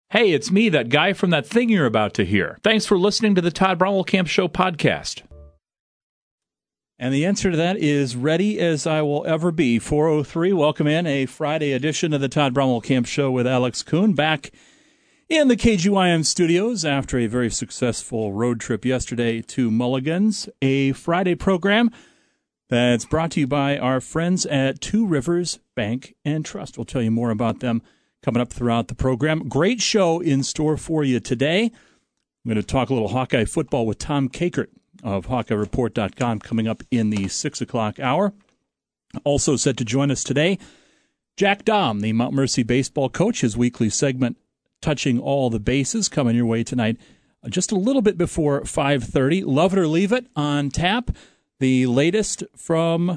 Hey, it's me, that guy from that thing you're about to hear. Thanks for listening to the Todd Bromwell Camp Show podcast. And the answer to that is ready as I will ever be. 4:03, welcome in a Friday edition of the Todd Bromwell Camp Show with Alex Kuhn, back in the KGYM studios after a very successful road trip yesterday to Mulligan's, a Friday program that's brought to you by our friends at Two Rivers Bank and Trust. We'll tell you more about them coming up throughout the program. Great show in store for you today. I'm going to talk a little Hawkeye football with Tom Kakert of HawkeyeReport.com coming up in the 6 o'clock hour. Also set to join us today, Jack Dahm, the Mount Mercy baseball coach, his weekly segment Touching All the Bases, coming your way tonight just a little bit before 5:30. Love It or Leave It on tap. The latest from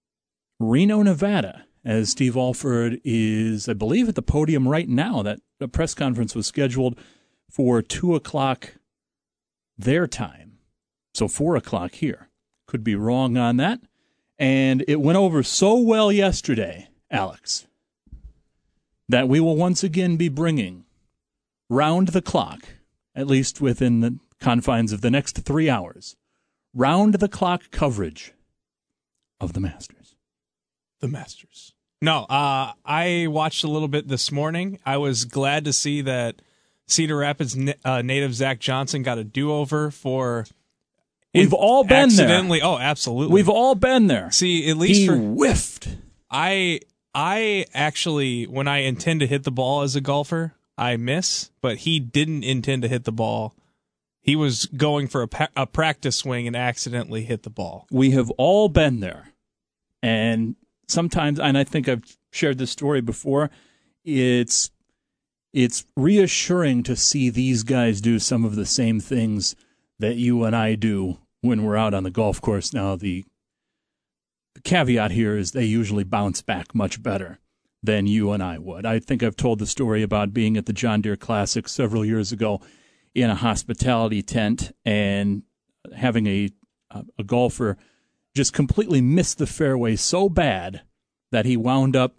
Reno, Nevada, as Steve Alford is, I believe, at the podium right now. That the press conference was scheduled for 2 o'clock their time. So 4 o'clock here. Could be wrong on that. And it went over so well yesterday, Alex, that we will once again be bringing round the clock, at least within the confines of the next 3 hours, round the clock coverage of the Masters. The Masters. No, I watched a little bit this morning. I was glad to see that Cedar Rapids native Zach Johnson got a do-over for... We've all been there. Oh, absolutely. We've all been there. See, at least he whiffed. I actually, when I intend to hit the ball as a golfer, I miss, but he didn't intend to hit the ball. He was going for a practice swing and accidentally hit the ball. We have all been there. And sometimes, and I think I've shared this story before, it's reassuring to see these guys do some of the same things that you and I do when we're out on the golf course. Now, the caveat here is they usually bounce back much better than you and I would. I think I've told the story about being at the John Deere Classic several years ago in a hospitality tent and having a golfer just completely miss the fairway so bad that he wound up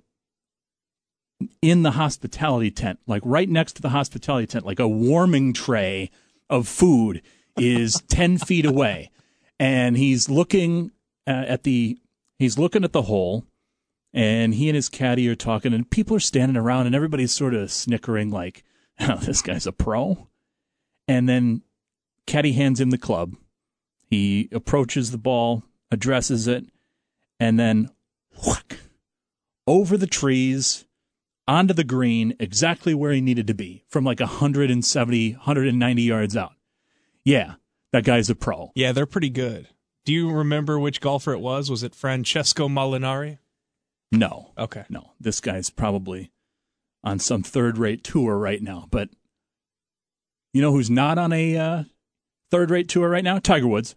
in the hospitality tent, like right next to the hospitality tent, like a warming tray of food is 10 feet away, and he's looking at the hole, and he and his caddy are talking, and people are standing around, and everybody's sort of snickering like, oh, this guy's a pro. And then caddy hands him the club. He approaches the ball, addresses it, and then whack, over the trees, onto the green, exactly where he needed to be, from like 170, 190 yards out. Yeah, that guy's a pro. Yeah, they're pretty good. Do you remember which golfer it was? Was it Francesco Molinari? No. Okay. No, this guy's probably on some third-rate tour right now. But you know who's not on a third-rate tour right now? Tiger Woods.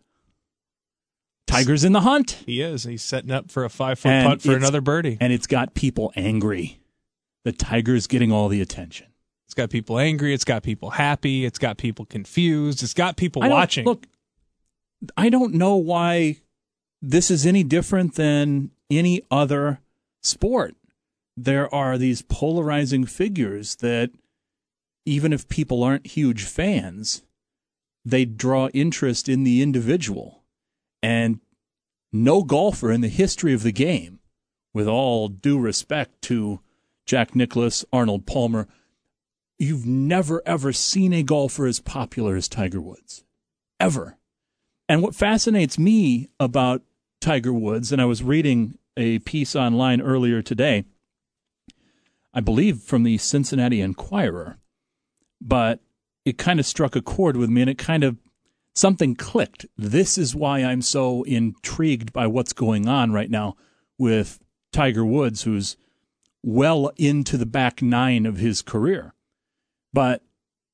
Tiger's in the hunt. He is. He's setting up for a 5-foot putt for another birdie. And it's got people angry that Tiger's getting all the attention. It's got people angry. It's got people happy. It's got people confused. It's got people watching. Look, I don't know why this is any different than any other sport. There are these polarizing figures that even if people aren't huge fans, they draw interest in the individual. And no golfer in the history of the game, with all due respect to Jack Nicklaus, Arnold Palmer, you've never, ever seen a golfer as popular as Tiger Woods. Ever. And what fascinates me about Tiger Woods, and I was reading a piece online earlier today, I believe from the Cincinnati Enquirer, but it kind of struck a chord with me, and it kind of, something clicked. This is why I'm so intrigued by what's going on right now with Tiger Woods, who's well into the back nine of his career. But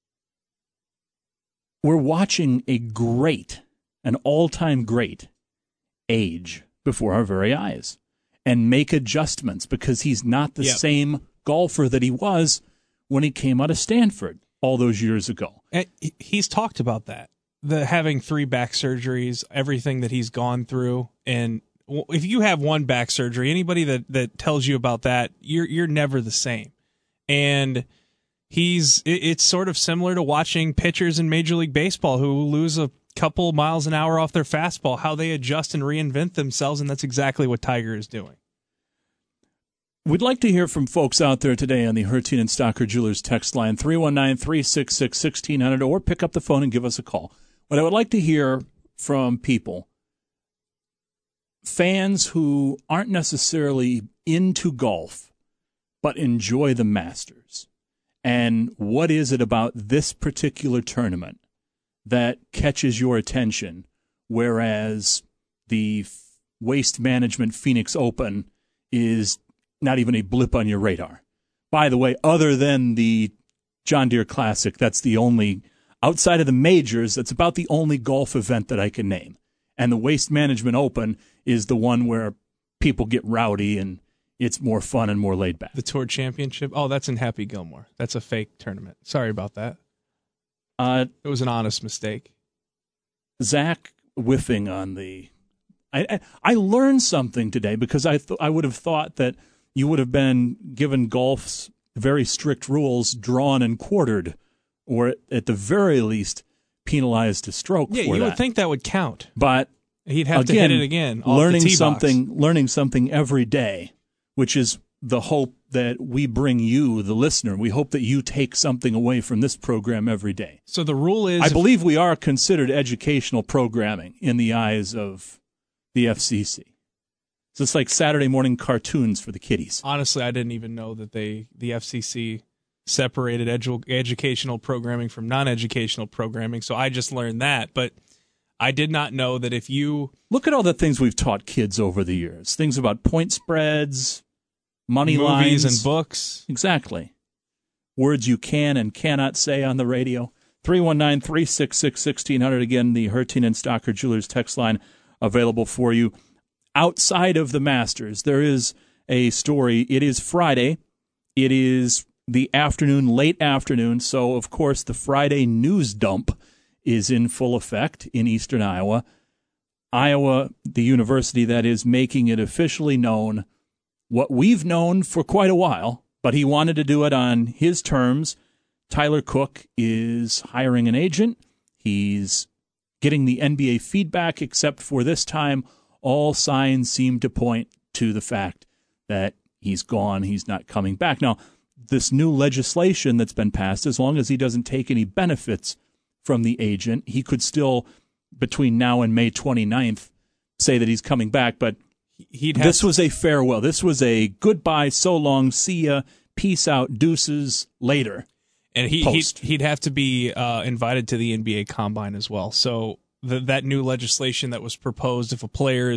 we're watching an all-time great, age before our very eyes and make adjustments because he's not the same golfer that he was when he came out of Stanford all those years ago. And he's talked about that, having 3 back surgeries, everything that he's gone through. And if you have one back surgery, anybody that tells you about that, you're never the same. And It's sort of similar to watching pitchers in Major League Baseball who lose a couple miles an hour off their fastball, how they adjust and reinvent themselves, and that's exactly what Tiger is doing. We'd like to hear from folks out there today on the Hertin and Stocker Jewelers text line, 319-366-1600, or pick up the phone and give us a call. What I would like to hear from people, fans who aren't necessarily into golf, but enjoy the Masters. And what is it about this particular tournament that catches your attention, whereas the Waste Management Phoenix Open is not even a blip on your radar? By the way, other than the John Deere Classic, that's the only, outside of the majors, that's about the only golf event that I can name. And the Waste Management Open is the one where people get rowdy and it's more fun and more laid back. The Tour Championship? Oh, that's in Happy Gilmore. That's a fake tournament. Sorry about that. It was an honest mistake. Zach whiffing on the... I learned something today because I would have thought that you would have been given golf's very strict rules drawn and quartered, or at the very least penalized a stroke for that. Yeah, you would think that would count. But he'd have to hit it again off learning the tee box. Learning something every day, which is the hope that we bring you, the listener. We hope that you take something away from this program every day. So the rule is... I believe we are considered educational programming in the eyes of the FCC. So it's like Saturday morning cartoons for the kiddies. Honestly, I didn't even know that the FCC separated educational programming from non-educational programming, so I just learned that. But I did not know that if you... Look at all the things we've taught kids over the years. Things about point spreads, money lines. Movies and books. Exactly. Words you can and cannot say on the radio. 319-366-1600. Again, the Hertin and Stocker Jewelers text line available for you. Outside of the Masters, there is a story. It is Friday. It is the afternoon, late afternoon. So, of course, the Friday news dump is in full effect in eastern Iowa. Iowa, the university that is making it officially known what we've known for quite a while, but he wanted to do it on his terms. Tyler Cook is hiring an agent. He's getting the NBA feedback, except for this time, all signs seem to point to the fact that he's gone, he's not coming back. Now, this new legislation that's been passed, as long as he doesn't take any benefits from the agent, he could still, between now and May 29th, say that he's coming back, but this was a farewell. This was a goodbye, so long, see ya, peace out, deuces, later. And he'd have to be invited to the NBA Combine as well. So that new legislation that was proposed, if a player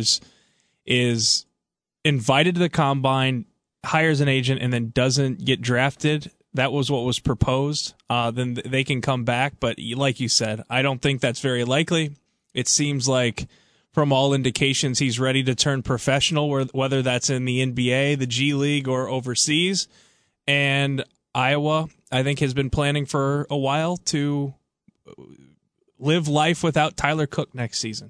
is invited to the Combine, hires an agent, and then doesn't get drafted, that was what was proposed, then they can come back. But like you said, I don't think that's very likely. It seems like, from all indications, he's ready to turn professional, whether that's in the NBA, the G League, or overseas. And Iowa, I think, has been planning for a while to live life without Tyler Cook next season.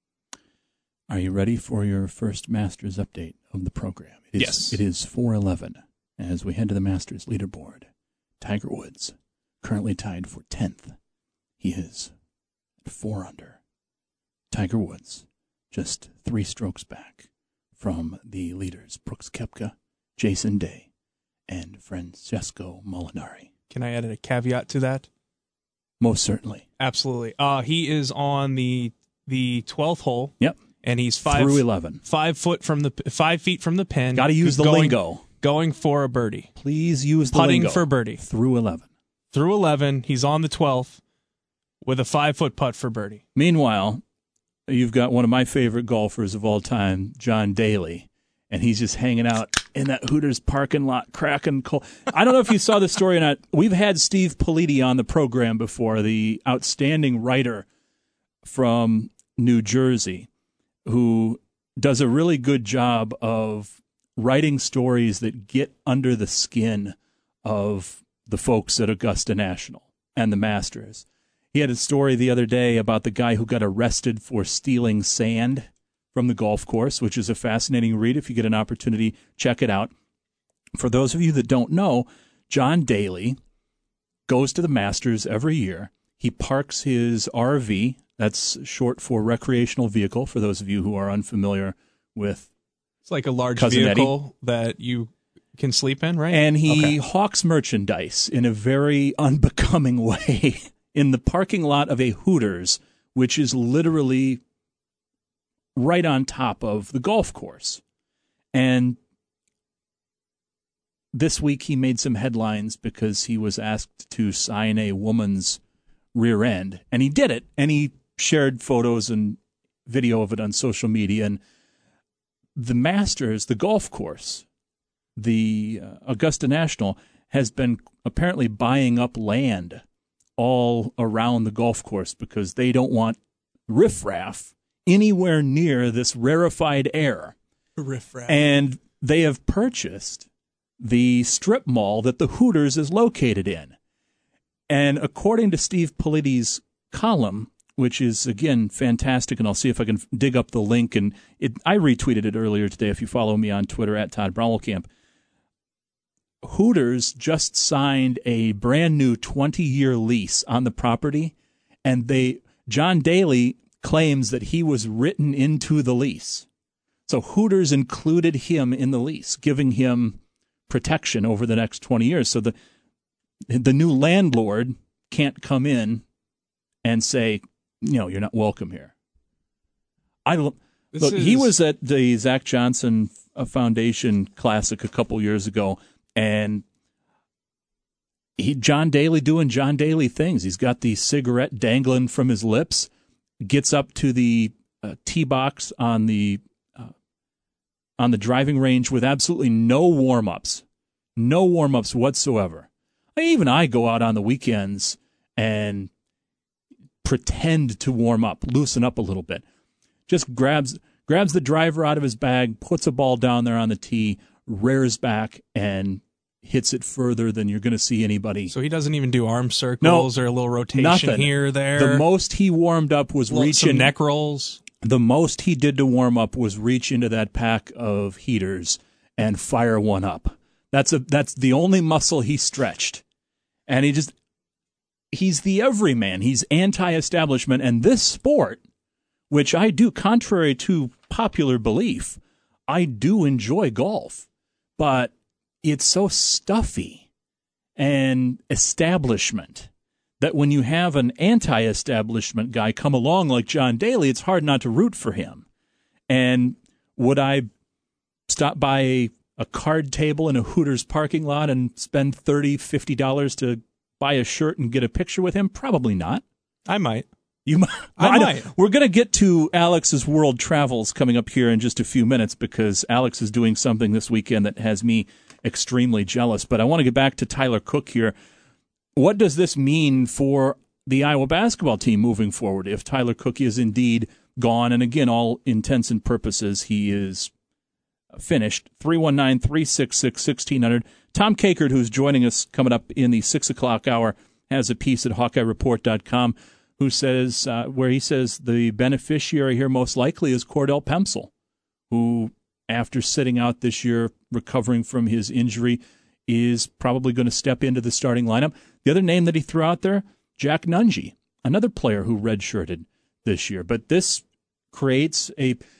Are you ready for your first Masters update of the program? Yes. It is 4:11 as we head to the Masters leaderboard. Tiger Woods currently tied for 10th. He is at 4 under. Tiger Woods just 3 strokes back from the leaders Brooks Koepka, Jason Day, and Francesco Molinari. Can I add a caveat to that? Most certainly. Absolutely. He is on the 12th hole. Yep. And he's through 11. 5 feet from the pin. Got to use the lingo. Going for a birdie. Please use the Putting lingo. for birdie. Through 11. Through 11. He's on the 12th with a 5-foot putt for birdie. Meanwhile, you've got one of my favorite golfers of all time, John Daly, and he's just hanging out in that Hooters parking lot, cracking cold. I don't know if you saw the story or not. We've had Steve Politi on the program before, the outstanding writer from New Jersey, who does a really good job of writing stories that get under the skin of the folks at Augusta National and the Masters. He had a story the other day about the guy who got arrested for stealing sand from the golf course, which is a fascinating read. If you get an opportunity, check it out. For those of you that don't know, John Daly goes to the Masters every year. He parks his RV, that's short for recreational vehicle, for those of you who are unfamiliar with. It's like a large Cousin vehicle that you can sleep in, right? And he hawks merchandise in a very unbecoming way in the parking lot of a Hooters, which is literally right on top of the golf course. And this week he made some headlines because he was asked to sign a woman's rear end. And he did it. And he shared photos and video of it on social media. And the Masters, the golf course, the Augusta National, has been apparently buying up land all around the golf course because they don't want riffraff anywhere near this rarefied air. Riffraff. And they have purchased the strip mall that the Hooters is located in. And according to Steve Politi's column, which is, again, fantastic, and I'll see if I can dig up the link, and I retweeted it earlier today if you follow me on Twitter at Todd Bromwell-Camp. Hooters just signed a brand new 20-year lease on the property, and John Daly claims that he was written into the lease. So Hooters included him in the lease, giving him protection over the next 20 years. So the new landlord can't come in and say, you're not welcome here. He was at the Zach Johnson Foundation Classic a couple years ago, and John Daly doing John Daly things. He's got the cigarette dangling from his lips, gets up to the tee box on the driving range with absolutely no warm-ups whatsoever. Even I go out on the weekends and pretend to warm up, loosen up a little bit. Just grabs the driver out of his bag, puts a ball down there on the tee, rears back, and hits it further than you're going to see anybody. So he doesn't even do arm circles or a little rotation nothing. Here or there? The most he warmed up was some neck rolls. The most he did to warm up was reach into that pack of heaters and fire one up. That's the only muscle he stretched. And he's the everyman. He's anti-establishment. And this sport, which I do, contrary to popular belief, I do enjoy golf. But it's so stuffy and establishment that when you have an anti-establishment guy come along like John Daly, it's hard not to root for him. And would I stop by a card table in a Hooters parking lot and spend $30, $50 to buy a shirt and get a picture with him? Probably not. I might. You might. I might. We're going to get to Alex's world travels coming up here in just a few minutes because Alex is doing something this weekend that has me extremely jealous. But I want to get back to Tyler Cook here. What does this mean for the Iowa basketball team moving forward if Tyler Cook is indeed gone? And again, all intents and purposes, he is finished. 319-366-1600. Tom Kakert, who's joining us coming up in the 6 o'clock hour, has a piece at HawkeyeReport.com who says, where he says the beneficiary here most likely is Cordell Pemsl, who, after sitting out this year, recovering from his injury, is probably going to step into the starting lineup. The other name that he threw out there, Jack Nunge, another player who redshirted this year. But this creates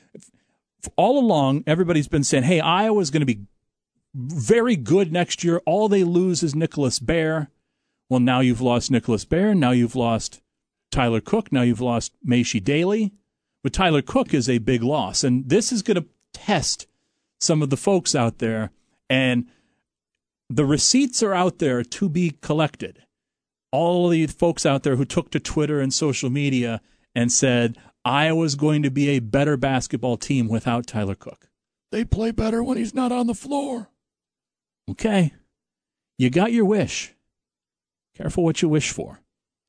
all along, everybody's been saying, hey, Iowa's going to be very good next year. All they lose is Nicholas Baer. Well, now you've lost Nicholas Baer. Now you've lost Tyler Cook. Now you've lost Macy Daly. But Tyler Cook is a big loss. And this is going to test some of the folks out there. And the receipts are out there to be collected. All the folks out there who took to Twitter and social media and said, Iowa's going to be a better basketball team without Tyler Cook. They play better when he's not on the floor. Okay. You got your wish. Careful what you wish for.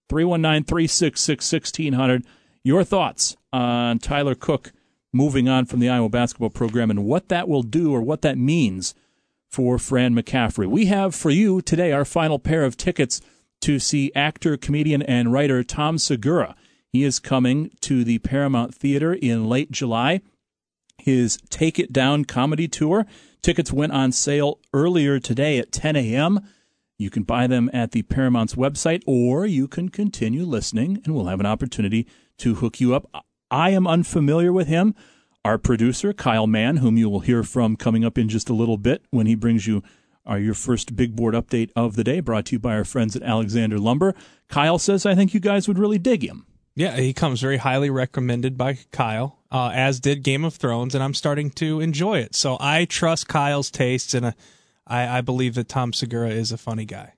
319-366-1600. Your thoughts on Tyler Cook moving on from the Iowa basketball program and what that will do or what that means for Fran McCaffrey. We have for you today our final pair of tickets to see actor, comedian, and writer Tom Segura. He is coming to the Paramount Theater in late July. His Take It Down comedy tour. Tickets went on sale earlier today at 10 a.m. You can buy them at the Paramount's website, or you can continue listening, and we'll have an opportunity to hook you up. I am unfamiliar with him. Our producer, Kyle Mann, whom you will hear from coming up in just a little bit when he brings you your first big board update of the day, brought to you by our friends at Alexander Lumber. Kyle says, I think you guys would really dig him. Yeah, he comes very highly recommended by Kyle, as did Game of Thrones, and I'm starting to enjoy it. So I trust Kyle's tastes, and I believe that Tom Segura is a funny guy.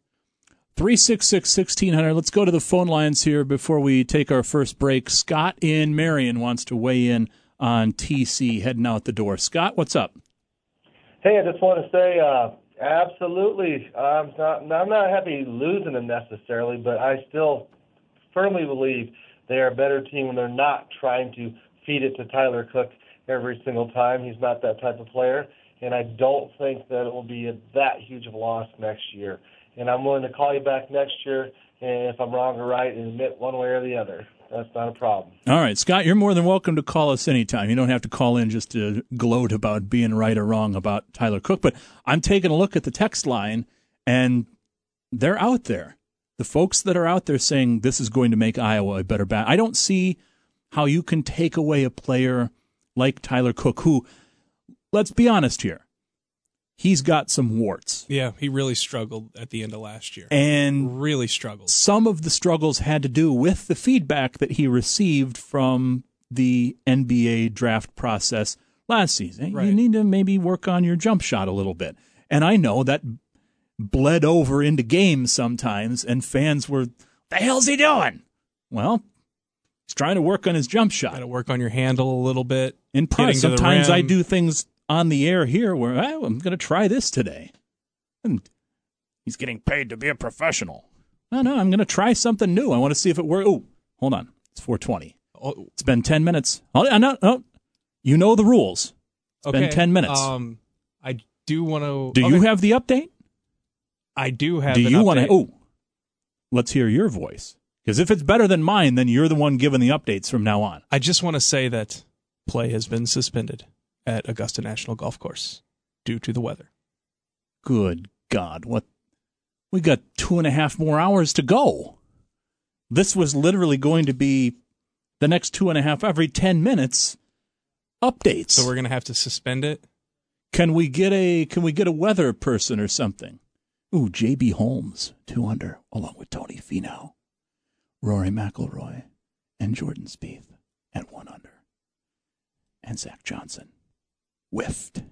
366-1600. Let's go to the phone lines here before we take our first break. Scott in Marion wants to weigh in on TC heading out the door. Scott, what's up? Hey, I just want to say, absolutely. I'm not happy losing them necessarily, but I still firmly believe they are a better team when they're not trying to feed it to Tyler Cook every single time. He's not that type of player, and I don't think that it will be that huge of a loss next year. And I'm willing to call you back next year, and if I'm wrong or right, and admit one way or the other. That's not a problem. All right, Scott, you're more than welcome to call us anytime. You don't have to call in just to gloat about being right or wrong about Tyler Cook. But I'm taking a look at the text line, and they're out there. The folks that are out there saying this is going to make Iowa a better bat. I don't see how you can take away a player like Tyler Cook, who, let's be honest here, he's got some warts. Yeah, he really struggled at the end of last year. And really struggled. Some of the struggles had to do with the feedback that he received from the NBA draft process last season. Right. You need to maybe work on your jump shot a little bit. And I know that bled over into games sometimes, and fans were, the hell's he doing? Well, he's trying to work on his jump shot. Got to work on your handle a little bit. In part, sometimes I do things on the air here where I'm going to try this today. And he's getting paid to be a professional. No, I'm going to try something new. I want to see if it works. Oh, hold on. It's 4:20. Oh. It's been 10 minutes. Oh, no. You know the rules. It's been 10 minutes. I do want to... Do you have the update? I do have an update. Do you want to... Oh, let's hear your voice. Because if it's better than mine, then you're the one giving the updates from now on. I just want to say that play has been suspended at Augusta National Golf Course due to the weather. Good God. What? We got 2.5 more hours to go. This was literally going to be the next 2.5 every 10 minutes updates. So we're going to have to suspend it? Can we get a weather person or something? Ooh, J.B. Holmes, 2 under, along with Tony Finau, Rory McIlroy, and Jordan Spieth at 1 under. And Zach Johnson whiffed.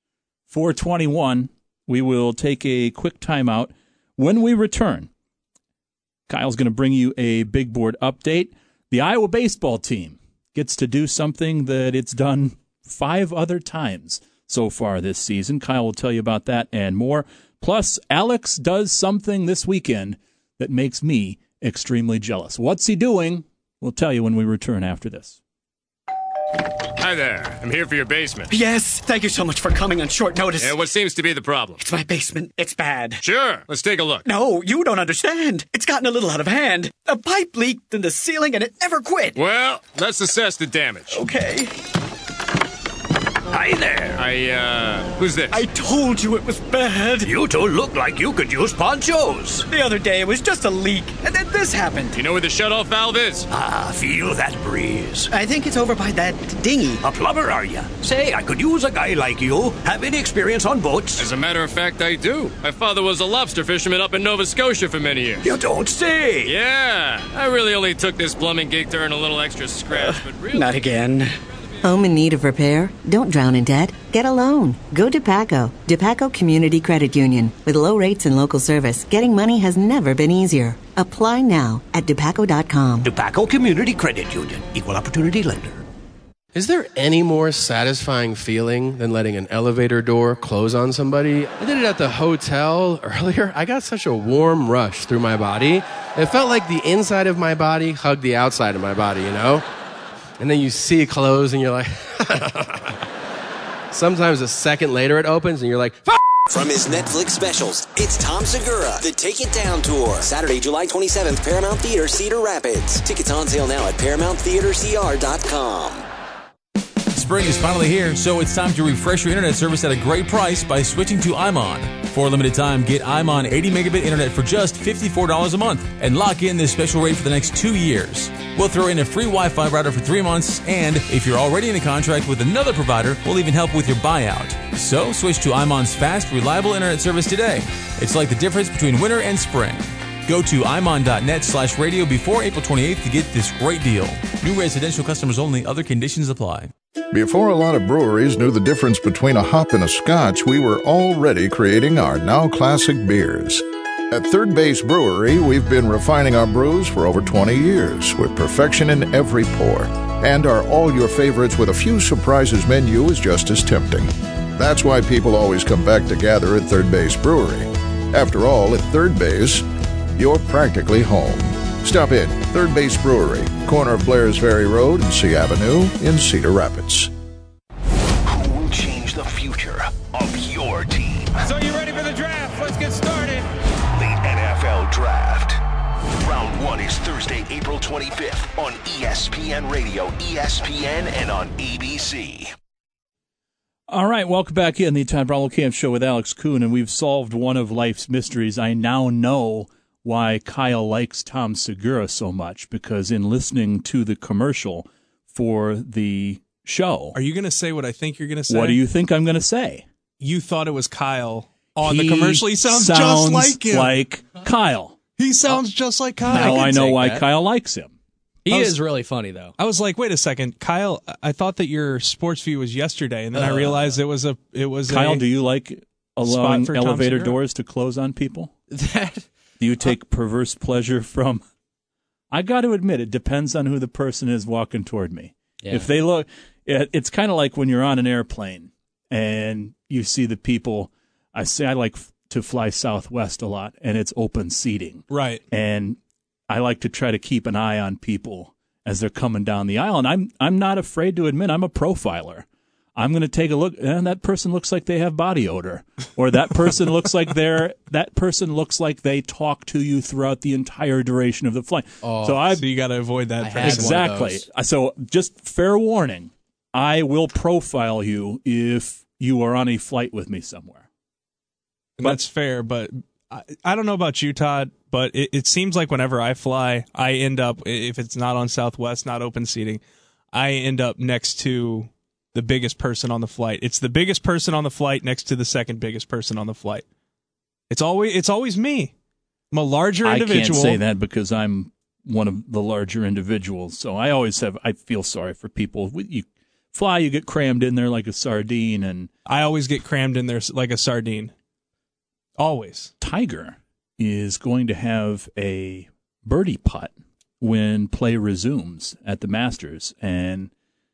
4:21. We will take a quick timeout. When we return, Kyle's going to bring you a big board update. The Iowa baseball team gets to do something that it's done 5 other times so far this season. Kyle will tell you about that and more. Plus, Alex does something this weekend that makes me extremely jealous. What's he doing? We'll tell you when we return after this. Hi there. I'm here for your basement. Yes, thank you so much for coming on short notice. Yeah, what seems to be the problem? It's my basement. It's bad. Sure, let's take a look. No, you don't understand. It's gotten a little out of hand. A pipe leaked in the ceiling and it never quit. Well, let's assess the damage. Okay. Hi there. Who's this? I told you it was bad. You two look like you could use ponchos. The other day it was just a leak, and then this happened. You know where the shutoff valve is? Feel that breeze. I think it's over by that dinghy. A plumber, are you? Say, I could use a guy like you. Have any experience on boats? As a matter of fact, I do. My father was a lobster fisherman up in Nova Scotia for many years. You don't say. Yeah, I really only took this plumbing gig to earn a little extra scratch, but really... Not again. Home in need of repair? Don't drown in debt. Get a loan. Go DePaco. DePaco Community Credit Union. With low rates and local service, getting money has never been easier. Apply now at DePaco.com. DePaco Community Credit Union. Equal opportunity lender. Is there any more satisfying feeling than letting an elevator door close on somebody? I did it at the hotel earlier. I got such a warm rush through my body. It felt like the inside of my body hugged the outside of my body, you know? And then you see it close and you're like... Sometimes a second later it opens and you're like... From his Netflix specials, it's Tom Segura, The Take It Down Tour. Saturday, July 27th, Paramount Theater, Cedar Rapids. Tickets on sale now at ParamountTheaterCR.com. Spring is finally here, so it's time to refresh your internet service at a great price by switching to IMON. For a limited time, get IMON 80 megabit internet for just $54 a month and lock in this special rate for the next 2 years. We'll throw in a free Wi-Fi router for 3 months, and if you're already in a contract with another provider, we'll even help with your buyout. So switch to IMON's fast, reliable internet service today. It's like the difference between winter and spring. Go to imon.net/radio before April 28th to get this great deal. New residential customers only. Other conditions apply. Before a lot of breweries knew the difference between a hop and a scotch, we were already creating our now classic beers. At Third Base Brewery, we've been refining our brews for over 20 years with perfection in every pour. And our All Your Favorites with a few surprises menu is just as tempting. That's why people always come back to gather at Third Base Brewery. After all, at Third Base, you're practically home. Stop in, Third Base Brewery, corner of Blairs Ferry Road and C Avenue in Cedar Rapids. Who will change the future of your team? So you ready for the draft? Let's get started. The NFL Draft. Round 1 is Thursday, April 25th on ESPN Radio, ESPN, and on ABC. All right, welcome back in the Todd Bronwell Camp Show with Alex Kuhn, and we've solved one of life's mysteries. I now know why Kyle likes Tom Segura so much, because in listening to the commercial for the show... Are you going to say what I think you're going to say? What do you think I'm going to say? You thought it was Kyle on the commercial. He sounds just like him. Like Kyle. He sounds just like Kyle. Now I know why Kyle likes him. He is really funny, though. I was like, wait a second, Kyle. I thought that your sports view was yesterday, and then I realized it was. Kyle, do you like allowing elevator doors to close on people? Do you take perverse pleasure from? I got to admit, it depends on who the person is walking toward me. Yeah. If they look, it's kind of like when you're on an airplane and you see the people. I like to fly Southwest a lot, and it's open seating, right? And I like to try to keep an eye on people as they're coming down the aisle. And I'm not afraid to admit I'm a profiler. I'm going to take a look, and that person looks like they have body odor, or that person looks like they talk to you throughout the entire duration of the flight. Oh, so you got to avoid that. Exactly. So just fair warning, I will profile you if you are on a flight with me somewhere. That's fair, but I don't know about you, Todd, but it seems like whenever I fly, I end up, if it's not on Southwest, not open seating, I end up next to the biggest person on the flight. It's the biggest person on the flight next to the second biggest person on the flight. It's always me. I'm a larger individual. I can't say that because I'm one of the larger individuals. So I feel sorry for people. You fly, you get crammed in there like a sardine, and I always get crammed in there like a sardine. Always. Tiger is going to have a birdie putt when play resumes at the Masters, and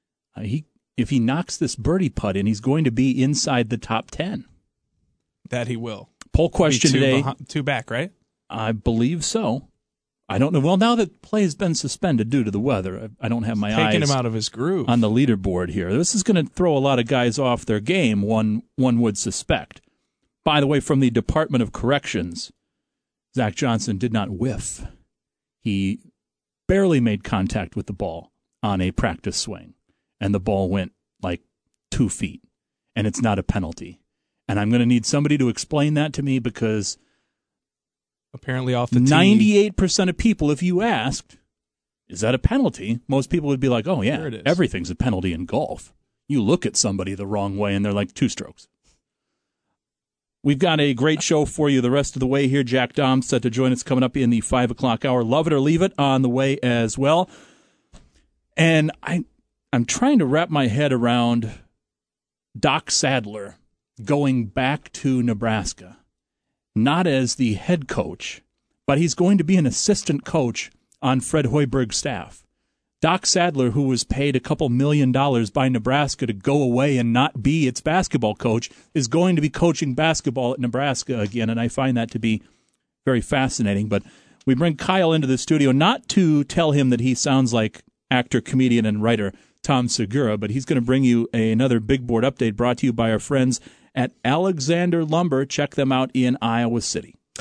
if he knocks this birdie putt in, he's going to be inside the top 10. That he will. Poll question today. Two back, right? I believe so. I don't know. Well, now that play has been suspended due to the weather, I don't have my eyes taking him out of his groove on the leaderboard here. This is going to throw a lot of guys off their game, one would suspect. By the way, from the Department of Corrections, Zach Johnson did not whiff. He barely made contact with the ball on a practice swing, and the ball went like 2 feet, and it's not a penalty. And I'm going to need somebody to explain that to me, because apparently off the 98% of people, if you asked, is that a penalty? Most people would be like, oh, yeah, everything's a penalty in golf. You look at somebody the wrong way, and they're like 2 strokes. We've got a great show for you the rest of the way here. Jack Dom set to join us coming up in the 5 o'clock hour. Love it or leave it on the way as well. And I'm trying to wrap my head around Doc Sadler going back to Nebraska, not as the head coach, but he's going to be an assistant coach on Fred Hoiberg's staff. Doc Sadler, who was paid a couple $1 million by Nebraska to go away and not be its basketball coach, is going to be coaching basketball at Nebraska again, and I find that to be very fascinating. But we bring Kyle into the studio not to tell him that he sounds like actor, comedian, and writer Tom Segura, but he's going to bring you another big board update brought to you by our friends at Alexander Lumber. Check them out in Iowa City.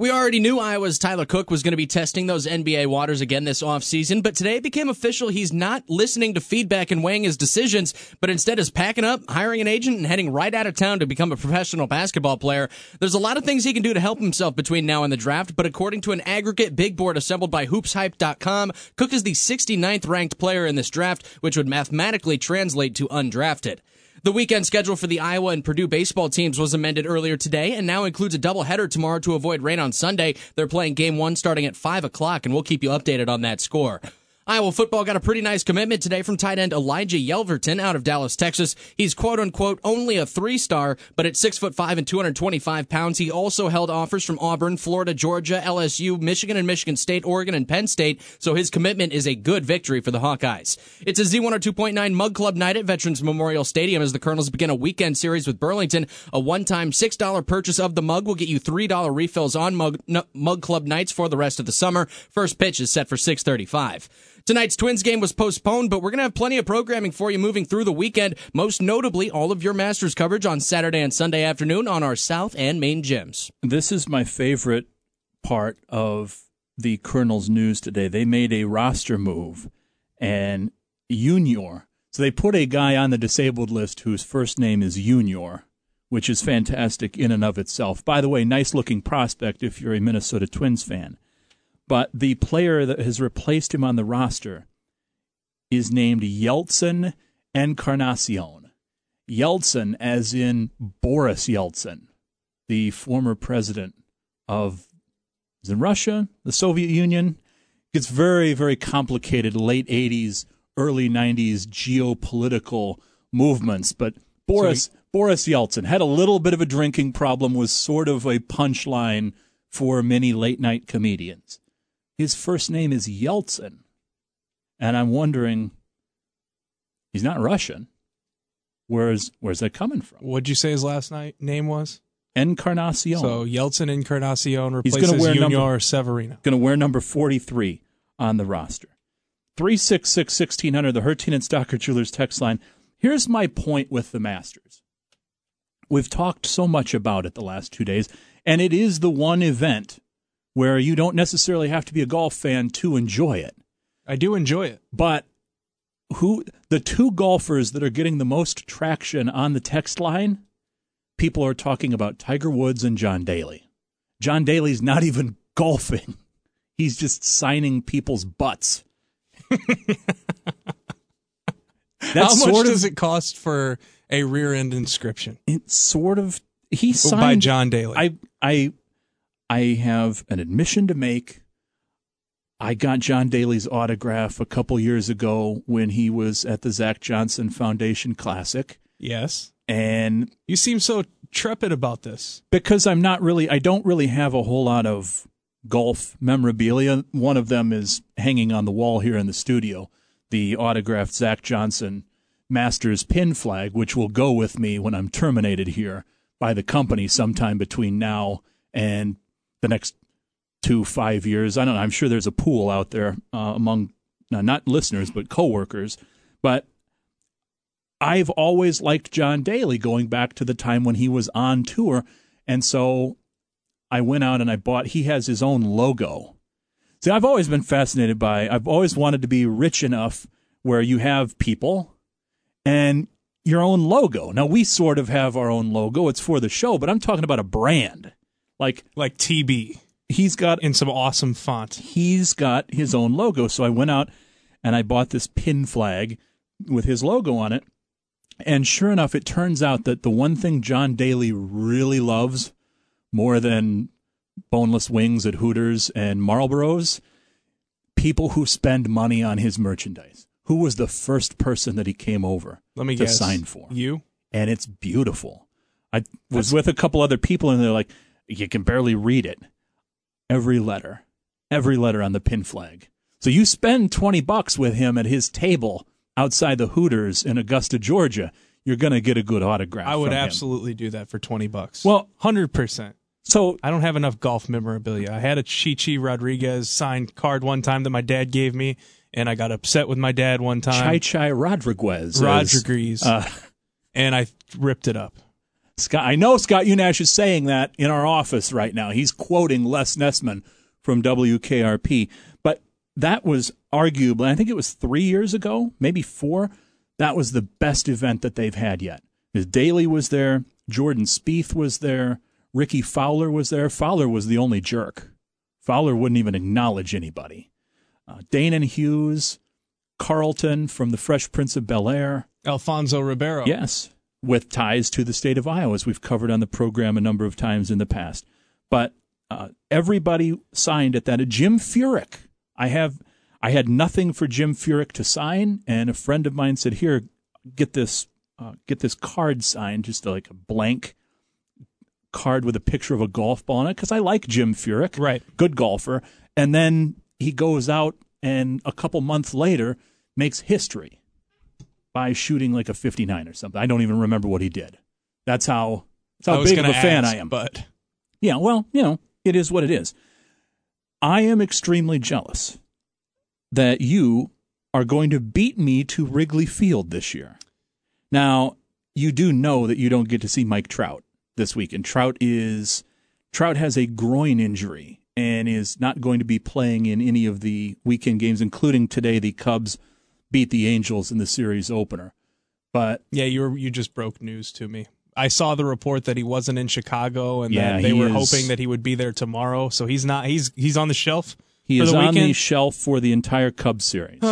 We already knew Iowa's Tyler Cook was going to be testing those NBA waters again this offseason, but today it became official he's not listening to feedback and weighing his decisions, but instead is packing up, hiring an agent, and heading right out of town to become a professional basketball player. There's a lot of things he can do to help himself between now and the draft, but according to an aggregate big board assembled by hoopshype.com, Cook is the 69th ranked player in this draft, which would mathematically translate to undrafted. The weekend schedule for the Iowa and Purdue baseball teams was amended earlier today and now includes a doubleheader tomorrow to avoid rain on Sunday. They're playing Game 1 starting at 5 o'clock, and we'll keep you updated on that score. Iowa football got a pretty nice commitment today from tight end Elijah Yelverton out of Dallas, Texas. He's quote-unquote only a 3-star, but at 6'5" and 225 pounds, he also held offers from Auburn, Florida, Georgia, LSU, Michigan and Michigan State, Oregon, and Penn State, so his commitment is a good victory for the Hawkeyes. It's a Z102.9 Mug Club night at Veterans Memorial Stadium as the Colonels begin a weekend series with Burlington. A one-time $6 purchase of the mug will get you $3 refills on Mug Club nights for the rest of the summer. First pitch is set for 6:35. Tonight's Twins game was postponed, but we're going to have plenty of programming for you moving through the weekend, most notably all of your Masters coverage on Saturday and Sunday afternoon on our South and Main gyms. This is my favorite part of the Colonel's news today. They made a roster move, and Junior. So they put a guy on the disabled list whose first name is Junior, which is fantastic in and of itself. By the way, nice-looking prospect if you're a Minnesota Twins fan. But the player that has replaced him on the roster is named Yeltsin Encarnacion. Yeltsin as in Boris Yeltsin, the former president of Russia, the Soviet Union. It's very, very complicated late 80s, early 90s geopolitical movements. But Boris Yeltsin had a little bit of a drinking problem, was sort of a punchline for many late-night comedians. His first name is Yeltsin, and I'm wondering, he's not Russian. Where's that coming from? What'd you say his last name was? Encarnacion. So Yeltsin Encarnacion replaces Junior Severino. Going to wear number 43 on the roster. 366-1600, the Hertin and Stocker Jewelers text line. Here's my point with the Masters. We've talked so much about it the last 2 days, and it is the one event where you don't necessarily have to be a golf fan to enjoy it. I do enjoy it. But the two golfers that are getting the most traction on the text line, people are talking about Tiger Woods and John Daly. John Daly's not even golfing. He's just signing people's butts. How much does it cost for a rear end inscription? It's sort of... He signed... By John Daly. I have an admission to make. I got John Daly's autograph a couple years ago when he was at the Zach Johnson Foundation Classic. Yes. And you seem so trepid about this. Because I don't really have a whole lot of golf memorabilia. One of them is hanging on the wall here in the studio, the autographed Zach Johnson Masters pin flag, which will go with me when I'm terminated here by the company sometime between now and the next 5 years. I don't know. I'm sure there's a pool out there among not listeners, but coworkers. But I've always liked John Daly going back to the time when he was on tour. And so I went out and I bought, he has his own logo. See, I've always been fascinated by, I've always wanted to be rich enough where you have people and your own logo. Now, we sort of have our own logo. It's for the show, but I'm talking about a brand. Like TB. He's got... In some awesome font. He's got his own logo. So I went out and I bought this pin flag with his logo on it. And sure enough, it turns out that the one thing John Daly really loves more than boneless wings at Hooters and Marlboros, people who spend money on his merchandise. Who was the first person that he came over to sign for? You? And it's beautiful. I was with a couple other people, and they're like, you can barely read it. Every letter on the pin flag. So you spend $20 with him at his table outside the Hooters in Augusta, Georgia, you're going to get a good autograph. I would from absolutely do that for $20. Well, 100%. So I don't have enough golf memorabilia. I had a Chi Rodriguez signed card one time that my dad gave me, and I got upset with my dad one time. Chi Rodriguez. And I ripped it up. Scott, I know Scott Unash is saying that in our office right now. He's quoting Les Nessman from WKRP. But that was arguably, I think it was 3 years ago, maybe 4. That was the best event that they've had yet. Daly was there. Jordan Spieth was there. Ricky Fowler was there. Fowler was the only jerk. Fowler wouldn't even acknowledge anybody. Danon Hughes, Carlton from the Fresh Prince of Bel-Air. Alfonso Ribeiro. Yes, with ties to the state of Iowa, as we've covered on the program a number of times in the past. But everybody signed at that. Jim Furyk. I had nothing for Jim Furyk to sign, and a friend of mine said, "Here, get this card signed, just like a blank card with a picture of a golf ball on it," because I like Jim Furyk, right? Good golfer. And then he goes out and a couple months later makes history by shooting like a 59 or something. I don't even remember what he did. That's how big of a fan I am. But yeah, well, it is what it is. I am extremely jealous that you are going to beat me to Wrigley Field this year. Now, you do know that you don't get to see Mike Trout this weekend. Trout has a groin injury and is not going to be playing in any of the weekend games, including today. The Cubs beat the Angels in the series opener. But yeah, you just broke news to me. I saw the report that he wasn't in Chicago and that they were hoping that he would be there tomorrow. So he's not. He's on the shelf. He for is the on weekend? the shelf for the entire Cubs series.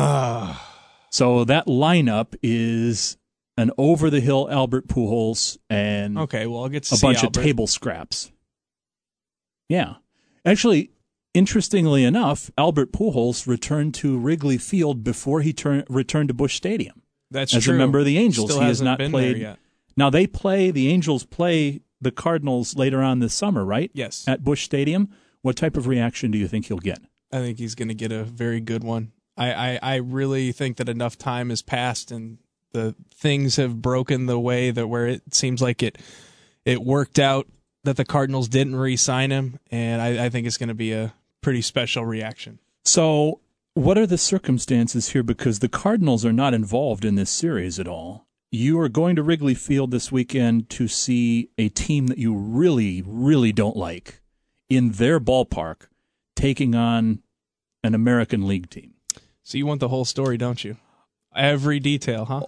So that lineup is an over-the-hill Albert Pujols and I'll get to a see bunch Albert. of table scraps. Yeah. Actually, interestingly enough, Albert Pujols returned to Wrigley Field before he returned to Busch Stadium. That's as true. a member of the Angels. Still he has hasn't not been played there yet. Now the Angels play the Cardinals later on this summer, right? Yes. At Busch Stadium. What type of reaction do you think he'll get? I think he's going to get a very good one. I really think that enough time has passed and the things have broken the way that where it seems like it worked out that the Cardinals didn't re-sign him, and I think it's going to be a pretty special reaction. So what are the circumstances here? Because the Cardinals are not involved in this series at all. You are going to Wrigley Field this weekend to see a team that you really, really don't like in their ballpark taking on an American League team. So you want the whole story, don't you? Every detail, huh?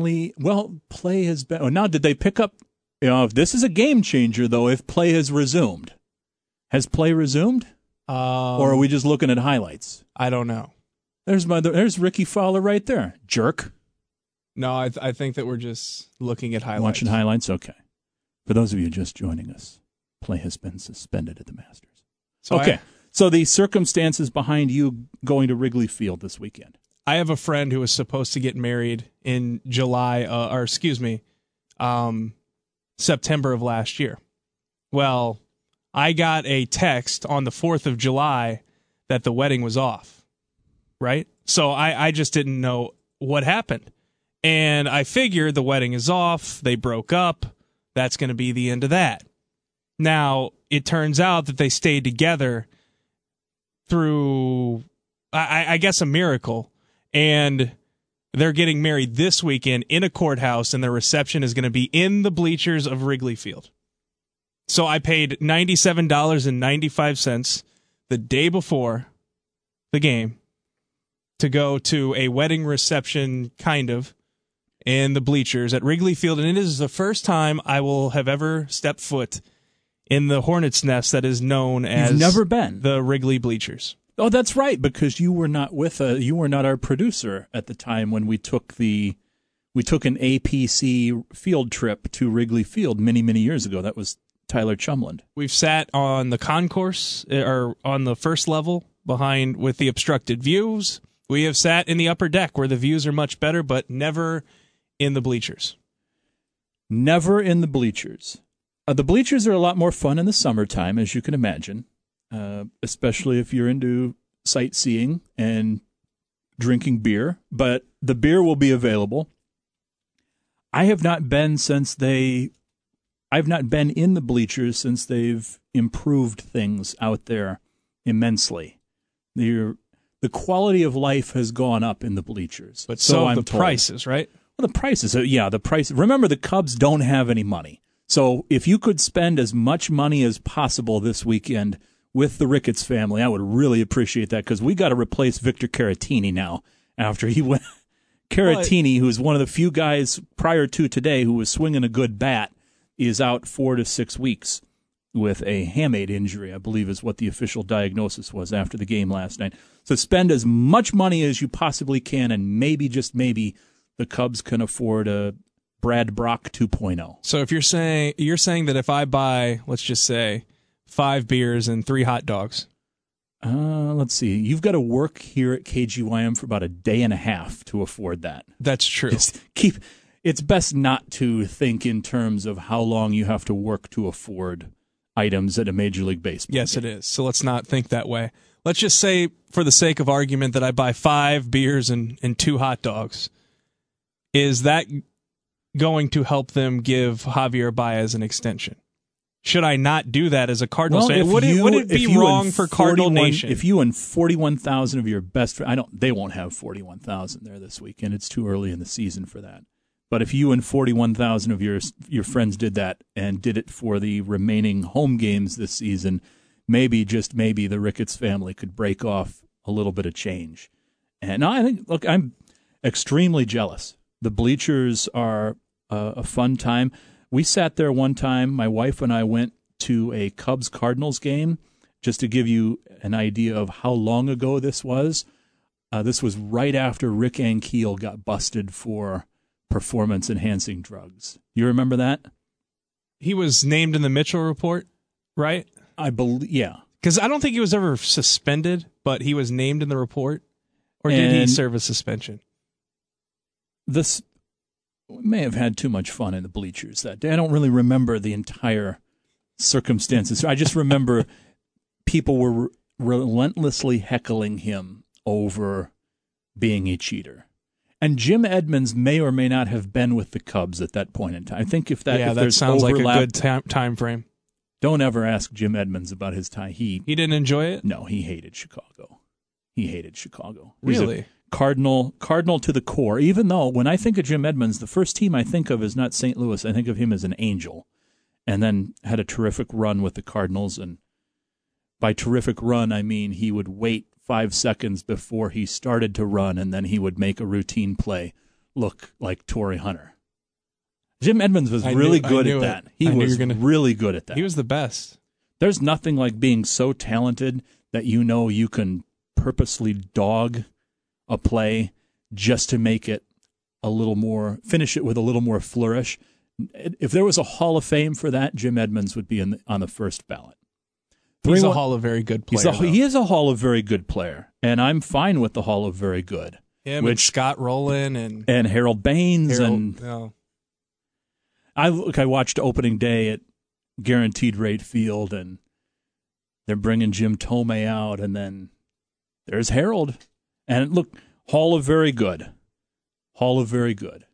Play has been... Oh, now, did they pick up... if this is a game changer, though, if play has resumed. Has play resumed? Or are we just looking at highlights? I don't know. There's Ricky Fowler right there. Jerk. No, I think that we're just looking at highlights. Watching highlights? Okay. For those of you just joining us, play has been suspended at the Masters. So the circumstances behind you going to Wrigley Field this weekend. I have a friend who was supposed to get married in September of last year. Well, I got a text on the 4th of July that the wedding was off, right? So I just didn't know what happened. And I figured the wedding is off. They broke up. That's going to be the end of that. Now, it turns out that they stayed together through, I guess, a miracle. And they're getting married this weekend in a courthouse, and their reception is going to be in the bleachers of Wrigley Field. So I paid $97.95 the day before the game to go to a wedding reception, kind of, in the bleachers at Wrigley Field. And it is the first time I will have ever stepped foot in the Hornet's Nest that is known as You've never been. The Wrigley Bleachers. Oh, that's right, because you were not you were not our producer at the time when we took an APC field trip to Wrigley Field many, many years ago. That was Tyler Chumland. We've sat on the concourse or on the first level behind with the obstructed views. We have sat in the upper deck where the views are much better, but never in the bleachers. Never in the bleachers. The bleachers are a lot more fun in the summertime, as you can imagine. Especially if you're into sightseeing and drinking beer, but the beer will be available. I have not been in the bleachers since they've improved things out there immensely. The quality of life has gone up in the bleachers. But so I'm the told. prices, right? Well, the prices, the price. Remember, the Cubs don't have any money. So if you could spend as much money as possible this weekend with the Ricketts family, I would really appreciate that, because we got to replace Victor Caratini now after he went. Caratini, who's one of the few guys prior to today who was swinging a good bat, is out 4 to 6 weeks with a hamate injury, I believe is what the official diagnosis was after the game last night. So spend as much money as you possibly can, and maybe, just maybe, the Cubs can afford a Brad Brock 2.0. So if you're saying that if I buy, let's just say, 5 beers and 3 hot dogs. Let's see. You've got to work here at KGYM for about a day and a half to afford that. That's true. It's best not to think in terms of how long you have to work to afford items at a Major League Baseball Yes, game. it is. So let's not think that way. Let's just say, for the sake of argument, that I buy 5 beers and 2 hot dogs. Is that going to help them give Javier Baez an extension? Should I not do that as a Cardinals fan? Would it be wrong for Cardinal Nation? If you and 41,000 of your best friends, they won't have 41,000 there this weekend. It's too early in the season for that. But if you and 41,000 of your friends did that and did it for the remaining home games this season, maybe, just maybe, the Ricketts family could break off a little bit of change. And I think, look, I'm extremely jealous. The bleachers are a fun time. We sat there one time, my wife and I went to a Cubs-Cardinals game, just to give you an idea of how long ago this was. This was right after Rick Ankiel got busted for performance-enhancing drugs. You remember that? He was named in the Mitchell report, right? I believe, yeah. Because I don't think he was ever suspended, but he was named in the report. Or did he serve a suspension? This may have had too much fun in the bleachers that day. I don't really remember the entire circumstances. I just remember people were relentlessly heckling him over being a cheater. And Jim Edmonds may or may not have been with the Cubs at that point in time. I think if that sounds like a good time frame. Don't ever ask Jim Edmonds about his time. He didn't enjoy it? No, he hated Chicago. Really? Cardinal to the core, even though when I think of Jim Edmonds, the first team I think of is not St. Louis. I think of him as an Angel, and then had a terrific run with the Cardinals. And by terrific run, I mean he would wait 5 seconds before he started to run, and then he would make a routine play look like Torrey Hunter. Jim Edmonds was really good at that. He was really good at that. He was the best. There's nothing like being so talented that you know you can purposely dog a play just to make it a little more, finish it with a little more flourish. If there was a Hall of Fame for that, Jim Edmonds would be on the first ballot. He's a Hall of Very Good player. He is a Hall of Very Good player, and I'm fine with the Hall of Very Good. Him and Scott Rowland and Harold Baines. I watched opening day at Guaranteed Rate Field, and they're bringing Jim Tomei out, and then there's Harold. And look, Hall of Very Good. Hall of Very Good.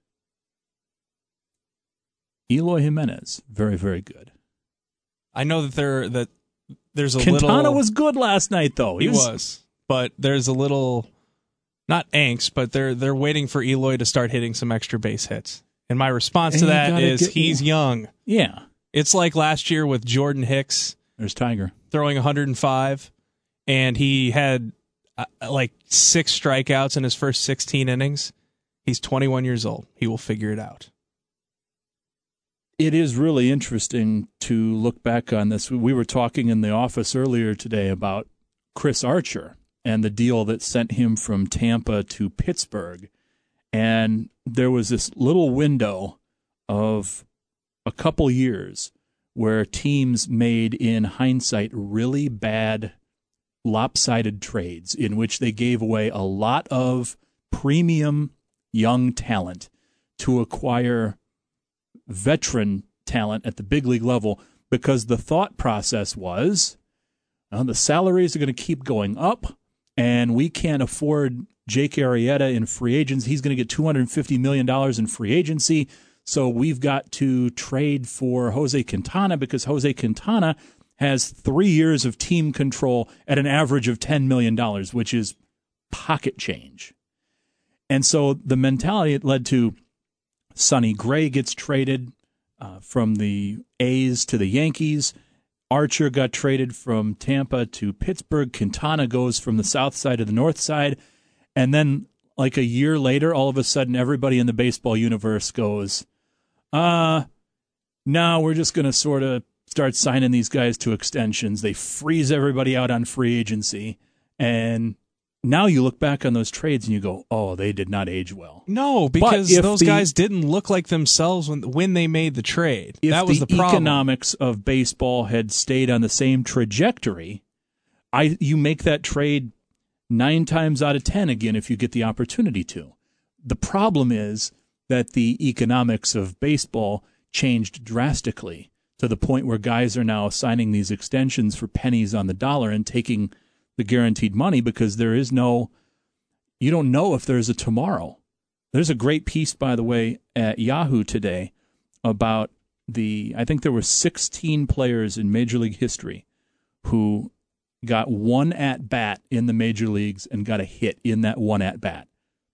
Eloy Jimenez, very, very good. I know that there's a Quintana little... Quintana was good last night, though. He was. But there's a little, not angst, but they're waiting for Eloy to start hitting some extra base hits. And my response to that is he's young. Yeah. It's like last year with Jordan Hicks. There's Tiger. Throwing 105, and he had like 6 strikeouts in his first 16 innings. He's 21 years old. He will figure it out. It is really interesting to look back on this. We were talking in the office earlier today about Chris Archer and the deal that sent him from Tampa to Pittsburgh. And there was this little window of a couple years where teams made, in hindsight, really bad, lopsided trades in which they gave away a lot of premium young talent to acquire veteran talent at the big league level, because the thought process was, the salaries are going to keep going up, and we can't afford Jake Arrieta in free agency. He's going to get $250 million in free agency, so we've got to trade for Jose Quintana, because Jose Quintana has 3 years of team control at an average of $10 million, which is pocket change. And so the mentality, it led to Sonny Gray gets traded from the A's to the Yankees. Archer got traded from Tampa to Pittsburgh. Quintana goes from the south side to the north side. And then, like a year later, all of a sudden, everybody in the baseball universe goes, no, we're just going to sort of start signing these guys to extensions. They freeze everybody out on free agency. And now you look back on those trades and you go, oh, they did not age well. No, because those guys didn't look like themselves when they made the trade. That was the problem. If the economics of baseball had stayed on the same trajectory, you make that trade 9 times out of 10 again if you get the opportunity to. The problem is that the economics of baseball changed drastically to the point where guys are now signing these extensions for pennies on the dollar and taking the guaranteed money because you don't know if there's a tomorrow. There's a great piece, by the way, at Yahoo today about I think there were 16 players in Major League history who got one at-bat in the major leagues and got a hit in that one at-bat.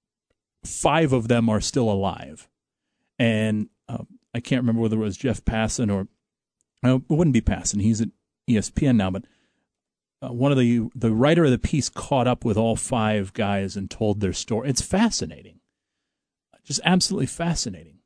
5 of them are still alive. And I can't remember whether it was Jeff Passan or it wouldn't be Passan. He's at ESPN now, but one of the writer of the piece caught up with all 5 guys and told their story. It's fascinating, just absolutely fascinating.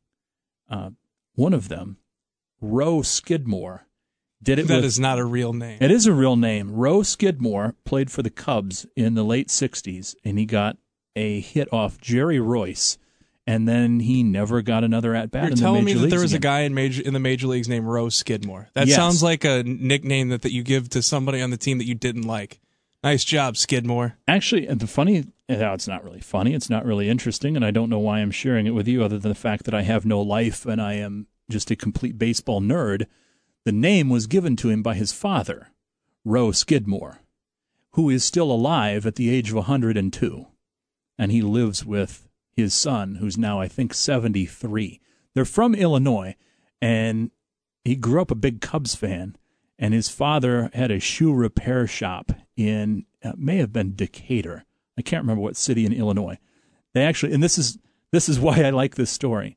One of them, Roe Skidmore, did it. That is not a real name. It is a real name. Roe Skidmore played for the Cubs in the late '60s, and he got a hit off Jerry Royce. And then he never got another at-bat in the major leagues. You're telling me that there was again. a guy in the major leagues named Roe Skidmore. That Yes. sounds like a nickname that you give to somebody on the team that you didn't like. Nice job, Skidmore. Actually, it's not really funny. It's not really interesting, and I don't know why I'm sharing it with you other than the fact that I have no life and I am just a complete baseball nerd. The name was given to him by his father, Roe Skidmore, who is still alive at the age of 102, and he lives with his son, who's now, I think, 73. They're from Illinois, and he grew up a big Cubs fan, and his father had a shoe repair shop in, may have been Decatur. I can't remember what city in Illinois. They actually, and this is why I like this story.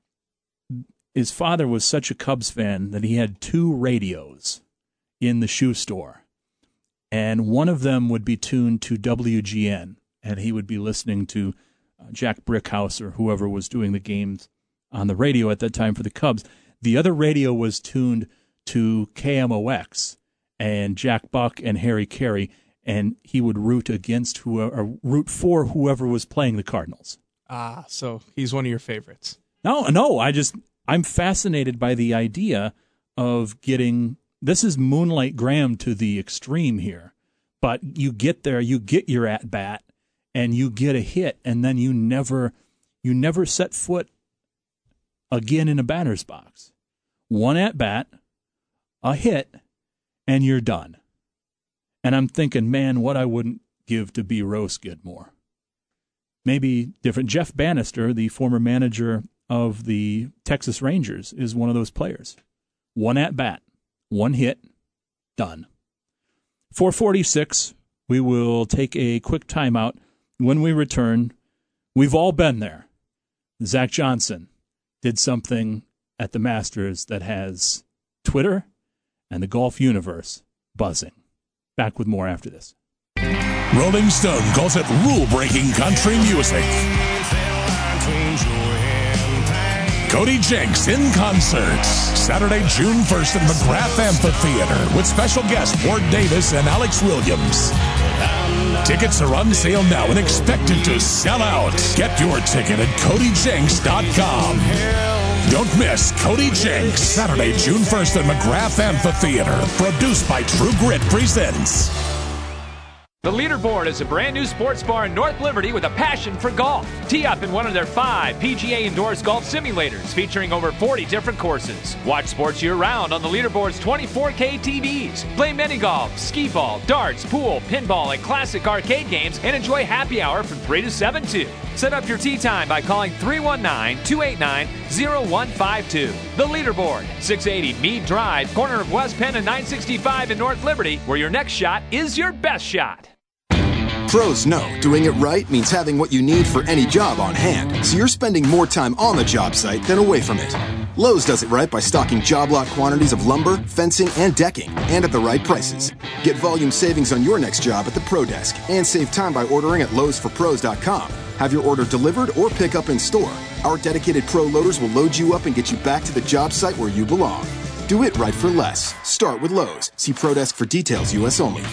His father was such a Cubs fan that he had 2 radios in the shoe store, and one of them would be tuned to WGN, and he would be listening to Jack Brickhouse or whoever was doing the games on the radio at that time for the Cubs. The other radio was tuned to KMOX and Jack Buck and Harry Carey, and he would root for whoever was playing the Cardinals. Ah, so he's one of your favorites. No, I'm fascinated by the idea of getting, this is Moonlight Graham to the extreme here, but you get there, you get your at-bat, and you get a hit, and then you never set foot again in a batter's box. One at-bat, a hit, and you're done. And I'm thinking, man, what I wouldn't give to be Roe Skidmore. Maybe different. Jeff Bannister, the former manager of the Texas Rangers, is one of those players. One at-bat, one hit, done. 4:46, we will take a quick timeout. When we return, we've all been there. Zach Johnson did something at the Masters that has Twitter and the golf universe buzzing. Back with more after this. Rolling Stone calls it rule-breaking country music. Cody Jinks in concert. Saturday, June 1st at McGrath Amphitheater with special guests Ward Davis and Alex Williams. Tickets are on sale now and expected to sell out. Get your ticket at CodyJinks.com. Don't miss Cody Jinks, Saturday, June 1st at McGrath Amphitheater. Produced by True Grit Presents. The Leaderboard is a brand new sports bar in North Liberty with a passion for golf. Tee up in one of their 5 PGA-endorsed golf simulators featuring over 40 different courses. Watch sports year-round on the Leaderboard's 24K TVs. Play mini-golf, skee-ball, darts, pool, pinball, and classic arcade games, and enjoy happy hour from 3 to 7, too. Set up your tee time by calling 319-289-0152. The Leaderboard, 680 Meade Drive, corner of West Penn and 965 in North Liberty, where your next shot is your best shot. Pros know doing it right means having what you need for any job on hand, so you're spending more time on the job site than away from it. Lowe's does it right by stocking job lot quantities of lumber, fencing, and decking, and at the right prices. Get volume savings on your next job at the Pro Desk, and save time by ordering at lowesforpros.com. Have your order delivered or pick up in store. Our dedicated pro loaders will load you up and get you back to the job site where you belong. Do it right for less. Start with Lowe's. See Pro Desk for details, U.S. only.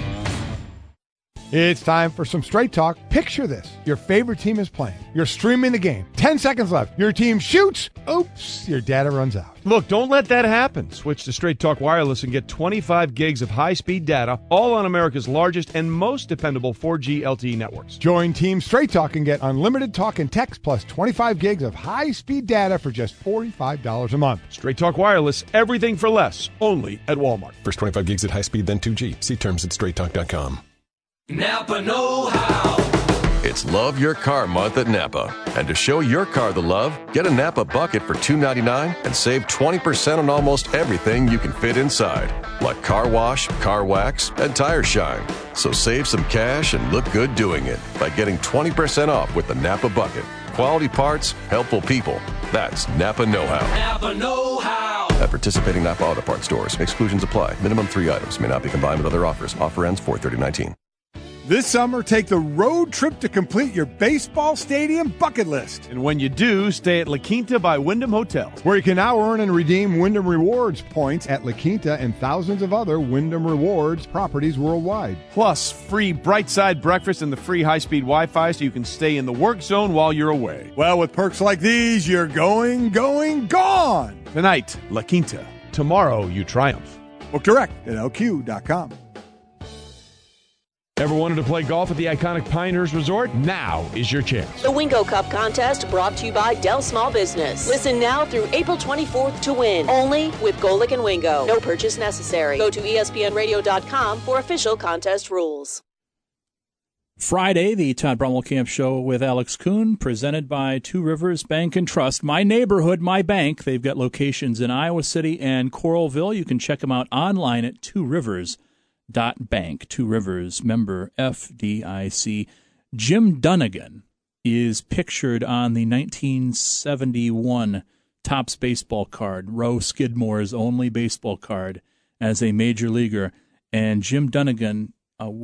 It's time for some straight talk. Picture this. Your favorite team is playing. You're streaming the game. 10 seconds left. Your team shoots. Oops, your data runs out. Look, don't let that happen. Switch to Straight Talk Wireless and get 25 gigs of high-speed data, all on America's largest and most dependable 4G LTE networks. Join Team Straight Talk and get unlimited talk and text plus 25 gigs of high-speed data for just $45 a month. Straight Talk Wireless, everything for less, only at Walmart. First 25 gigs at high speed, then 2G. See terms at straighttalk.com. Napa know-how. It's Love Your Car Month at Napa. And to show your car the love, get a Napa bucket for $2.99 and save 20% on almost everything you can fit inside, like car wash, car wax, and tire shine. So save some cash and look good doing it by getting 20% off with the Napa bucket. Quality parts, helpful people. That's Napa know-how. Napa know-how. At participating Napa Auto Parts stores, exclusions apply. Minimum 3 items may not be combined with other offers. Offer ends 4/30/19. This summer, take the road trip to complete your baseball stadium bucket list. And when you do, stay at La Quinta by Wyndham Hotels, where you can now earn and redeem Wyndham Rewards points at La Quinta and thousands of other Wyndham Rewards properties worldwide. Plus, free Bright Side breakfast and the free high-speed Wi-Fi so you can stay in the work zone while you're away. Well, with perks like these, you're gone! Tonight, La Quinta. Tomorrow, you triumph. Book direct at lq.com. Ever wanted to play golf at the iconic Pinehurst Resort? Now is your chance. The Wingo Cup contest brought to you by Dell Small Business. Listen now through April 24th to win. Only with Golick and Wingo. No purchase necessary. Go to ESPNradio.com for official contest rules. Friday, the Todd Bromwell Camp Show with Alex Kuhn, presented by Two Rivers Bank and Trust. My neighborhood, my bank. They've got locations in Iowa City and Coralville. You can check them out online at tworivers.bank. Two Rivers, member FDIC. Jim Dunnigan is pictured on the 1971 Topps baseball card, Roe Skidmore's only baseball card as a major leaguer. And Jim Dunnigan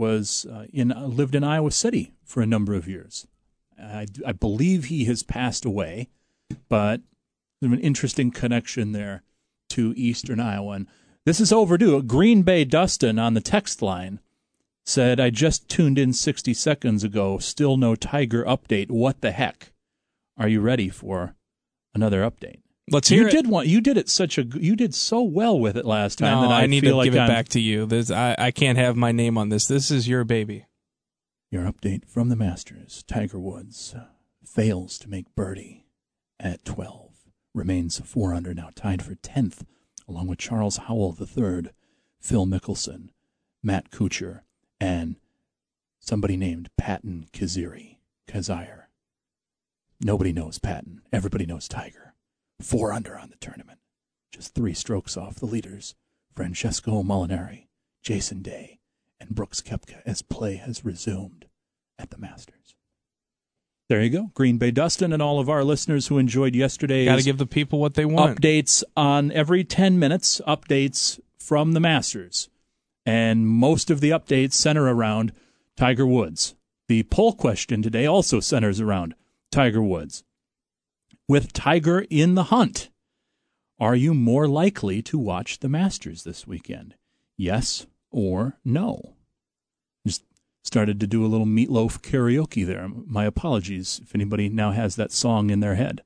lived in Iowa City for a number of years. I believe he has passed away, but there's an interesting connection there to Eastern Iowa. And this is overdue. Green Bay Dustin on the text line said, I just tuned in 60 seconds ago. Still no Tiger update. What the heck? Are you ready for another update? Let's hear it. You did so well with it last time that I need to give it I'm back to you. I can't have my name on this. This is your baby. Your update from the Masters. Tiger Woods fails to make birdie at 12. Remains 4 under, now tied for 10th, along with Charles Howell III, Phil Mickelson, Matt Kuchar, and somebody named Patton Kazire. Nobody knows Patton. Everybody knows Tiger. 4 under on the tournament. Just 3 strokes off the leaders, Francesco Molinari, Jason Day, and Brooks Koepka, as play has resumed at the Masters. There you go. Green Bay Dustin and all of our listeners who enjoyed yesterday's Got to give the people what they want. Updates on every 10 minutes, updates from the Masters. And most of the updates center around Tiger Woods. The poll question today also centers around Tiger Woods. With Tiger in the hunt, are you more likely to watch the Masters this weekend? Yes or no? Just started to do a little Meatloaf karaoke there. My apologies if anybody now has that song in their head.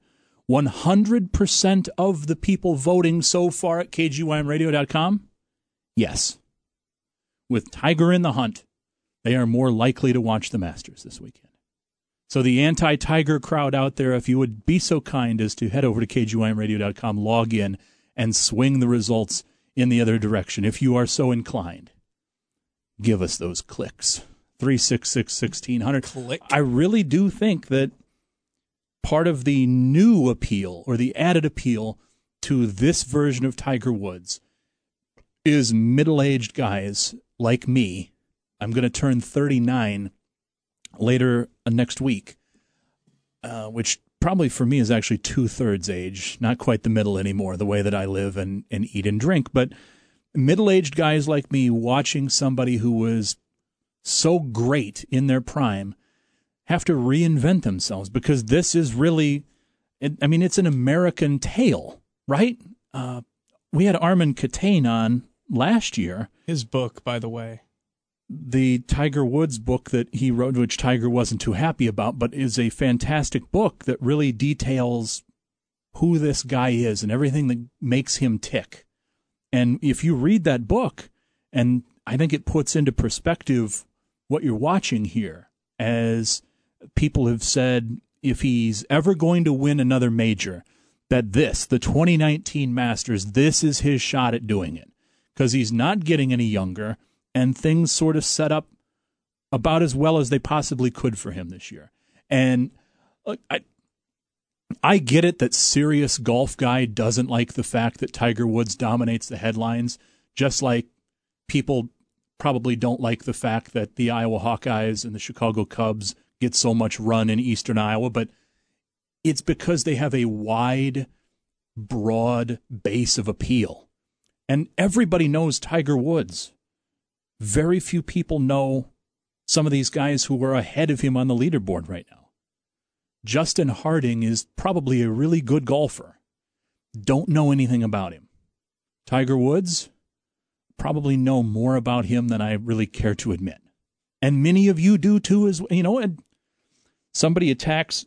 100% of the people voting so far at KGYMradio.com, yes. With Tiger in the hunt, they are more likely to watch the Masters this weekend. So the anti-Tiger crowd out there, if you would be so kind as to head over to KGYMradio.com, log in, and swing the results in the other direction, if you are so inclined. Give us those clicks. 366-1600. Click. I really do think that part of the new appeal, or the added appeal, to this version of Tiger Woods is middle-aged guys like me. I'm going to turn 39 later next week, which probably for me is actually 2/3 age, not quite the middle anymore, the way that I live and eat and drink. But middle-aged guys like me watching somebody who was so great in their prime have to reinvent themselves, because this is really, I mean, it's an American tale, right? We had Armin Katane on last year. His book, by the way. The Tiger Woods book that he wrote, which Tiger wasn't too happy about, but is a fantastic book that really details who this guy is and everything that makes him tick. And if you read that book, and I think it puts into perspective what you're watching here, as people have said, if he's ever going to win another major, that the 2019 Masters, this is his shot at doing it, because he's not getting any younger, and things sort of set up about as well as they possibly could for him this year. And look, I get it that serious golf guy doesn't like the fact that Tiger Woods dominates the headlines, just like people probably don't like the fact that the Iowa Hawkeyes and the Chicago Cubs get so much run in eastern Iowa, but it's because they have a wide, broad base of appeal. And everybody knows Tiger Woods. Very few people know some of these guys who are ahead of him on the leaderboard right now. Justin Harding is probably a really good golfer. Don't know anything about him. Tiger Woods, probably know more about him than I really care to admit. And many of you do too, as you know. And somebody attacks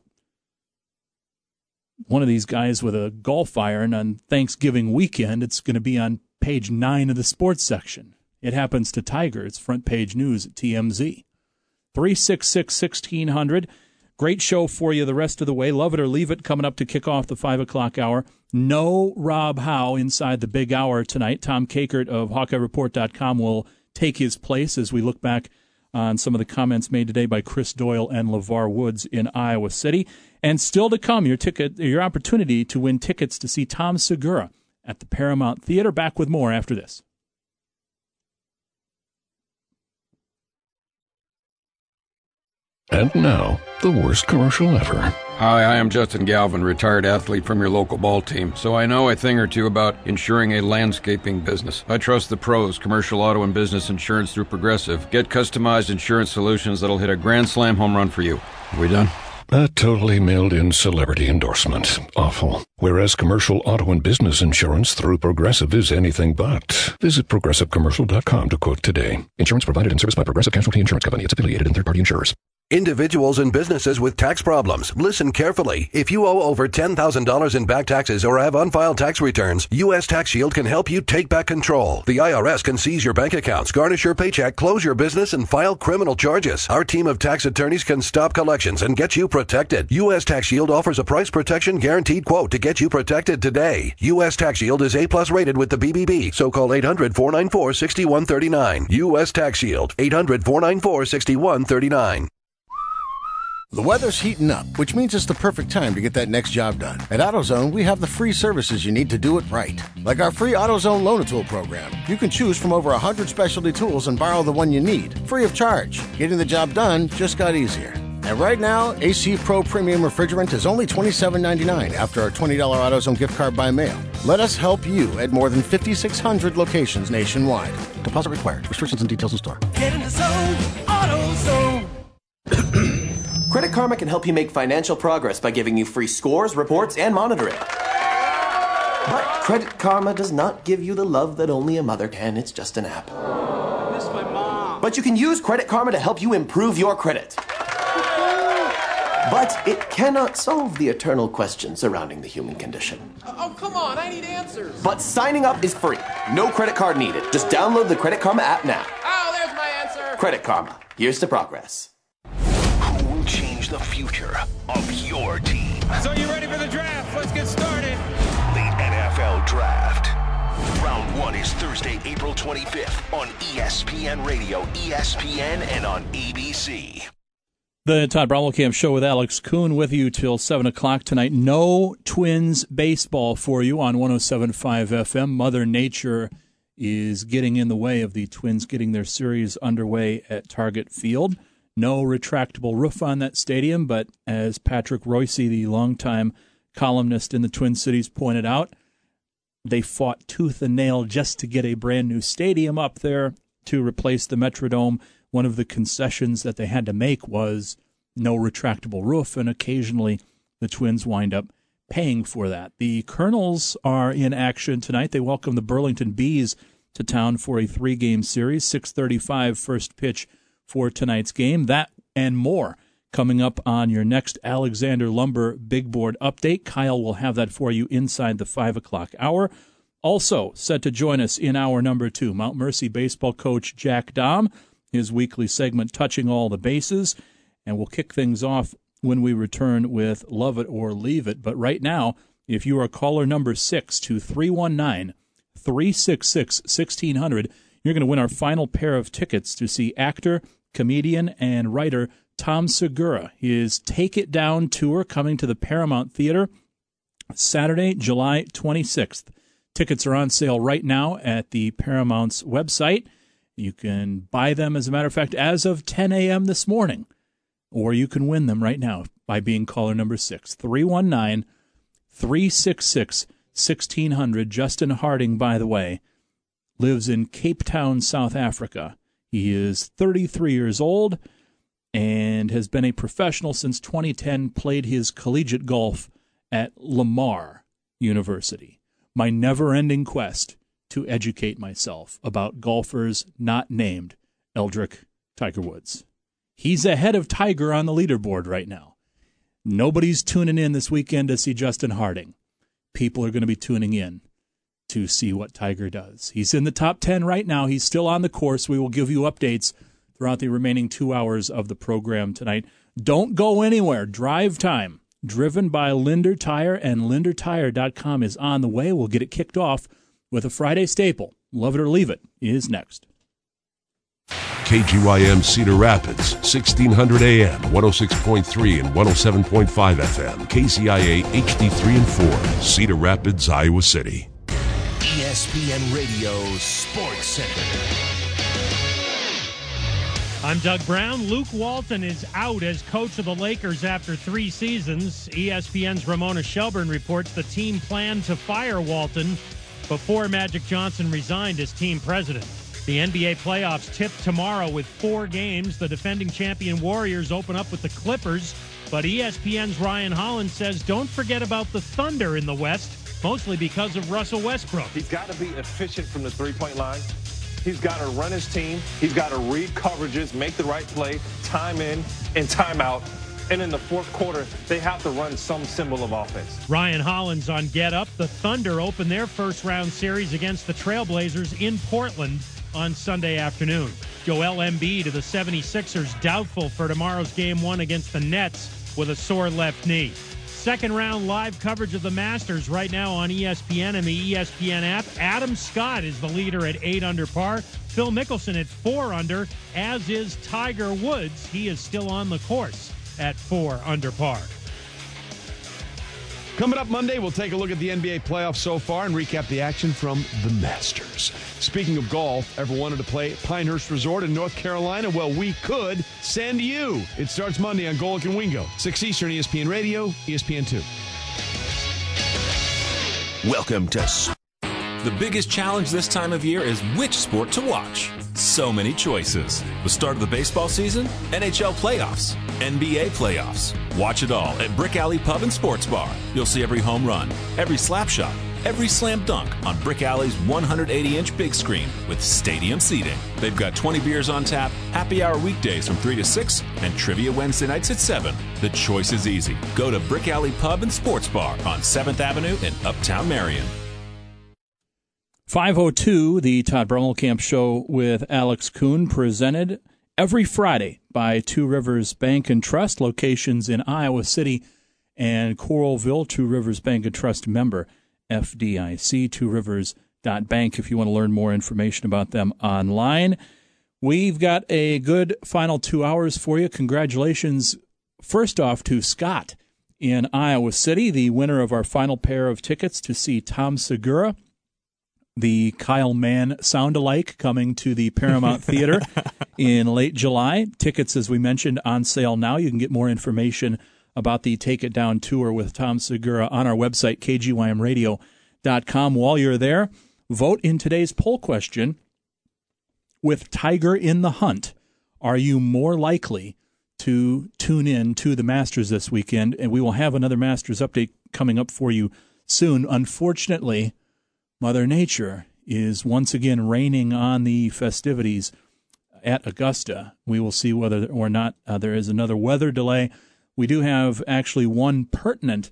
one of these guys with a golf iron on Thanksgiving weekend, it's going to be on page 9 of the sports section. It happens to Tiger. It's front page news at TMZ. 366-1600. Great show for you the rest of the way. Love it or leave it coming up to kick off the 5 o'clock hour. No Rob Howe inside the big hour tonight. Tom Kakert of HawkeyeReport.com will take his place as we look back on some of the comments made today by Chris Doyle and LeVar Woods in Iowa City. And still to come, your opportunity to win tickets to see Tom Segura at the Paramount Theater. Back with more after this. And now, the worst commercial ever. Hi, I am Justin Galvin, retired athlete from your local ball team, so I know a thing or two about insuring a landscaping business. I trust the pros, commercial auto and business insurance through Progressive. Get customized insurance solutions that'll hit a grand slam home run for you. Are we done? A totally mailed-in celebrity endorsement. Awful. Whereas commercial auto and business insurance through Progressive is anything but. Visit ProgressiveCommercial.com to quote today. Insurance provided and serviced by Progressive Casualty Insurance Company. It's affiliated and third-party insurers. Individuals and businesses with tax problems, listen carefully. If you owe over $10,000 in back taxes or have unfiled tax returns, U.S. Tax Shield can help you take back control. The IRS can seize your bank accounts, garnish your paycheck, close your business, and file criminal charges. Our team of tax attorneys can stop collections and get you protected. U.S. Tax Shield offers a price protection guaranteed quote to get you protected today. U.S. Tax Shield is A+ rated with the BBB, so call 800-494-6139. U.S. Tax Shield, 800-494-6139. The weather's heating up, which means it's the perfect time to get that next job done. At AutoZone, we have the free services you need to do it right. Like our free AutoZone Loan-A-Tool program. You can choose from over 100 specialty tools and borrow the one you need, free of charge. Getting the job done just got easier. And right now, AC Pro Premium Refrigerant is only $27.99 after our $20 AutoZone gift card by mail. Let us help you at more than 5,600 locations nationwide. Deposit required. Restrictions and details in store. Get in the zone, AutoZone. Credit Karma can help you make financial progress by giving you free scores, reports, and monitoring. But Credit Karma does not give you the love that only a mother can. It's just an app. I miss my mom. But you can use Credit Karma to help you improve your credit. But it cannot solve the eternal question surrounding the human condition. Oh, come on, I need answers. But signing up is free. No credit card needed. Just download the Credit Karma app now. Oh, there's my answer. Credit Karma. Here's to progress. Who will change the future of your team? So you ready for the draft? Let's get started. The NFL Draft. Round 1 is Thursday, April 25th on ESPN Radio, ESPN, and on ABC. The Todd Bromwell Show with Alex Kuhn with you till 7 o'clock tonight. No Twins baseball for you on 107.5 FM. Mother Nature is getting in the way of the Twins getting their series underway at Target Field. No retractable roof on that stadium, but as Patrick Royce, the longtime columnist in the Twin Cities, pointed out, they fought tooth and nail just to get a brand new stadium up there to replace the Metrodome. One of the concessions that they had to make was no retractable roof, and occasionally the Twins wind up paying for that. The Colonels are in action tonight. They welcome the Burlington Bees to town for a 3-game series, 6:35 first pitch for tonight's game. That and more coming up on your next Alexander Lumber Big Board update. Kyle will have that for you inside the 5 o'clock hour. Also set to join us in hour number 2, Mount Mercy baseball coach Jack Dahm, his weekly segment Touching All the Bases. And we'll kick things off when we return with Love It or Leave It. But right now, if you are caller number 6 to 319-366-1600, you're going to win our final pair of tickets to see actor, comedian, and writer Tom Segura. His Take It Down tour coming to the Paramount Theater Saturday, July 26th. Tickets are on sale right now at the Paramount's website. You can buy them, as a matter of fact, as of 10 a.m. this morning. Or you can win them right now by being caller number 6, 319-366-1600. Justin Harding, by the way, lives in Cape Town, South Africa. He is 33 years old and has been a professional since 2010, played his collegiate golf at Lamar University. My never-ending quest to educate myself about golfers not named Eldrick Tiger Woods. He's ahead of Tiger on the leaderboard right now. Nobody's tuning in this weekend to see Justin Harding. People are going to be tuning in to see what Tiger does. He's in the top 10 right now. He's still on the course. We will give you updates throughout the remaining 2 hours of the program tonight. Don't go anywhere. Drive Time, driven by Linder Tire, and LinderTire.com is on the way. We'll get it kicked off with a Friday staple. Love It or Leave It is next. KGYM Cedar Rapids, 1600 AM, 106.3 and 107.5 FM. KCIA HD3 and 4, Cedar Rapids, Iowa City. ESPN Radio Sports Center. I'm Doug Brown. Luke Walton is out as coach of the Lakers after 3 seasons. ESPN's Ramona Shelburne reports the team planned to fire Walton before Magic Johnson resigned as team president. The NBA playoffs tip tomorrow with 4 games. The defending champion Warriors open up with the Clippers, but ESPN's Ryan Hollins says don't forget about the Thunder in the West, mostly because of Russell Westbrook. He's got to be efficient from the three-point line. He's got to run his team. He's got to read coverages, make the right play, time in and time out. And in the fourth quarter, they have to run some symbol of offense. Ryan Hollins on Get Up. The Thunder open their first-round series against the Trailblazers in Portland on Sunday afternoon. Joel Embiid of the 76ers doubtful for tomorrow's Game 1 against the Nets with a sore left knee. Second-round live coverage of the Masters right now on ESPN and the ESPN app. Adam Scott is the leader at 8 under par. Phil Mickelson at 4 under, as is Tiger Woods. He is still on the course at 4 under par. Coming up Monday, we'll take a look at the NBA playoffs so far and recap the action from the Masters. Speaking of golf, ever wanted to play at Pinehurst Resort in North Carolina? Well, we could send you. It starts Monday on Golic and Wingo, 6 Eastern, ESPN Radio, ESPN 2. Welcome to The biggest challenge this time of year is which sport to watch. So many choices. The start of the baseball season, NHL playoffs, NBA playoffs. Watch it all at Brick Alley Pub and Sports Bar. You'll see every home run, every slap shot, every slam dunk on Brick Alley's 180-inch big screen with stadium seating. They've got 20 beers on tap, happy hour weekdays from 3 to 6, and trivia Wednesday nights at 7. The choice is easy. Go to Brick Alley Pub and Sports Bar on 7th Avenue in Uptown Marion. 5:02, the Todd Brummelkamp Show with Alex Kuhn, presented every Friday by Two Rivers Bank and Trust, locations in Iowa City and Coralville. Two Rivers Bank and Trust member, FDIC, tworivers.bank if you want to learn more information about them online. We've got a good final 2 hours for you. Congratulations, first off, to Scott in Iowa City, the winner of our final pair of tickets to see Tom Segura. the Kyle Mann sound-alike coming to the Paramount Theater in late July. Tickets, as we mentioned, on sale now. You can get more information about the Take It Down tour with Tom Segura on our website, kgymradio.com. While you're there, vote in today's poll question. With Tiger in the hunt, are you more likely to tune in to the Masters this weekend? And we will have another Masters update coming up for you soon. Unfortunately, Mother Nature is once again raining on the festivities at Augusta. We will see whether or not there is another weather delay. We do have actually one pertinent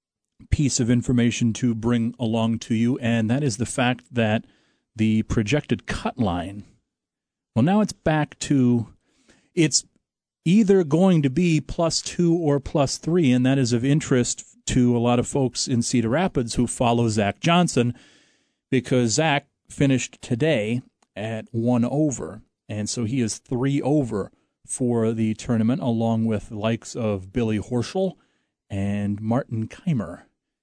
piece of information to bring along to you, and that is the fact that the projected cut line, well, now it's back to, it's either going to be +2 or +3, and that is of interest to a lot of folks in Cedar Rapids who follow Zach Johnson, because Zach finished today at 1 over, and so he is 3 over for the tournament, along with the likes of Billy Horschel and Martin Keimer.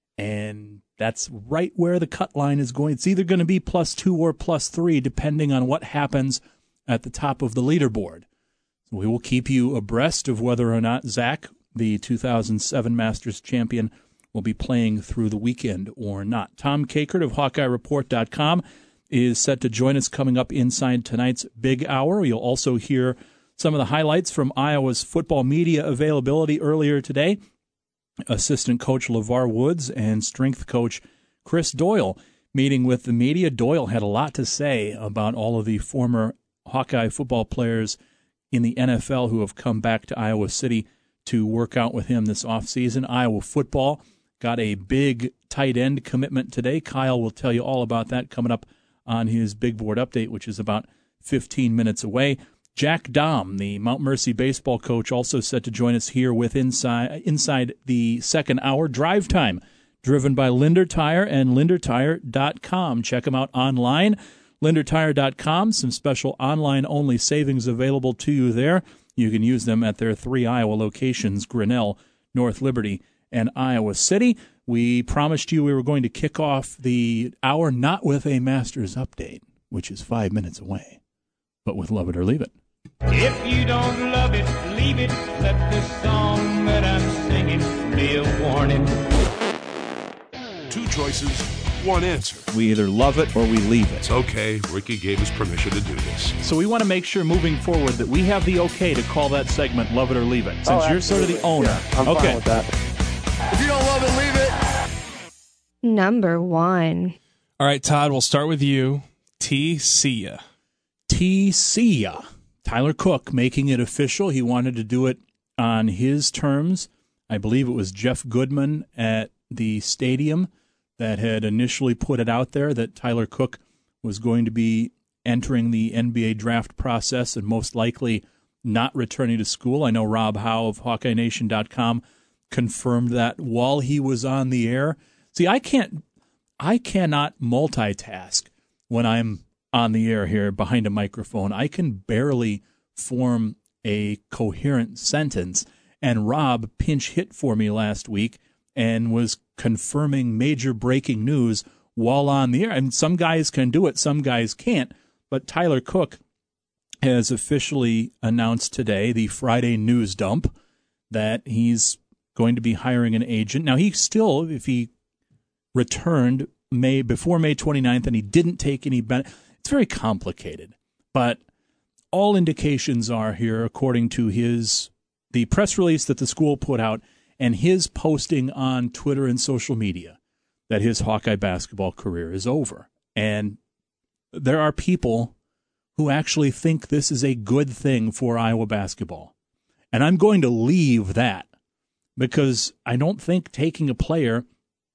And that's right where the cut line is going. It's either going to be +2 or +3, depending on what happens at the top of the leaderboard. So we will keep you abreast of whether or not Zach, the 2007 Masters champion, will be playing through the weekend or not. Tom Kakert of HawkeyeReport.com is set to join us coming up inside tonight's big hour. You'll also hear some of the highlights from Iowa's football media availability earlier today. Assistant coach LeVar Woods and strength coach Chris Doyle meeting with the media. Doyle had a lot to say about all of the former Hawkeye football players in the NFL who have come back to Iowa City to work out with him this offseason. Iowa football got a big tight end commitment today. Kyle will tell you all about that coming up on his Big Board Update, which is about 15 minutes away. Jack Dahm, the Mount Mercy baseball coach, also set to join us here with inside the second hour. Drive Time, driven by Linder Tire and LinderTire.com. Check them out online, LinderTire.com. Some special online-only savings available to you there. You can use them at their 3 Iowa locations, Grinnell, North Liberty, and Iowa City. We promised you we were going to kick off the hour not with a Masters update, which is 5 minutes away, but with Love It or Leave It. If you don't love it, leave it. Let the song that I'm singing be a warning. 2 choices, 1 answer. We either love it or we leave it. It's okay. Ricky gave us permission to do this. So we want to make sure moving forward that we have the okay to call that segment Love It or Leave It, since you're sort of the owner. Yeah, I'm fine with that. If you don't love it, leave it. Number 1. All right, Todd, we'll start with you. See ya. See ya. Tyler Cook making it official. He wanted to do it on his terms. I believe it was Jeff Goodman at the stadium that had initially put it out there that Tyler Cook was going to be entering the NBA draft process and most likely not returning to school. I know Rob Howe of HawkeyeNation.com confirmed that while he was on the air. See, I cannot multitask when I'm on the air here behind a microphone. I can barely form a coherent sentence. And Rob pinch hit for me last week and was confirming major breaking news while on the air. And some guys can do it, some guys can't. But Tyler Cook has officially announced today, the Friday news dump, that he's going to be hiring an agent. Now, he still, if he returned before May 29th and he didn't take any benefit, it's very complicated. But all indications are here, according to the press release that the school put out and his posting on Twitter and social media, that his Hawkeye basketball career is over. And there are people who actually think this is a good thing for Iowa basketball. And I'm going to leave that because I don't think taking a player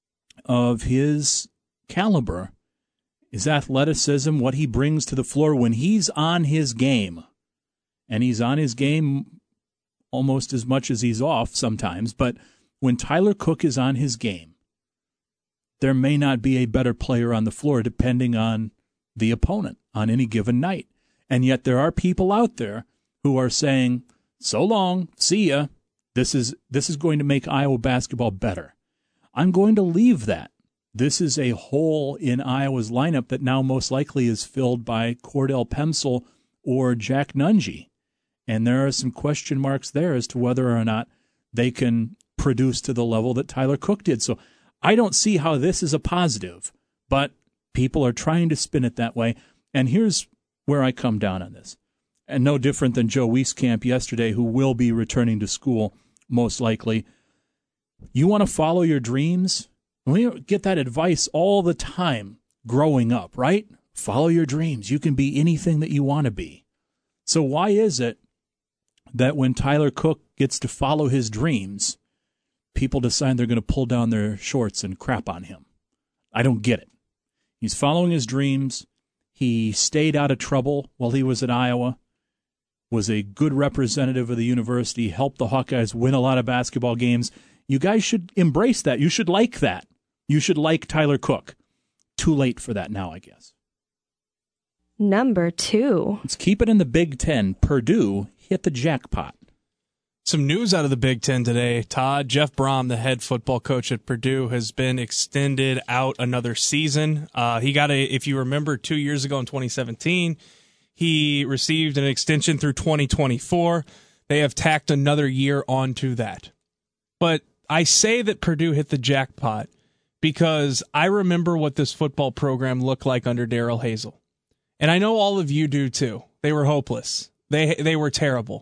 of his caliber, his athleticism, what he brings to the floor when he's on his game, and he's on his game almost as much as he's off sometimes, but when Tyler Cook is on his game, there may not be a better player on the floor depending on the opponent on any given night. And yet there are people out there who are saying, so long, see ya. This is going to make Iowa basketball better. I'm going to leave that this is a hole in Iowa's lineup that now most likely is filled by Cordell Pemsel or Jack Nunge. And there are some question marks there as to whether or not they can produce to the level that Tyler Cook did. So I don't see how this is a positive, but people are trying to spin it that way. And here's where I come down on this. And no different than Joe Wieskamp yesterday, who will be returning to school most likely. You want to follow your dreams? We get that advice all the time growing up, right? Follow your dreams. You can be anything that you want to be. So why is it that when Tyler Cook gets to follow his dreams, people decide they're going to pull down their shorts and crap on him? I don't get it. He's following his dreams. He stayed out of trouble while he was at Iowa, was a good representative of the university, helped the Hawkeyes win a lot of basketball games. You guys should embrace that. You should like that. You should like Tyler Cook. Too late for that now, I guess. Number 2. Let's keep it in the Big Ten. Purdue hit the jackpot. Some news out of the Big Ten today. Todd, Jeff Brom, the head football coach at Purdue, has been extended out another season. He got if you remember, 2 years ago in 2017, he received an extension through 2024. They have tacked another year onto that. But I say that Purdue hit the jackpot because I remember what this football program looked like under Darrell Hazell. And I know all of you do too. They were hopeless. They were terrible.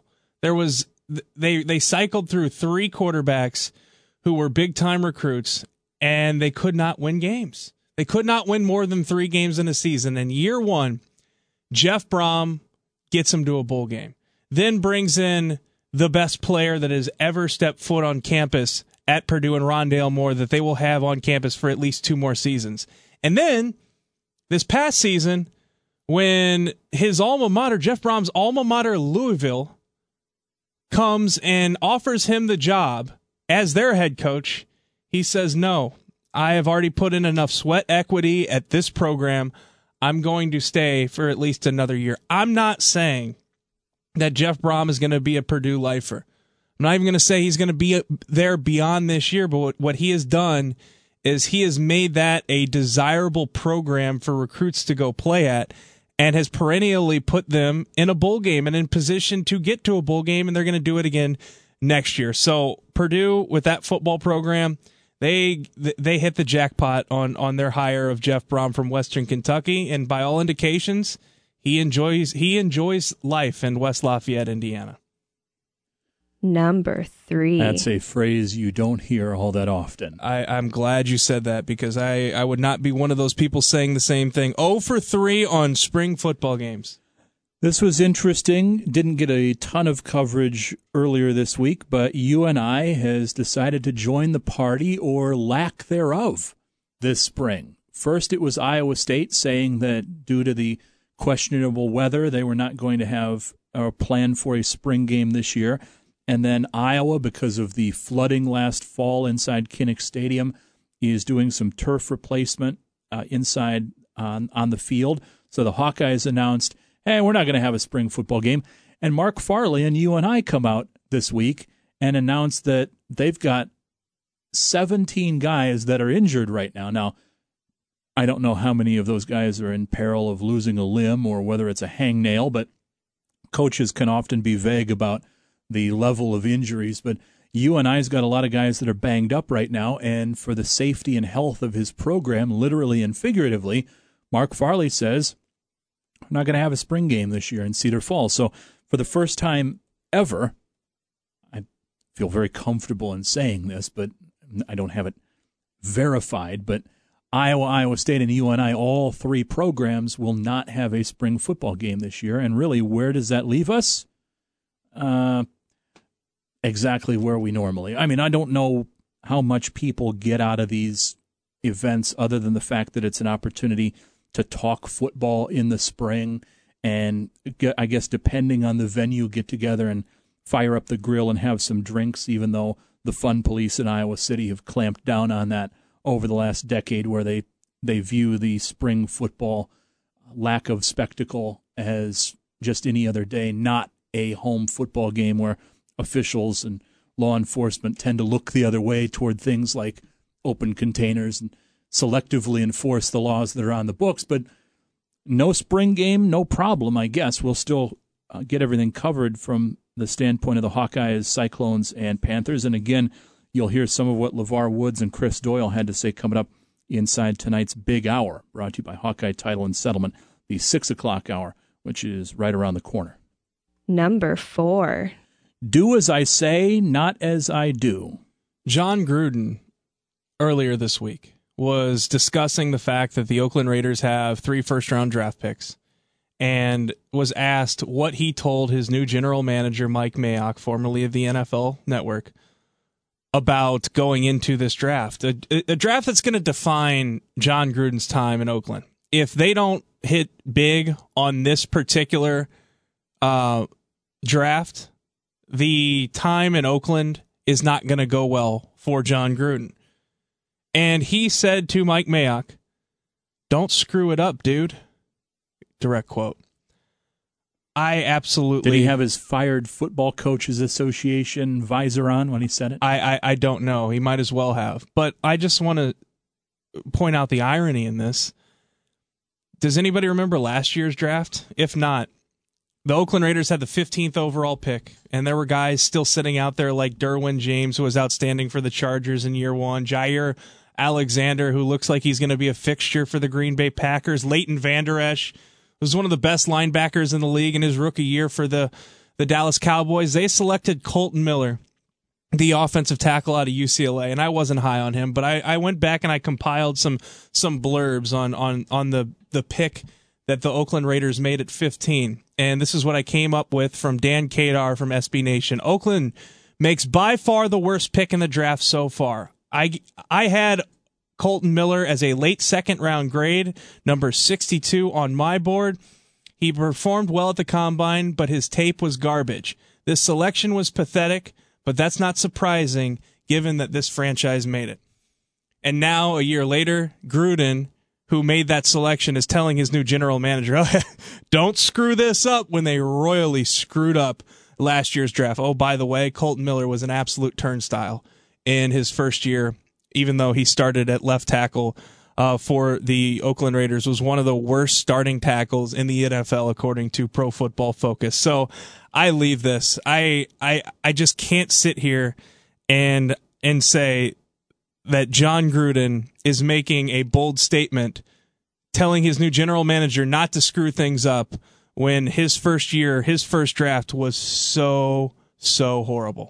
They cycled through 3 quarterbacks who were big-time recruits, and they could not win games. They could not win more than 3 games in a season. And year 1, Jeff Brom gets them to a bowl game, then brings in the best player that has ever stepped foot on campus at Purdue and Rondale Moore that they will have on campus for at least 2 more seasons. And then this past season, when his alma mater, Jeff Brom's alma mater, Louisville, comes and offers him the job as their head coach, he says, no, I have already put in enough sweat equity at this program. I'm going to stay for at least another year. I'm not saying that Jeff Brom is going to be a Purdue lifer. I'm not even going to say he's going to be there beyond this year, but what he has done is he has made that a desirable program for recruits to go play at and has perennially put them in a bowl game and in position to get to a bowl game, and they're going to do it again next year. So Purdue, with that football program, they hit the jackpot on their hire of Jeff Brom from Western Kentucky, and by all indications, he enjoys life in West Lafayette, Indiana. Number 3. That's a phrase you don't hear all that often. I'm glad you said that because I would not be one of those people saying the same thing. 0 for 3 on spring football games. This was interesting. Didn't get a ton of coverage earlier this week, but UNI has decided to join the party, or lack thereof, this spring. First, it was Iowa State saying that due to the questionable weather, they were not going to have a plan for a spring game this year. And then Iowa, because of the flooding last fall inside Kinnick Stadium, is doing some turf replacement inside on the field. So the Hawkeyes announced, hey, we're not going to have a spring football game. And Mark Farley and UNI come out this week and announce that they've got 17 guys that are injured right now. Now, I don't know how many of those guys are in peril of losing a limb or whether it's a hangnail, but coaches can often be vague about the level of injuries. But UNI's got a lot of guys that are banged up right now, and for the safety and health of his program, literally and figuratively, Mark Farley says, we're not going to have a spring game this year in Cedar Falls. So for the first time ever, I feel very comfortable in saying this, but I don't have it verified, but Iowa State, and UNI, all 3 programs will not have a spring football game this year. And really, where does that leave us? Exactly where we normally. I mean, I don't know how much people get out of these events other than the fact that it's an opportunity to talk football in the spring, and I guess depending on the venue, get together and fire up the grill and have some drinks, even though the fun police in Iowa City have clamped down on that over the last decade, where they view the spring football lack of spectacle as just any other day, not a home football game where officials and law enforcement tend to look the other way toward things like open containers and selectively enforce the laws that are on the books. But no spring game, no problem, I guess. We'll still get everything covered from the standpoint of the Hawkeyes, Cyclones, and Panthers. And again, you'll hear some of what LeVar Woods and Chris Doyle had to say coming up inside tonight's Big Hour, brought to you by Hawkeye Title and Settlement, the 6 o'clock hour, which is right around the corner. Number 4. Do as I say, not as I do. John Gruden, earlier this week, was discussing the fact that the Oakland Raiders have 3 first-round draft picks, and was asked what he told his new general manager, Mike Mayock, formerly of the NFL Network, about going into this draft. A draft that's going to define John Gruden's time in Oakland. If they don't hit big on this particular draft, the time in Oakland is not going to go well for John Gruden. And he said to Mike Mayock, "Don't screw it up, dude." Direct quote. I absolutely... Did he have his Fired Football Coaches Association visor on when he said it? I don't know. He might as well have. But I just want to point out the irony in this. Does anybody remember last year's draft? If not, the Oakland Raiders had the 15th overall pick, and there were guys still sitting out there like Derwin James, who was outstanding for the Chargers in year one, Jair Alexander, who looks like he's going to be a fixture for the Green Bay Packers, Leighton Vander Esch, was one of the best linebackers in the league in his rookie year for the Dallas Cowboys. They selected Colton Miller, the offensive tackle out of UCLA, and I wasn't high on him, but I went back and I compiled some blurbs on the pick that the Oakland Raiders made at 15, and this is what I came up with from Dan Kadar from SB Nation. Oakland makes by far the worst pick in the draft so far. I had Colton Miller as a late second-round grade, number 62 on my board. He performed well at the Combine, but his tape was garbage. This selection was pathetic, but that's not surprising given that this franchise made it. And now, a year later, Gruden, who made that selection, is telling his new general manager, don't screw this up, when they royally screwed up last year's draft. Oh, by the way, Colton Miller was an absolute turnstile in his first year, even though he started at left tackle for the Oakland Raiders, was one of the worst starting tackles in the NFL, according to Pro Football Focus. So I leave this. I just can't sit here and say that John Gruden is making a bold statement telling his new general manager not to screw things up when his first year, his first draft was so horrible.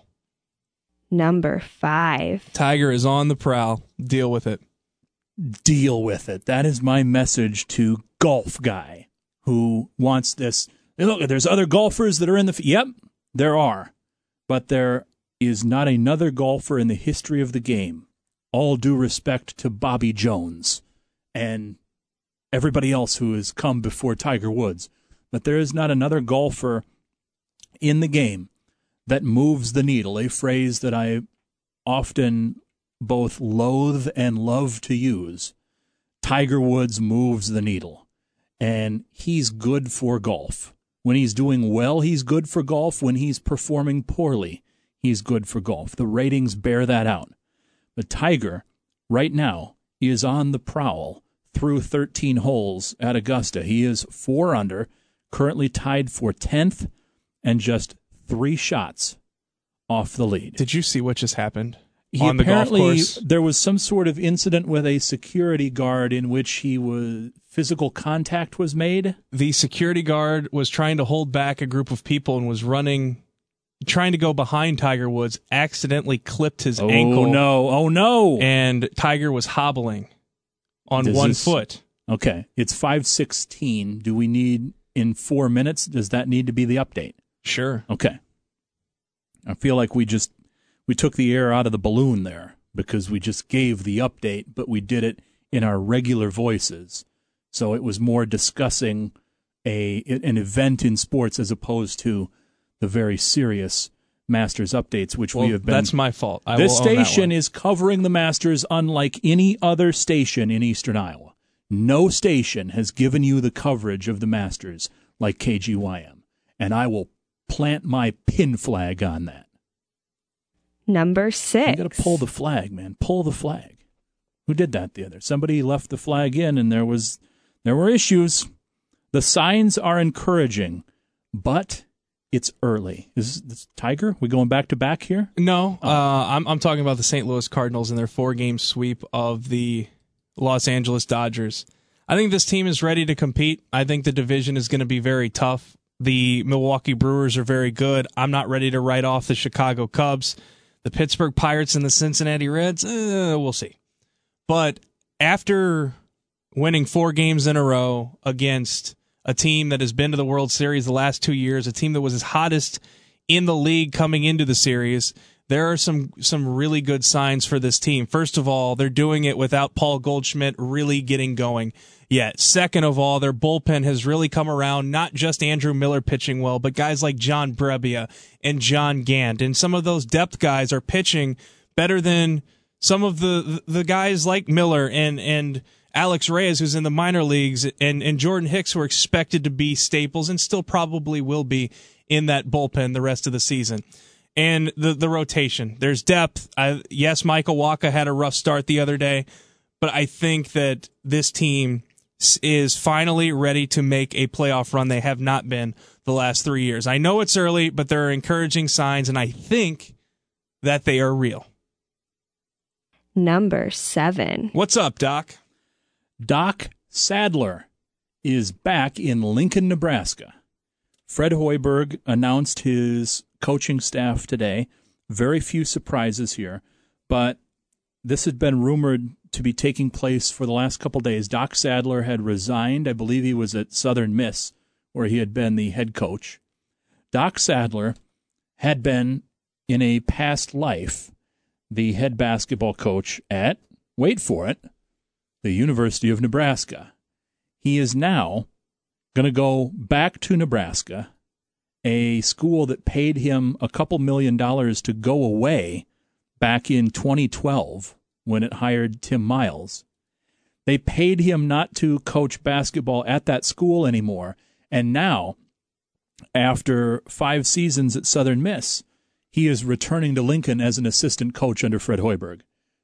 Number 5. Tiger is on the prowl. Deal with it. Deal with it. That is my message to Golf Guy, who wants this. Look, there's other golfers that are in the... Yep, there are. But there is not another golfer in the history of the game, all due respect to Bobby Jones and everybody else who has come before Tiger Woods. But there is not another golfer in the game that moves the needle, a phrase that I often both loathe and love to use. Tiger Woods moves the needle, and he's good for golf. When he's doing well, he's good for golf. When he's performing poorly, he's good for golf. The ratings bear that out. But Tiger, right now, is on the prowl through 13 holes at Augusta. He is 4 under, currently tied for 10th, and just 3 shots off the lead. Did you see what just happened on the golf course? There was some sort of incident with a security guard in which physical contact was made. The security guard was trying to hold back a group of people and was trying to go behind Tiger Woods, accidentally clipped his ankle. Oh no. And Tiger was hobbling on one foot. Okay. It's 5:16. Do we need in 4 minutes? Does that need to be the update? Sure. Okay. I feel like we took the air out of the balloon there because we just gave the update, but we did it in our regular voices. So it was more discussing an event in sports as opposed to the very serious Masters updates, which we have been. That's my fault. This station is covering the Masters unlike any other station in Eastern Iowa. No station has given you the coverage of the Masters like KGYM, and I will plant my pin flag on that. Number 6. You got to pull the flag, man. Pull the flag. Who did that the other? Somebody left the flag in, and there were issues. The signs are encouraging, but it's early. Is this Tiger? We going back to back here? No, I'm talking about the St. Louis Cardinals and their 4-game sweep of the Los Angeles Dodgers. I think this team is ready to compete. I think the division is going to be very tough. The Milwaukee Brewers are very good. I'm not ready to write off the Chicago Cubs. The Pittsburgh Pirates and the Cincinnati Reds, we'll see. But after winning 4 games in a row against a team that has been to the World Series the last 2 years, a team that was as hottest in the league coming into the series, there are some really good signs for this team. First of all, they're doing it without Paul Goldschmidt really getting going yet. Second of all, their bullpen has really come around, not just Andrew Miller pitching well, but guys like John Brebbia and John Gant. And some of those depth guys are pitching better than some of the guys like Miller and Alex Reyes, who's in the minor leagues, and Jordan Hicks, who are expected to be staples and still probably will be in that bullpen the rest of the season. And the rotation. There's depth. Yes, Michael Wacha had a rough start the other day, but I think that this team is finally ready to make a playoff run. They have not been the last 3 years. I know it's early, but there are encouraging signs, and I think that they are real. Number 7. What's up, Doc? Doc Sadler is back in Lincoln, Nebraska. Fred Hoiberg announced his coaching staff today. Very few surprises here, but this had been rumored to be taking place for the last couple days. Doc Sadler had resigned. I believe he was at Southern Miss, where he had been the head coach. Doc Sadler had been, in a past life, the head basketball coach at, wait for it, the University of Nebraska. He is now going to go back to Nebraska, a school that paid him a couple $1 million to go away back in 2012 when it hired Tim Miles. They paid him not to coach basketball at that school anymore, and now, after 5 seasons at Southern Miss, he is returning to Lincoln as an assistant coach under Fred Hoiberg.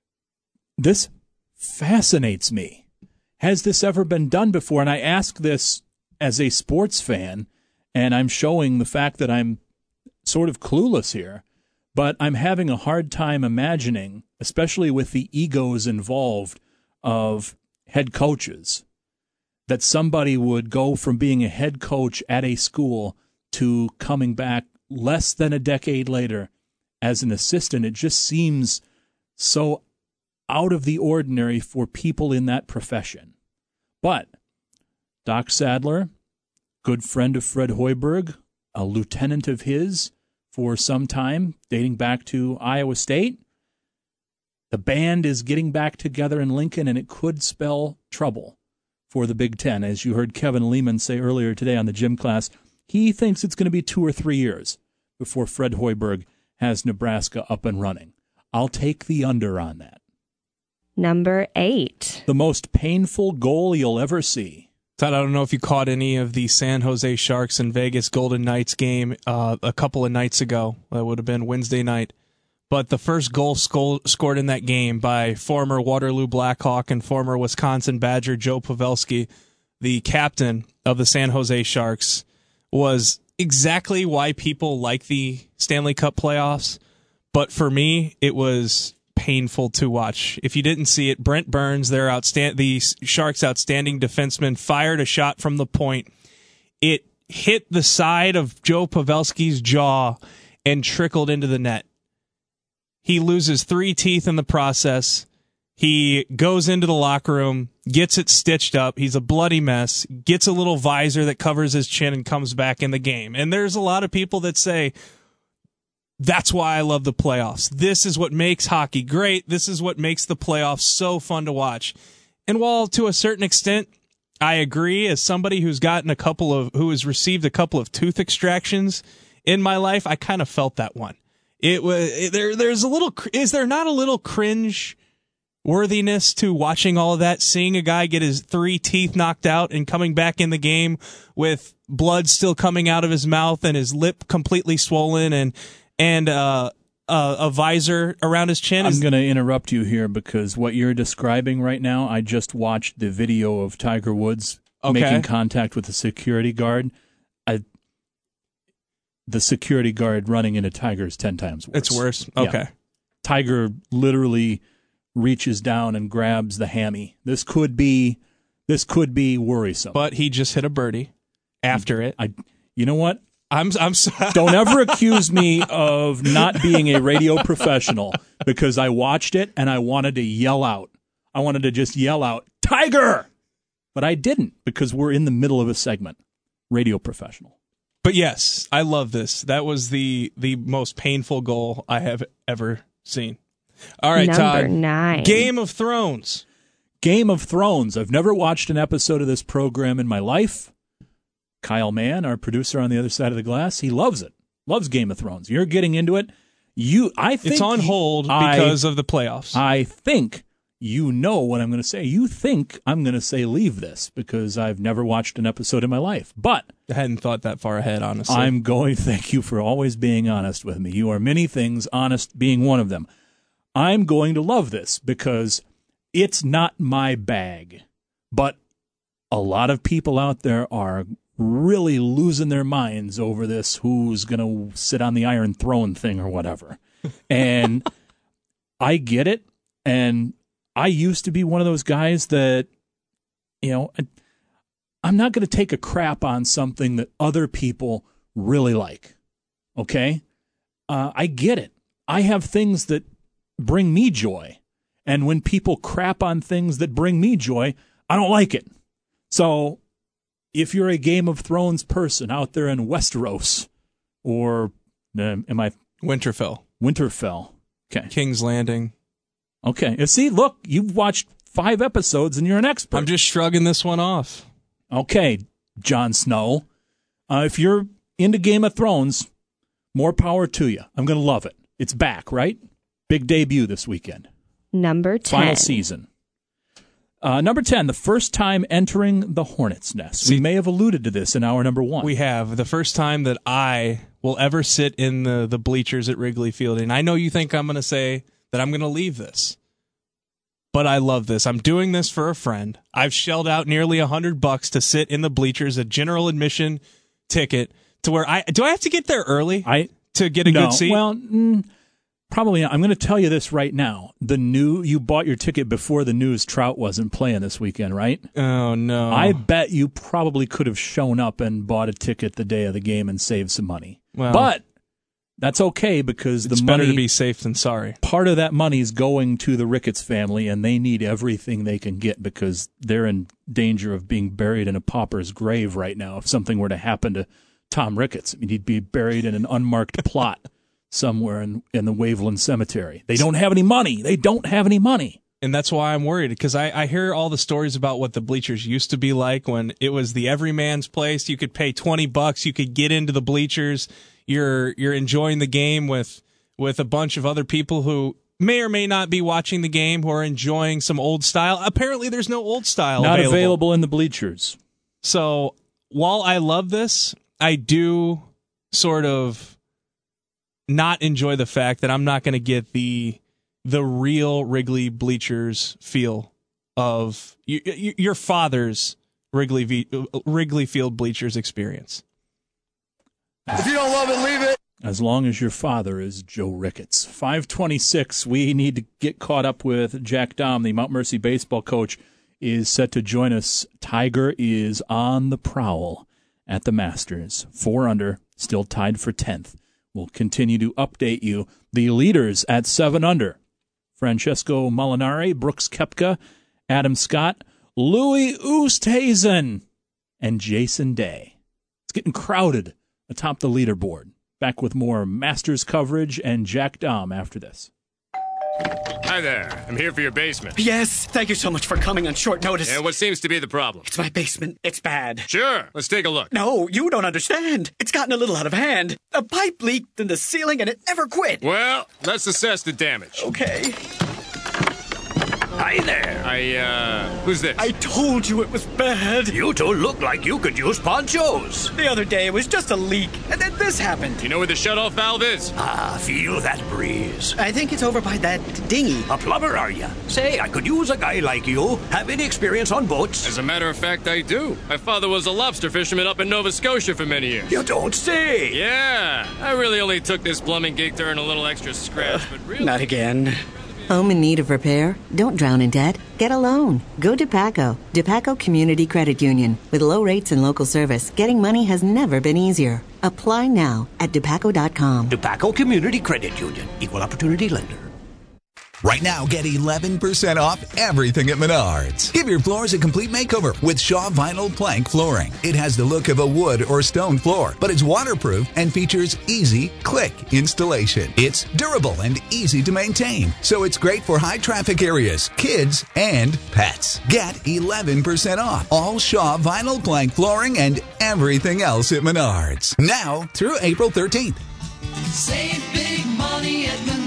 This fascinates me. Has this ever been done before? And I ask this as a sports fan, and I'm showing the fact that I'm sort of clueless here, but I'm having a hard time imagining, especially with the egos involved of head coaches, that somebody would go from being a head coach at a school to coming back less than a decade later as an assistant. It just seems so out of the ordinary for people in that profession. But Doc Sadler, good friend of Fred Hoiberg, a lieutenant of his for some time, dating back to Iowa State. The band is getting back together in Lincoln, and it could spell trouble for the Big Ten. As you heard Kevin Lehman say earlier today on the gym class, he thinks it's going to be 2 or 3 years before Fred Hoiberg has Nebraska up and running. I'll take the under on that. Number 8. The most painful goal you'll ever see. Todd, I don't know if you caught any of the San Jose Sharks and Vegas Golden Knights game a couple of nights ago. That would have been Wednesday night. But the first goal scored in that game by former Waterloo Blackhawk and former Wisconsin Badger Joe Pavelski, the captain of the San Jose Sharks, was exactly why people like the Stanley Cup playoffs. But for me, it was painful to watch. If you didn't see it, Brent Burns, the Sharks' outstanding defenseman, fired a shot from the point. It hit the side of Joe Pavelski's jaw and trickled into the net. He loses 3 teeth in the process. He goes into the locker room, gets it stitched up. He's a bloody mess, gets a little visor that covers his chin, and comes back in the game. And there's a lot of people that say, that's why I love the playoffs. This is what makes hockey great. This is what makes the playoffs so fun to watch. And while to a certain extent, I agree, as somebody who has received a couple of tooth extractions in my life, I kind of felt that one. Is there not a little cringe worthiness to watching all of that, seeing a guy get his 3 teeth knocked out and coming back in the game with blood still coming out of his mouth and his lip completely swollen and a visor around his chin. I'm going to interrupt you here because what you're describing right now, I just watched the video of Tiger Woods making contact with the security guard. The security guard running into Tiger is 10 times worse. It's worse? Okay. Yeah. Tiger literally reaches down and grabs the hammy. This could be worrisome. But he just hit a birdie after it. You know what? I'm sorry. Don't ever accuse me of not being a radio professional because I watched it and I wanted to yell out. I wanted to just yell out, Tiger! But I didn't because we're in the middle of a segment. Radio professional. But yes, I love this. That was the most painful goal I have ever seen. All right, Number Todd. 9. Game of Thrones. Game of Thrones. I've never watched an episode of this program in my life. Kyle Mann, our producer on the other side of the glass, he loves it. Loves Game of Thrones. You're getting into it. I think it's on hold because of the playoffs. I think you know what I'm going to say. You think I'm going to say leave this because I've never watched an episode in my life. But I hadn't thought that far ahead, honestly. Thank you for always being honest with me. You are many things, honest being one of them. I'm going to love this because it's not my bag. But a lot of people out there are really losing their minds over this who's going to sit on the Iron Throne thing or whatever. And I get it. And I used to be one of those guys that, I'm not going to take a crap on something that other people really like. Okay? I get it. I have things that bring me joy. And when people crap on things that bring me joy, I don't like it. So if you're a Game of Thrones person out there in Westeros or Winterfell. Okay. King's Landing. Okay. See, look, you've watched 5 episodes and you're an expert. I'm just shrugging this one off. Okay, Jon Snow. If you're into Game of Thrones, more power to you. I'm going to love it. It's back, right? Big debut this weekend. Number 10. Final season. Number 10, the first time entering the Hornet's Nest. We may have alluded to this in hour number 1. We have. The first time that I will ever sit in the bleachers at Wrigley Field. And I know you think I'm going to say that I'm going to leave this. But I love this. I'm doing this for a friend. I've shelled out nearly $100 to sit in the bleachers, a general admission ticket, to where do I have to get there early to get a good seat? Well, probably not. I'm going to tell you this right now. You bought your ticket before the news Trout wasn't playing this weekend, right? Oh, no. I bet you probably could have shown up and bought a ticket the day of the game and saved some money. Well, but that's okay because it's better to be safe than sorry. Part of that money is going to the Ricketts family, and they need everything they can get because they're in danger of being buried in a pauper's grave right now if something were to happen to Tom Ricketts. I mean, he'd be buried in an unmarked plot somewhere in the Waveland Cemetery. They don't have any money. And that's why I'm worried, because I hear all the stories about what the bleachers used to be like when it was the everyman's place. You could pay $20, you could get into the bleachers. You're enjoying the game with a bunch of other people who may or may not be watching the game, who are enjoying some old style. Apparently, there's no old style not available in the bleachers. So while I love this, I do sort of not enjoy the fact that I'm not going to get the real Wrigley bleachers feel of your father's Wrigley Field bleachers experience. If you don't love it, leave it. As long as your father is Joe Ricketts. 5:26, we need to get caught up with Jack Dahm, the Mount Mercy baseball coach, is set to join us. Tiger is on the prowl at the Masters. 4 under, still tied for 10th. We'll continue to update you. The leaders at 7 under. Francesco Molinari, Brooks Koepka, Adam Scott, Louis Oosthuizen, and Jason Day. It's getting crowded atop the leaderboard. Back with more Masters coverage and Jack Dahm after this. Hi there. I'm here for your basement. Yes, thank you so much for coming on short notice. And what seems to be the problem? It's my basement. It's bad. Sure. Let's take a look. No, you don't understand. It's gotten a little out of hand. A pipe leaked in the ceiling and it never quit. Well, let's assess the damage. Okay. I there. Who's this? I told you it was bad. You two look like you could use ponchos. The other day it was just a leak, and then this happened. You know where the shutoff valve is? Feel that breeze. I think it's over by that dinghy. A plumber, are you? Say, I could use a guy like you. Have any experience on boats? As a matter of fact, I do. My father was a lobster fisherman up in Nova Scotia for many years. You don't say. Yeah, I really only took this plumbing gig to earn a little extra scratch, but really... Not again. Home in need of repair? Don't drown in debt. Get a loan. Go DePaco. DePaco Community Credit Union. With low rates and local service, getting money has never been easier. Apply now at DePaco.com. DePaco Community Credit Union. Equal opportunity lender. Right now, get 11% off everything at Menards. Give your floors a complete makeover with Shaw Vinyl Plank Flooring. It has the look of a wood or stone floor, but it's waterproof and features easy, click installation. It's durable and easy to maintain, so it's great for high-traffic areas, kids, and pets. Get 11% off all Shaw Vinyl Plank Flooring and everything else at Menards. Now through April 13th. Save big money at Menards.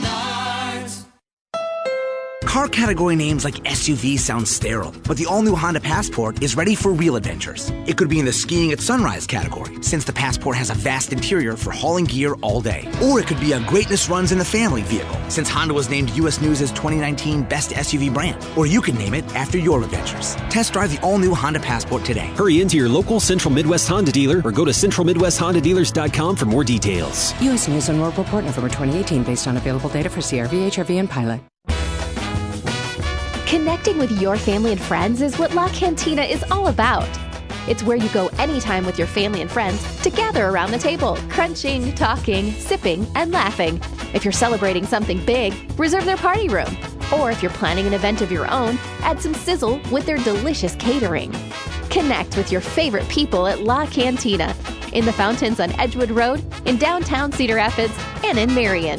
Car category names like SUV sound sterile, but the all-new Honda Passport is ready for real adventures. It could be in the skiing at sunrise category, since the Passport has a vast interior for hauling gear all day. Or it could be a greatness runs in the family vehicle, since Honda was named U.S. News' 2019 Best SUV Brand. Or you can name it after your adventures. Test drive the all-new Honda Passport today. Hurry into your local Central Midwest Honda dealer or go to centralmidwesthondadealers.com for more details. U.S. News and World Report November 2018 based on available data for CRV, HRV, and Pilot. Connecting with your family and friends is what La Cantina is all about. It's where you go anytime with your family and friends to gather around the table, crunching, talking, sipping, and laughing. If you're celebrating something big, reserve their party room. Or if you're planning an event of your own, add some sizzle with their delicious catering. Connect with your favorite people at La Cantina, in the fountains on Edgewood Road, in downtown Cedar Rapids, and in Marion.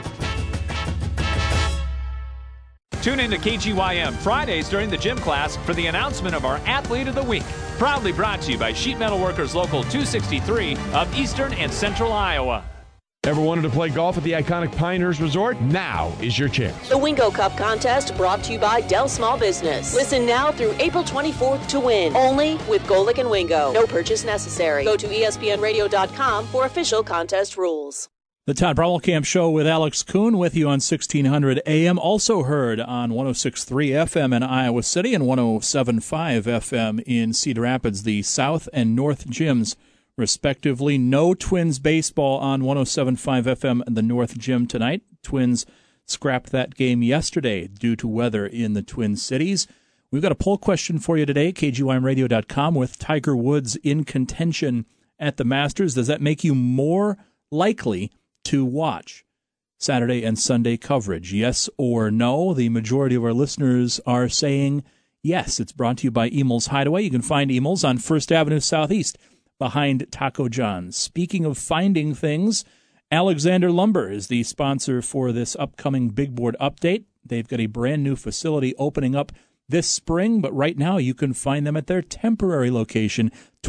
Tune in to KGYM Fridays during the gym class for the announcement of our Athlete of the Week. Proudly brought to you by Sheet Metal Workers Local 263 of Eastern and Central Iowa. Ever wanted to play golf at the iconic Pinehurst Resort? Now is your chance. The Wingo Cup contest brought to you by Dell Small Business. Listen now through April 24th to win. Only with Golick and Wingo. No purchase necessary. Go to ESPNradio.com for official contest rules. The Todd Brommelkamp Show with Alex Kuhn with you on 1600 AM. Also heard on 106.3 FM in Iowa City and 107.5 FM in Cedar Rapids, the South and North gyms, respectively. No Twins baseball on 107.5 FM in the North gym tonight. Twins scrapped that game yesterday due to weather in the Twin Cities. We've got a poll question for you today, KGYMradio.com, with Tiger Woods in contention at the Masters. Does that make you more likely to watch Saturday and Sunday coverage? Yes or no? The majority of our listeners are saying yes. It's brought to you by Emil's Hideaway. You can find Emil's on 1st Avenue Southeast behind Taco John's. Speaking of finding things, Alexander Lumber is the sponsor for this upcoming Big Board update. They've got a brand new facility opening up this spring, but right now you can find them at their temporary location,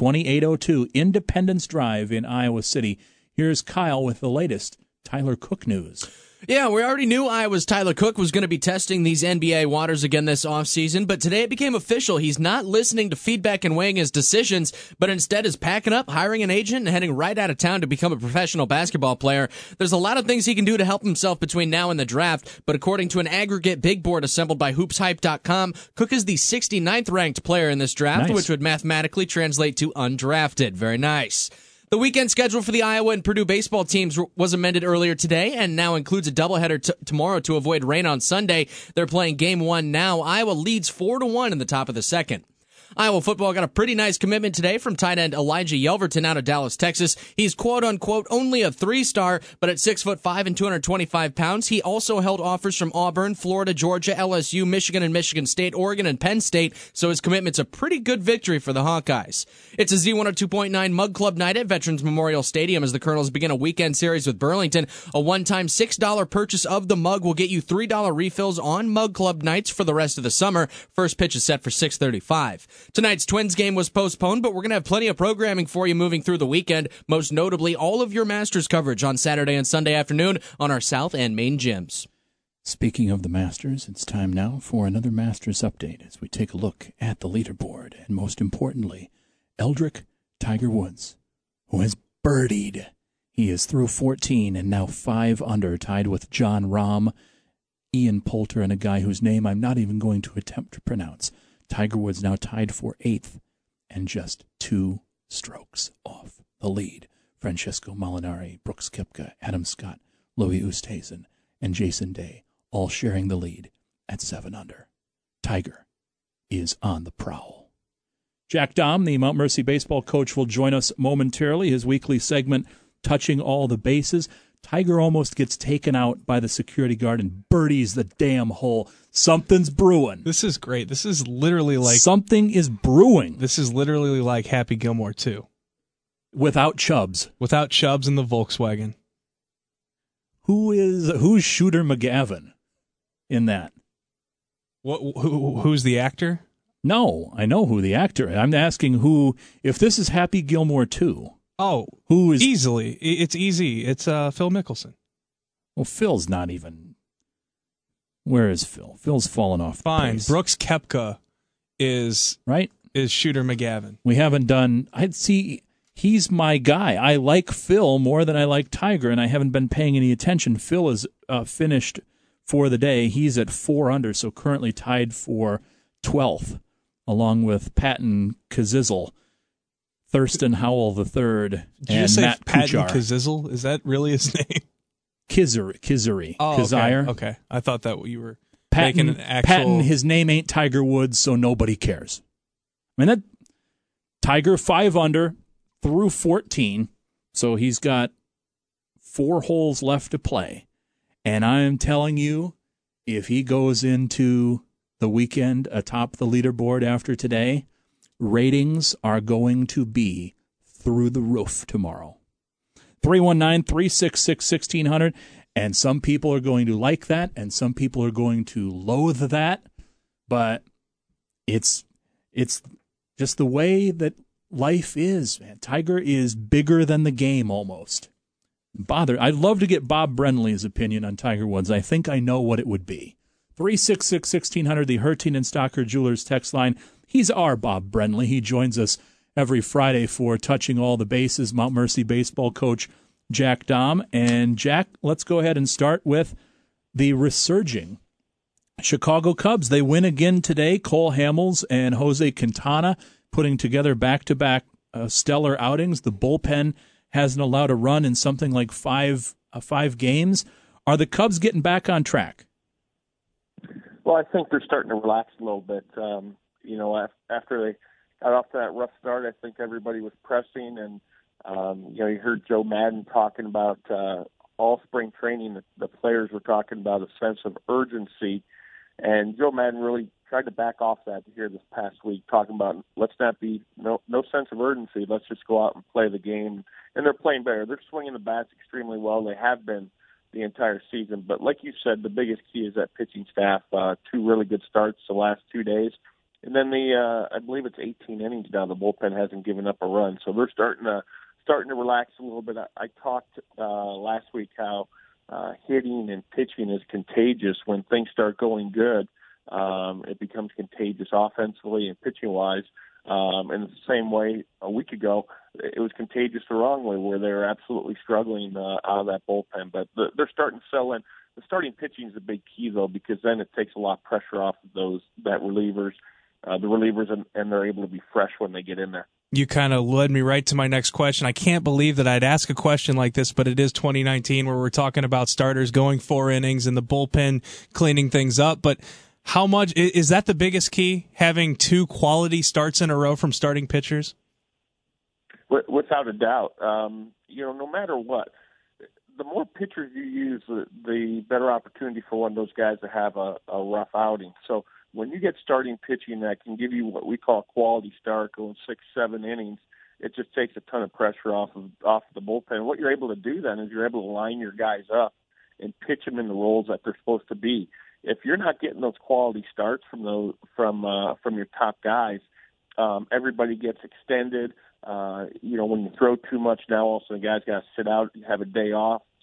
2802 Independence Drive in Iowa City. Here's Kyle with the latest Tyler Cook news. Yeah, we already knew Iowa's Tyler Cook was going to be testing these NBA waters again this offseason, but today it became official. He's not listening to feedback and weighing his decisions, but instead is packing up, hiring an agent, and heading right out of town to become a professional basketball player. There's a lot of things he can do to help himself between now and the draft, but according to an aggregate big board assembled by HoopsHype.com, Cook is the 69th ranked player in this draft, which would mathematically translate to undrafted. Very nice. The weekend schedule for the Iowa and Purdue baseball teams was amended earlier today and now includes a doubleheader tomorrow to avoid rain on Sunday. They're playing Game 1 now. Iowa leads 4-1 in the top of the second. Iowa football got a pretty nice commitment today from tight end Elijah Yelverton out of Dallas, Texas. He's quote-unquote only a 3-star, but at 6'5" and 225 pounds, he also held offers from Auburn, Florida, Georgia, LSU, Michigan and Michigan State, Oregon, and Penn State, so his commitment's a pretty good victory for the Hawkeyes. It's a Z102.9 Mug Club night at Veterans Memorial Stadium as the Colonels begin a weekend series with Burlington. A one-time $6 purchase of the mug will get you $3 refills on Mug Club nights for the rest of the summer. First pitch is set for 6:35. Tonight's Twins game was postponed, but we're going to have plenty of programming for you moving through the weekend, most notably all of your Masters coverage on Saturday and Sunday afternoon on our South and Main gyms. Speaking of the Masters, it's time now for another Masters update as we take a look at the leaderboard and, most importantly, Eldrick Tiger Woods, who has birdied. He is through 14 and now 5 under, tied with Jon Rahm, Ian Poulter, and a guy whose name I'm not even going to attempt to pronounce. Tiger Woods now tied for 8th and just 2 strokes off the lead. Francesco Molinari, Brooks Koepka, Adam Scott, Louis Oosthuizen, and Jason Day all sharing the lead at 7 under. Tiger is on the prowl. Jack Dahm, the Mount Mercy baseball coach, will join us momentarily. His weekly segment, Touching All the Bases. Tiger almost gets taken out by the security guard and birdies the damn hole. Something's brewing. This is great. This is literally like... Something is brewing. This is literally like Happy Gilmore 2. Without Chubbs. Without Chubbs in the Volkswagen. Who's Shooter McGavin in that? Who's the actor? No, I know who the actor is. I'm asking who, if this is Happy Gilmore 2. Oh, who is easily? It's easy. It's Phil Mickelson. Well, Phil's not even. Where is Phil? Phil's fallen off. Fine. Base. Brooks Koepka is right. Is Shooter McGavin. We haven't done. I'd see. He's my guy. I like Phil more than I like Tiger, and I haven't been paying any attention. Phil is finished for the day. He's at 4 under, so currently tied for 12th, along with Patton Kizizel. Thurston Howell III, Did you and just say Matt Patton Kuchar. Kizizel? Is that really his name? Kizzery. Oh, Kizire. Okay. I thought that you were Patton, making an actual... Patton, his name ain't Tiger Woods, so nobody cares. I mean, that Tiger 5 under through 14, so he's got 4 holes left to play. And I'm telling you, if he goes into the weekend atop the leaderboard after today, ratings are going to be through the roof tomorrow. 319-366-1600. And some people are going to like that, and some people are going to loathe that. But it's just the way that life is, man. Tiger is bigger than the game almost. I'd love to get Bob Brenly's opinion on Tiger Woods. I think I know what it would be. 366-1600, the Herting and Stocker Jewelers text line. He's our Bob Brenly. He joins us every Friday for Touching All the Bases. Mount Mercy baseball coach Jack Dahm. And Jack, let's go ahead and start with the resurging Chicago Cubs. They win again today. Cole Hamels and Jose Quintana putting together back-to-back stellar outings. The bullpen hasn't allowed a run in something like five games. Are the Cubs getting back on track? Well, I think they're starting to relax a little bit. After they got off to that rough start, I think everybody was pressing, and you heard Joe Madden talking about all spring training. The players were talking about a sense of urgency, and Joe Madden really tried to back off that here this past week, talking about let's not be no sense of urgency. Let's just go out and play the game. And they're playing better. They're swinging the bats extremely well. They have been the entire season. But like you said, the biggest key is that pitching staff. 2 really good starts the last 2 days. And then I believe it's 18 innings now. The bullpen hasn't given up a run. So they're starting to relax a little bit. I talked last week how hitting and pitching is contagious. When things start going good, it becomes contagious offensively and pitching-wise. And the same way a week ago, it was contagious the wrong way, where they were absolutely struggling out of that bullpen. But they're starting to sell in. The starting pitching is a big key, though, because then it takes a lot of pressure off of the relievers, and they're able to be fresh when they get in there. You kind of led me right to my next question. I can't believe that I'd ask a question like this, but it is 2019 where we're talking about starters going 4 innings and the bullpen cleaning things up. But how much is that the biggest key, having 2 quality starts in a row from starting pitchers? Without a doubt. No matter what, the more pitchers you use, the better opportunity for one of those guys to have a rough outing. So when you get starting pitching that can give you what we call a quality start, going 6-7 innings, it just takes a ton of pressure off the bullpen. What you're able to do then is you're able to line your guys up and pitch them in the roles that they're supposed to be. If you're not getting those quality starts from your top guys, everybody gets extended. When you throw too much, now also the guys got to sit out, have a day off. So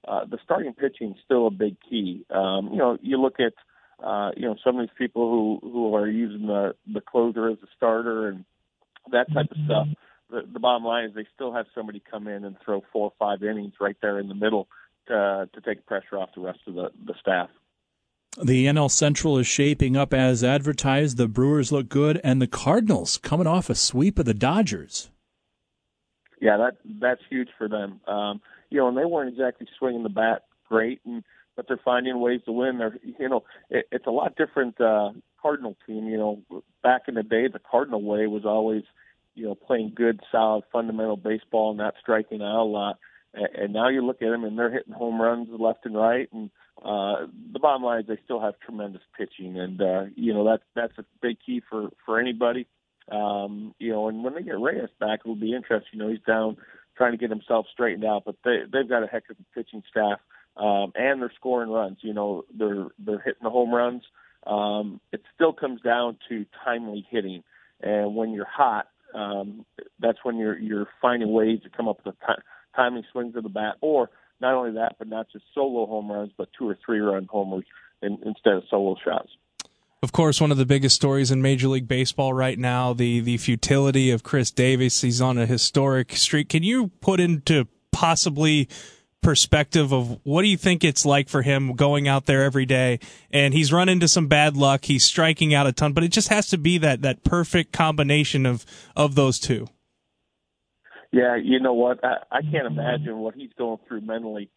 the starting pitching is still a big key. You look at some of these people who are using the closer as a starter and that type of stuff. The bottom line is they still have somebody come in and throw 4 or 5 innings right there in the middle to take pressure off the rest of the staff. The NL Central is shaping up as advertised. The Brewers look good, and the Cardinals coming off a sweep of the Dodgers. Yeah, that's huge for them. And they weren't exactly swinging the bat great, but they're finding ways to win. It's a lot different Cardinal team. Back in the day, the Cardinal way was always, playing good, solid, fundamental baseball and not striking out a lot. And now you look at them, and they're hitting home runs left and right. And the bottom line is they still have tremendous pitching, and that's a big key for anybody. And when they get Reyes back, it'll be interesting. He's down trying to get himself straightened out, but they've got a heck of a pitching staff, and they're scoring runs. They're hitting the home runs. It still comes down to timely hitting, and when you're hot, that's when you're finding ways to come up with timing swings of the bat, or not only that, but not just solo home runs, but 2 or 3 run homers instead of solo shots. Of course, one of the biggest stories in Major League Baseball right now, the futility of Chris Davis. He's on a historic streak. Can you put into possibly perspective of what do you think it's like for him going out there every day? And he's run into some bad luck. He's striking out a ton, but it just has to be that perfect combination of those two. Yeah, you know what? I can't imagine what he's going through mentally.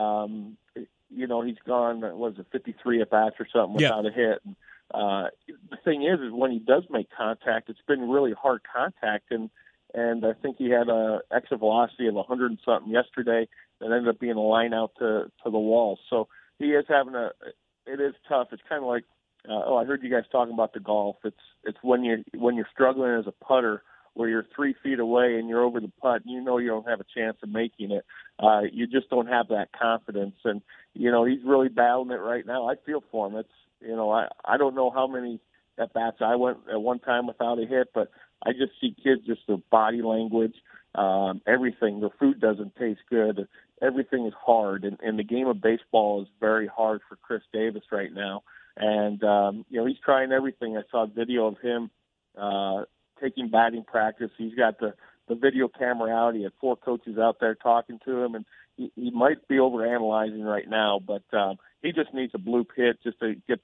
He's gone, 53 at bats or something without a hit. The thing is when he does make contact, it's been really hard contact, and I think he had a exit velocity of 100 and something yesterday that ended up being a line out to the wall. So he is it is tough. It's kind of like, I heard you guys talking about the golf. It's when you're struggling as a putter, where you're 3 feet away and you're over the putt, and you don't have a chance of making it. You just don't have that confidence, and he's really battling it right now. I feel for him. I don't know how many at bats I went at one time without a hit, but I just see kids, just their body language, everything. Their food doesn't taste good. Everything is hard, and the game of baseball is very hard for Chris Davis right now. And he's trying everything. I saw a video of him taking batting practice. He's got the video camera out. He had 4 coaches out there talking to him, and he might be overanalyzing right now, but he just needs a bloop hit just to get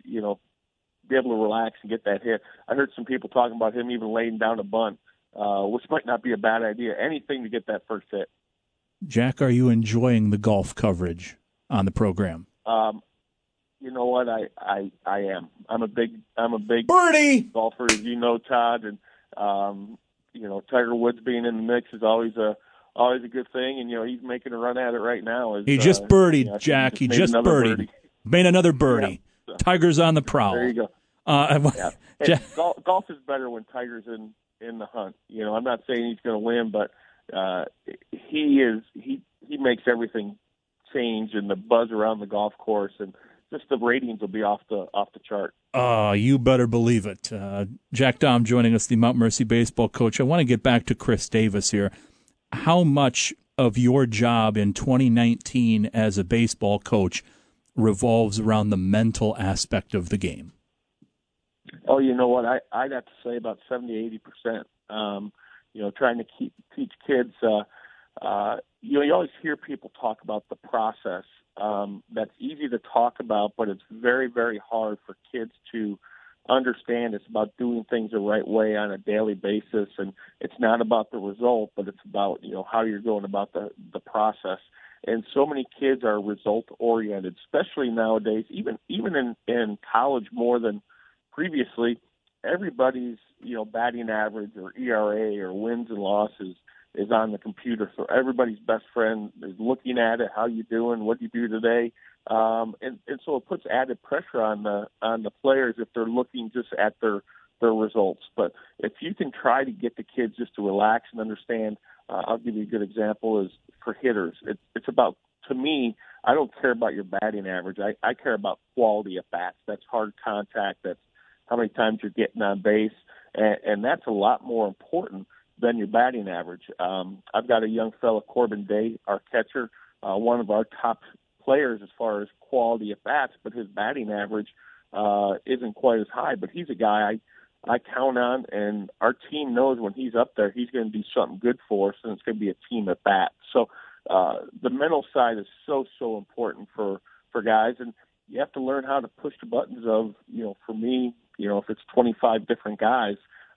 be able to relax and get that hit. I heard some people talking about him even laying down a bunt, which might not be a bad idea. Anything to get that first hit. Jack, are you enjoying the golf coverage on the program? You know what? I am. I'm a big birdie golfer, as you know, Todd, and Tiger Woods being in the mix is always a good thing, and he's making a run at it right now. He just birdied, Jack. He just birdied. Made another birdie. Yeah, so. Tiger's on the prowl. There you go. Yeah. Hey, golf is better when Tiger's in the hunt. I'm not saying he's going to win, but he makes everything change, and the buzz around the golf course, and just the ratings will be off the chart. You better believe it. Jack Dahm joining us, the Mount Mercy baseball coach. I want to get back to Chris Davis here. How much of your job in 2019 as a baseball coach revolves around the mental aspect of the game? Oh, you know what? I'd have to say about 70-80%. Trying to teach kids. You always hear people talk about the process. That's easy to talk about, but it's very, very hard for kids to understand. It's about doing things the right way on a daily basis, and it's not about the result, but it's about how you're going about the process. And so many kids are result oriented, especially nowadays. Even in college more than previously, everybody's batting average or ERA or wins and losses is on the computer. So everybody's best friend is looking at it. How you doing? What do you do today? And so it puts added pressure on the players if they're looking just at their results. But if you can try to get the kids just to relax and understand, I'll give you a good example is for hitters. It's about, to me, I don't care about your batting average. I care about quality at bats. That's hard contact. That's how many times you're getting on base. And that's a lot more important than your batting average. I've got a young fella, Corbin Day, our catcher, one of our top players as far as quality at bats, but his batting average isn't quite as high. But he's a guy I count on, and our team knows when he's up there, he's going to do something good for us, and it's going to be a team at bat. So the mental side is so important for guys, and you have to learn how to push the buttons of, for me, if it's 25 different guys,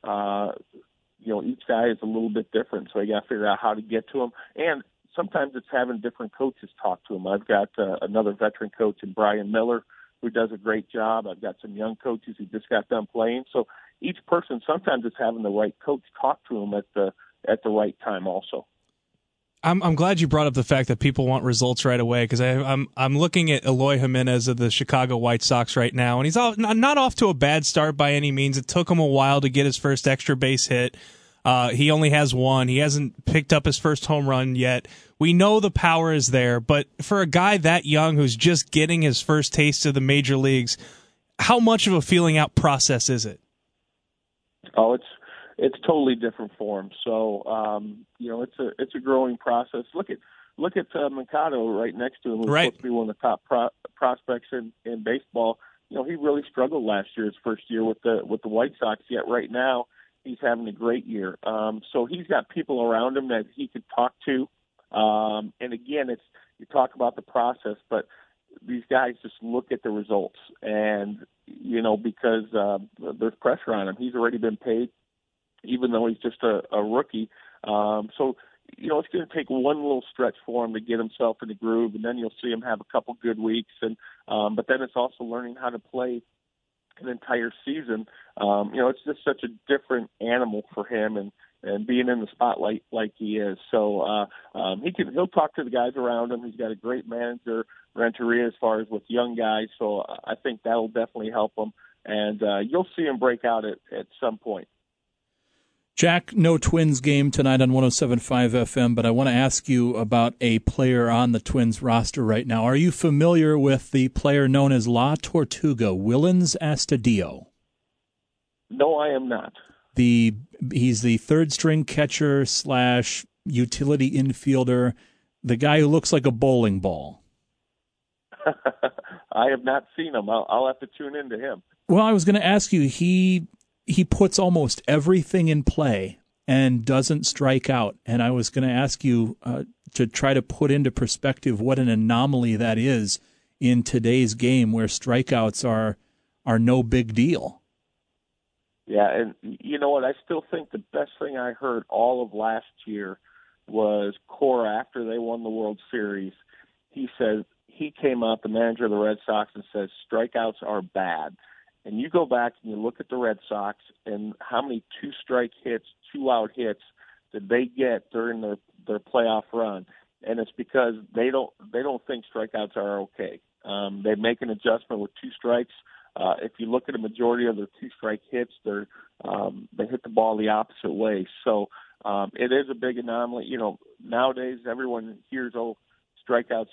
each guy is a little bit different, so you got to figure out how to get to them. And sometimes it's having different coaches talk to them. I've got another veteran coach in Brian Miller who does a great job. I've got some young coaches who just got done playing. So each person, sometimes it's having the right coach talk to them at the right time also. I'm glad you brought up the fact that people want results right away, because I'm looking at Eloy Jimenez of the Chicago White Sox right now, and he's not off to a bad start by any means. It took him a while to get his first extra base hit. He only has one. He hasn't picked up his first home run yet. We know the power is there, but for a guy that young who's just getting his first taste of the major leagues, how much of a feeling out process is it? Oh, it's totally different for him. So, it's a growing process. Look at Mercado right next to him, who's supposed to be one of the top prospects in baseball. He really struggled last year, his first year with the White Sox. Yet right now, he's having a great year. So he's got people around him that he could talk to. And again, you talk about the process, but these guys just look at the results, and because there's pressure on him. He's already been paid, even though he's just a rookie. So it's going to take one little stretch for him to get himself in the groove, and then you'll see him have a couple good weeks. And but then it's also learning how to play an entire season. It's just such a different animal for him, and being in the spotlight like he is. So he'll talk to the guys around him. He's got a great manager, Renteria, as far as with young guys. So I think that'll definitely help him, and you'll see him break out at some point. Jack, no Twins game tonight on 107.5 FM, but I want to ask you about a player on the Twins roster right now. Are you familiar with the player known as La Tortuga, Willens Astudillo? No, I am not. He's the third-string catcher / utility infielder, the guy who looks like a bowling ball. I have not seen him. I'll have to tune into him. Well, I was going to ask you, he puts almost everything in play and doesn't strike out. And I was going to ask you to try to put into perspective what an anomaly that is in today's game, where strikeouts are no big deal. Yeah, and you know what? I still think the best thing I heard all of last year was Cora, after they won the World Series. He said he came out, the manager of the Red Sox, and says strikeouts are bad. And you go back and you look at the Red Sox and how many two-strike hits, two-out hits did they get during their playoff run, and it's because they don't think strikeouts are okay. They make an adjustment with two strikes. If you look at a majority of their two-strike hits, they hit the ball the opposite way. So it is a big anomaly. Nowadays everyone hears, strikeouts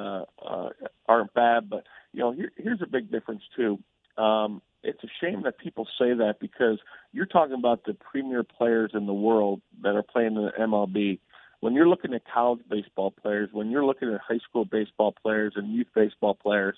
aren't bad, but here's a big difference too. It's a shame that people say that, because you're talking about the premier players in the world that are playing in the MLB. When you're looking at college baseball players, when you're looking at high school baseball players and youth baseball players,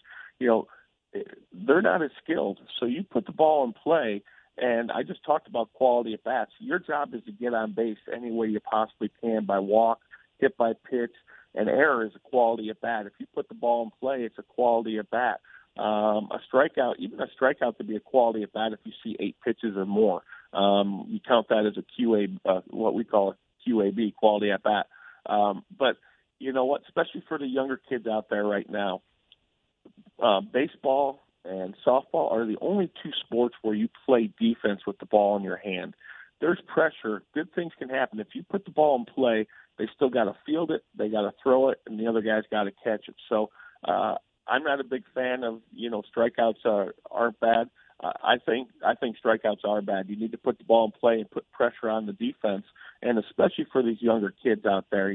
they're not as skilled. So you put the ball in play, and I just talked about quality at bats. Your job is to get on base any way you possibly can, by walk, hit by pitch, and error is a quality at bat. If you put the ball in play, it's a quality at bat. A strikeout could be a quality at bat if you see 8 pitches or more. You count that as a QA, what we call a QAB, quality at bat. But you know what? Especially for the younger kids out there right now, baseball and softball are the only two sports where you play defense with the ball in your hand. There's pressure. Good things can happen. If you put the ball in play, they still got to field it, they got to throw it, and the other guy's got to catch it. So I'm not a big fan of, strikeouts aren't bad. I think strikeouts are bad. You need to put the ball in play and put pressure on the defense, and especially for these younger kids out there.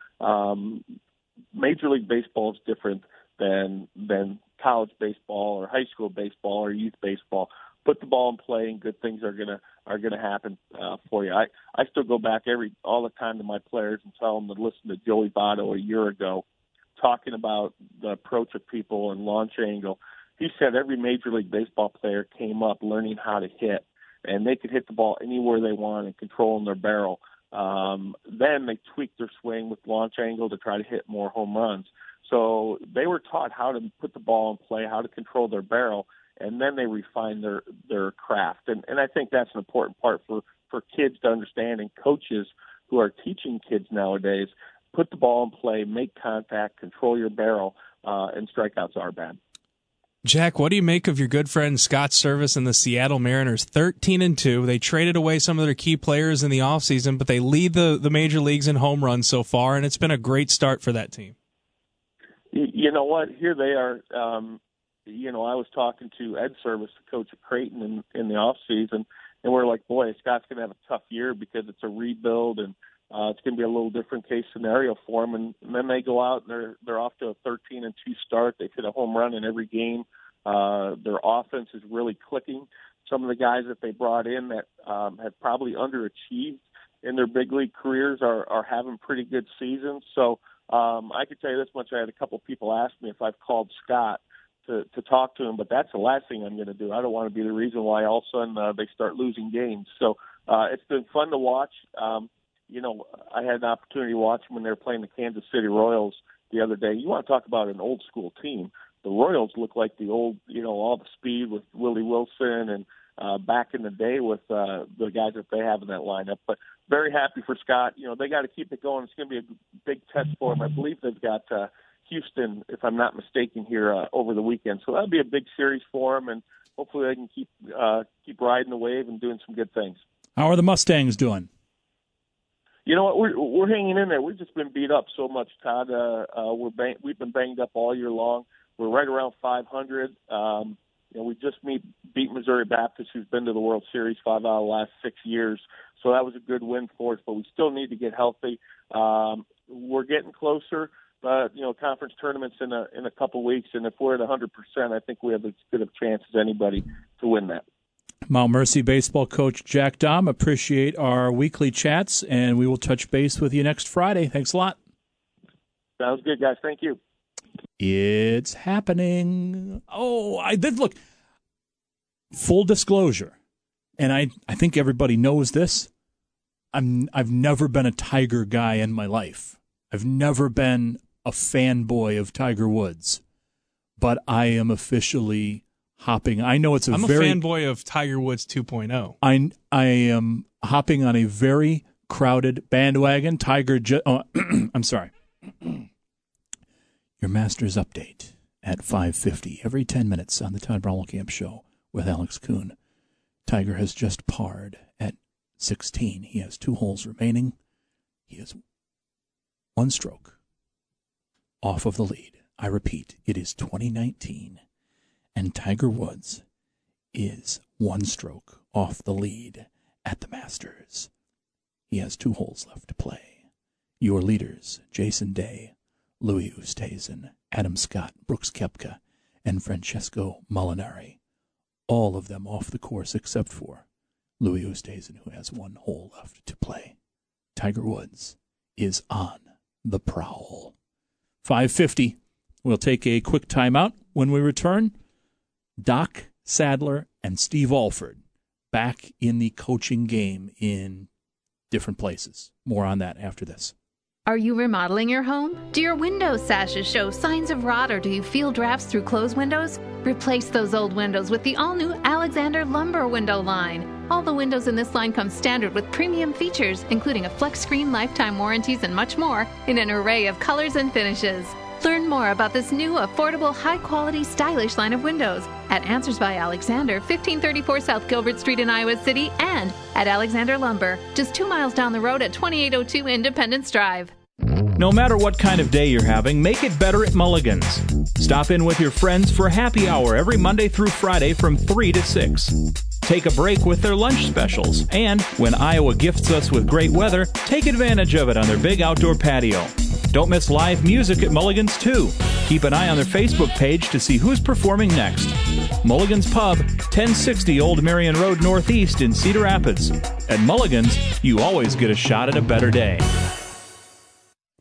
Major League Baseball is different than college baseball or high school baseball or youth baseball. Put the ball in play, and good things are gonna happen for you. I still go back all the time to my players and tell them to listen to Joey Votto a year ago talking about the approach of people and launch angle. He said every Major League Baseball player came up learning how to hit, and they could hit the ball anywhere they want and controlling their barrel. Then they tweaked their swing with launch angle to try to hit more home runs. So they were taught how to put the ball in play, how to control their barrel, and then they refined their craft. And I think that's an important part for kids to understand, and coaches who are teaching kids nowadays. Put the ball in play, make contact, control your barrel, and strikeouts are bad. Jack, what do you make of your good friend Scott Servais and the Seattle Mariners? 13-2. They traded away some of their key players in the offseason, but they lead the major leagues in home runs so far, and it's been a great start for that team. You know what? Here they are. I was talking to Ed Servais, the coach of Creighton, in the offseason, and we're like, boy, Scott's going to have a tough year because it's a rebuild, and it's going to be a little different case scenario for them. And then they go out and they're off to a 13-2 start. They hit a home run in every game. Their offense is really clicking. Some of the guys that they brought in that have probably underachieved in their big league careers are having pretty good seasons. So I could tell you this much. I had a couple of people ask me if I've called Scott to talk to him, but that's the last thing I'm going to do. I don't want to be the reason why all of a sudden they start losing games. So it's been fun to watch. I had an opportunity to watch them when they were playing the Kansas City Royals the other day. You want to talk about an old school team. The Royals look like the old, all the speed with Willie Wilson and back in the day with the guys that they have in that lineup. But very happy for Scott. They got to keep it going. It's going to be a big test for them. I believe they've got Houston, if I'm not mistaken, here over the weekend. So that'll be a big series for them, and hopefully they can keep riding the wave and doing some good things. How are the Mustangs doing? You know what? We're hanging in there. We've just been beat up so much, Todd. We've been banged up all year long. We're right around 500. We just beat Missouri Baptist, who's been to the World Series 5 out of the last 6 years. So that was a good win for us, but we still need to get healthy. We're getting closer. Conference tournaments in a couple weeks, and if we're at 100%, I think we have as good a chance as anybody to win that. Mount Mercy baseball coach Jack Dahm, appreciate our weekly chats, and we will touch base with you next Friday. Thanks a lot. Sounds good, guys. Thank you. It's happening. Oh, I did look. Full disclosure, and I think everybody knows this. I've never been a Tiger guy in my life. I've never been a fanboy of Tiger Woods, but I am officially hopping. I know it's I'm a fanboy of Tiger Woods 2.0. I am hopping on a very crowded bandwagon. I'm sorry. Your Masters update at 5:50 every 10 minutes on the Todd Bromwell Show with Alex Kuhn. Tiger has just parred at 16. He has 2 holes remaining. He is 1 stroke off of the lead. I repeat, it is 2019, and Tiger Woods is 1 stroke off the lead at the Masters. He has 2 holes left to play. Your leaders, Jason Day, Louis Oosthuizen, Adam Scott, Brooks Koepka, and Francesco Molinari, all of them off the course except for Louis Oosthuizen, who has 1 hole left to play. Tiger Woods is on the prowl. 5:50. We'll take a quick timeout. When we return, Doc Sadler and Steve Alford back in the coaching game in different places. More on that after this. Are you remodeling your home? Do your window sashes show signs of rot, or do you feel drafts through closed windows? Replace those old windows with the all-new Alexander Lumber window line. All the windows in this line come standard with premium features, including a flex screen, lifetime warranties, and much more in an array of colors and finishes. Learn more about this new, affordable, high-quality, stylish line of windows at Answers by Alexander, 1534 South Gilbert Street in Iowa City, and at Alexander Lumber, just 2 miles down the road at 2802 Independence Drive. No matter what kind of day you're having, make it better at Mulligan's. Stop in with your friends for happy hour every Monday through Friday from 3 to 6. Take a break with their lunch specials. And when Iowa gifts us with great weather, take advantage of it on their big outdoor patio. Don't miss live music at Mulligan's, too. Keep an eye on their Facebook page to see who's performing next. Mulligan's Pub, 1060 Old Marion Road Northeast in Cedar Rapids. At Mulligan's, you always get a shot at a better day.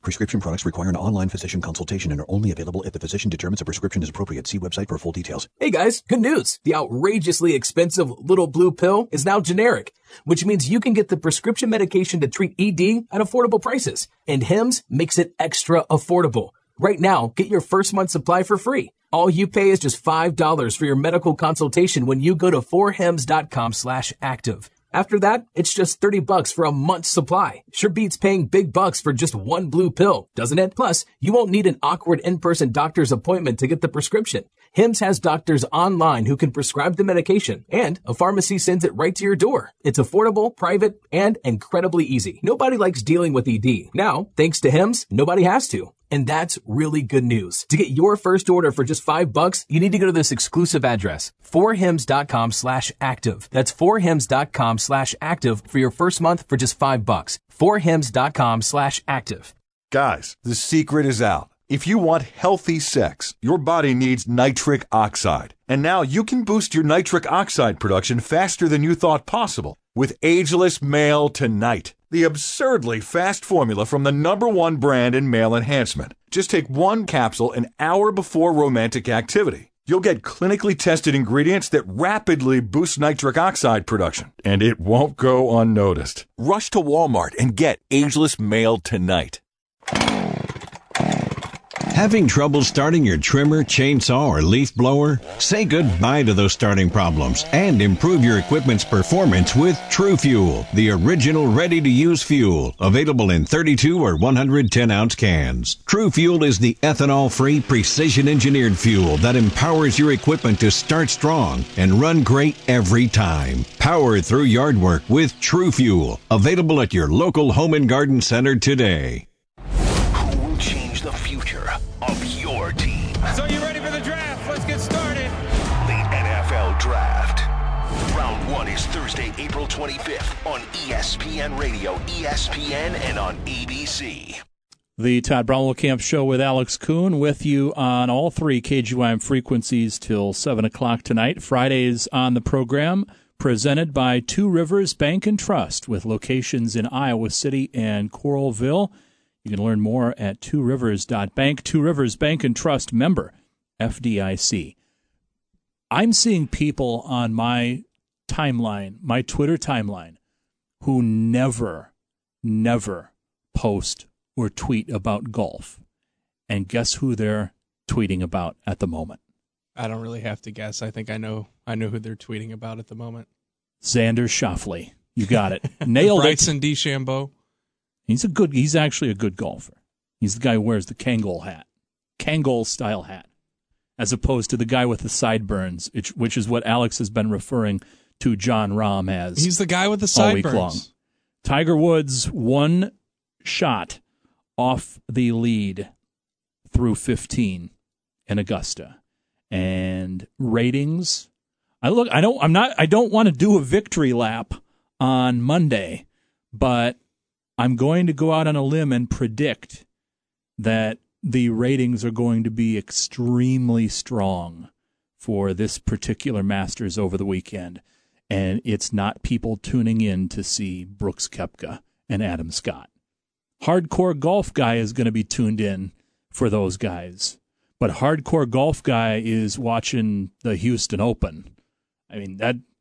Prescription products require an online physician consultation and are only available if the physician determines a prescription is appropriate. See website for full details. Hey guys, good news. The outrageously expensive little blue pill is now generic, which means you can get the prescription medication to treat ED at affordable prices. And Hims makes it extra affordable. Right now, get your first month supply for free. All you pay is just $5 for your medical consultation when you go to 4hims.com/active. After that, it's just $30 for a month's supply. Sure beats paying big bucks for just one blue pill, doesn't it? Plus, you won't need an awkward in-person doctor's appointment to get the prescription. Hims has doctors online who can prescribe the medication, and a pharmacy sends it right to your door. It's affordable, private, and incredibly easy. Nobody likes dealing with ED. Now, thanks to Hims, nobody has to. And that's really good news. To get your first order for just $5, you need to go to this exclusive address, 4hims.com/active. That's 4hims.com/active for your first month for just $5. 4hims.com/active. Guys, the secret is out. If you want healthy sex, your body needs nitric oxide. And now you can boost your nitric oxide production faster than you thought possible with Ageless Male Tonight, the absurdly fast formula from the #1 brand in male enhancement. Just take one capsule an hour before romantic activity. You'll get clinically tested ingredients that rapidly boost nitric oxide production, and it won't go unnoticed. Rush to Walmart and get Ageless Male Tonight. Having trouble starting your trimmer, chainsaw, or leaf blower? Say goodbye to those starting problems and improve your equipment's performance with True Fuel, the original ready-to-use fuel, available in 32 or 110-ounce cans. True Fuel is the ethanol-free, precision-engineered fuel that empowers your equipment to start strong and run great every time. Power through yard work with True Fuel, available at your local home and garden center today. The future of your team. So you ready for the draft? Let's get started. The NFL Draft. Round 1 is Thursday, April 25th on ESPN Radio, ESPN, and on ABC. The Todd Brownwell Camp Show with Alex Kuhn with you on all three KGYM frequencies till 7 o'clock tonight. Fridays on the program, presented by Two Rivers Bank and Trust with locations in Iowa City and Coralville. You can learn more at tworivers.bank. Two Rivers Bank and Trust, member FDIC. I'm seeing people on my timeline, my Twitter timeline, who never post or tweet about golf. And guess who they're tweeting about at the moment? I don't really have to guess. I think I know who they're tweeting about at the moment. Xander Schauffele. You got it. Nailed it. Bryson DeChambeau. He's actually a good golfer. He's the guy who wears the Kangol style hat, as opposed to the guy with the sideburns, which is what Alex has been referring to John Rahm as. He's the guy with the all week long. sideburns. Tiger Woods, one shot off the lead through 15 in Augusta, and ratings. I don't want to do a victory lap on Monday, but I'm going to go out on a limb and predict that the ratings are going to be extremely strong for this particular Masters over the weekend. And it's not people tuning in to see Brooks Koepka and Adam Scott. Hardcore Golf Guy is going to be tuned in for those guys. But Hardcore Golf Guy is watching the Houston Open. I mean,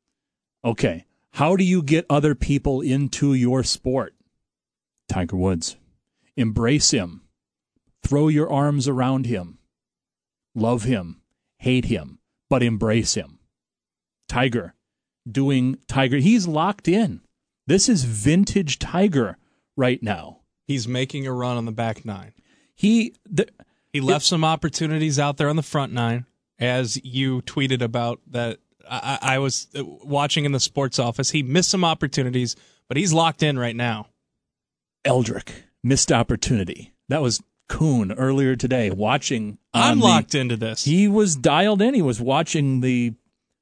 okay. How do you get other people into your sport? Tiger Woods. Embrace him. Throw your arms around him. Love him. Hate him. But embrace him. Tiger. Doing Tiger. He's locked in. This is vintage Tiger right now. He's making a run on the back nine. He left some opportunities out there on the front nine, as you tweeted about that. I was watching in the sports office. He missed some opportunities, but he's locked in right now. Eldrick, missed opportunity. That was Kuhn earlier today watching. I'm locked into this. He was dialed in. He was watching the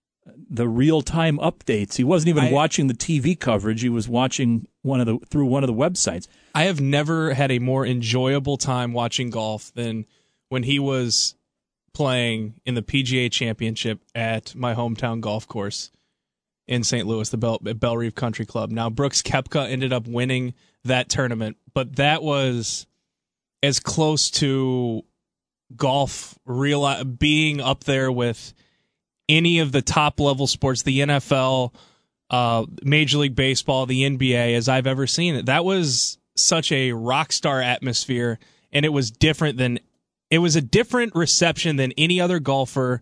real-time updates. He wasn't even watching the TV coverage. He was watching through one of the websites. I have never had a more enjoyable time watching golf than when he was playing in the PGA Championship at my hometown golf course in St. Louis, the Bellerive Country Club. Now, Brooks Koepka ended up winning that tournament, but that was as close to golf being up there with any of the top level sports, the NFL, Major League Baseball, the NBA, as I've ever seen it. That was such a rock star atmosphere, and it was a different reception than any other golfer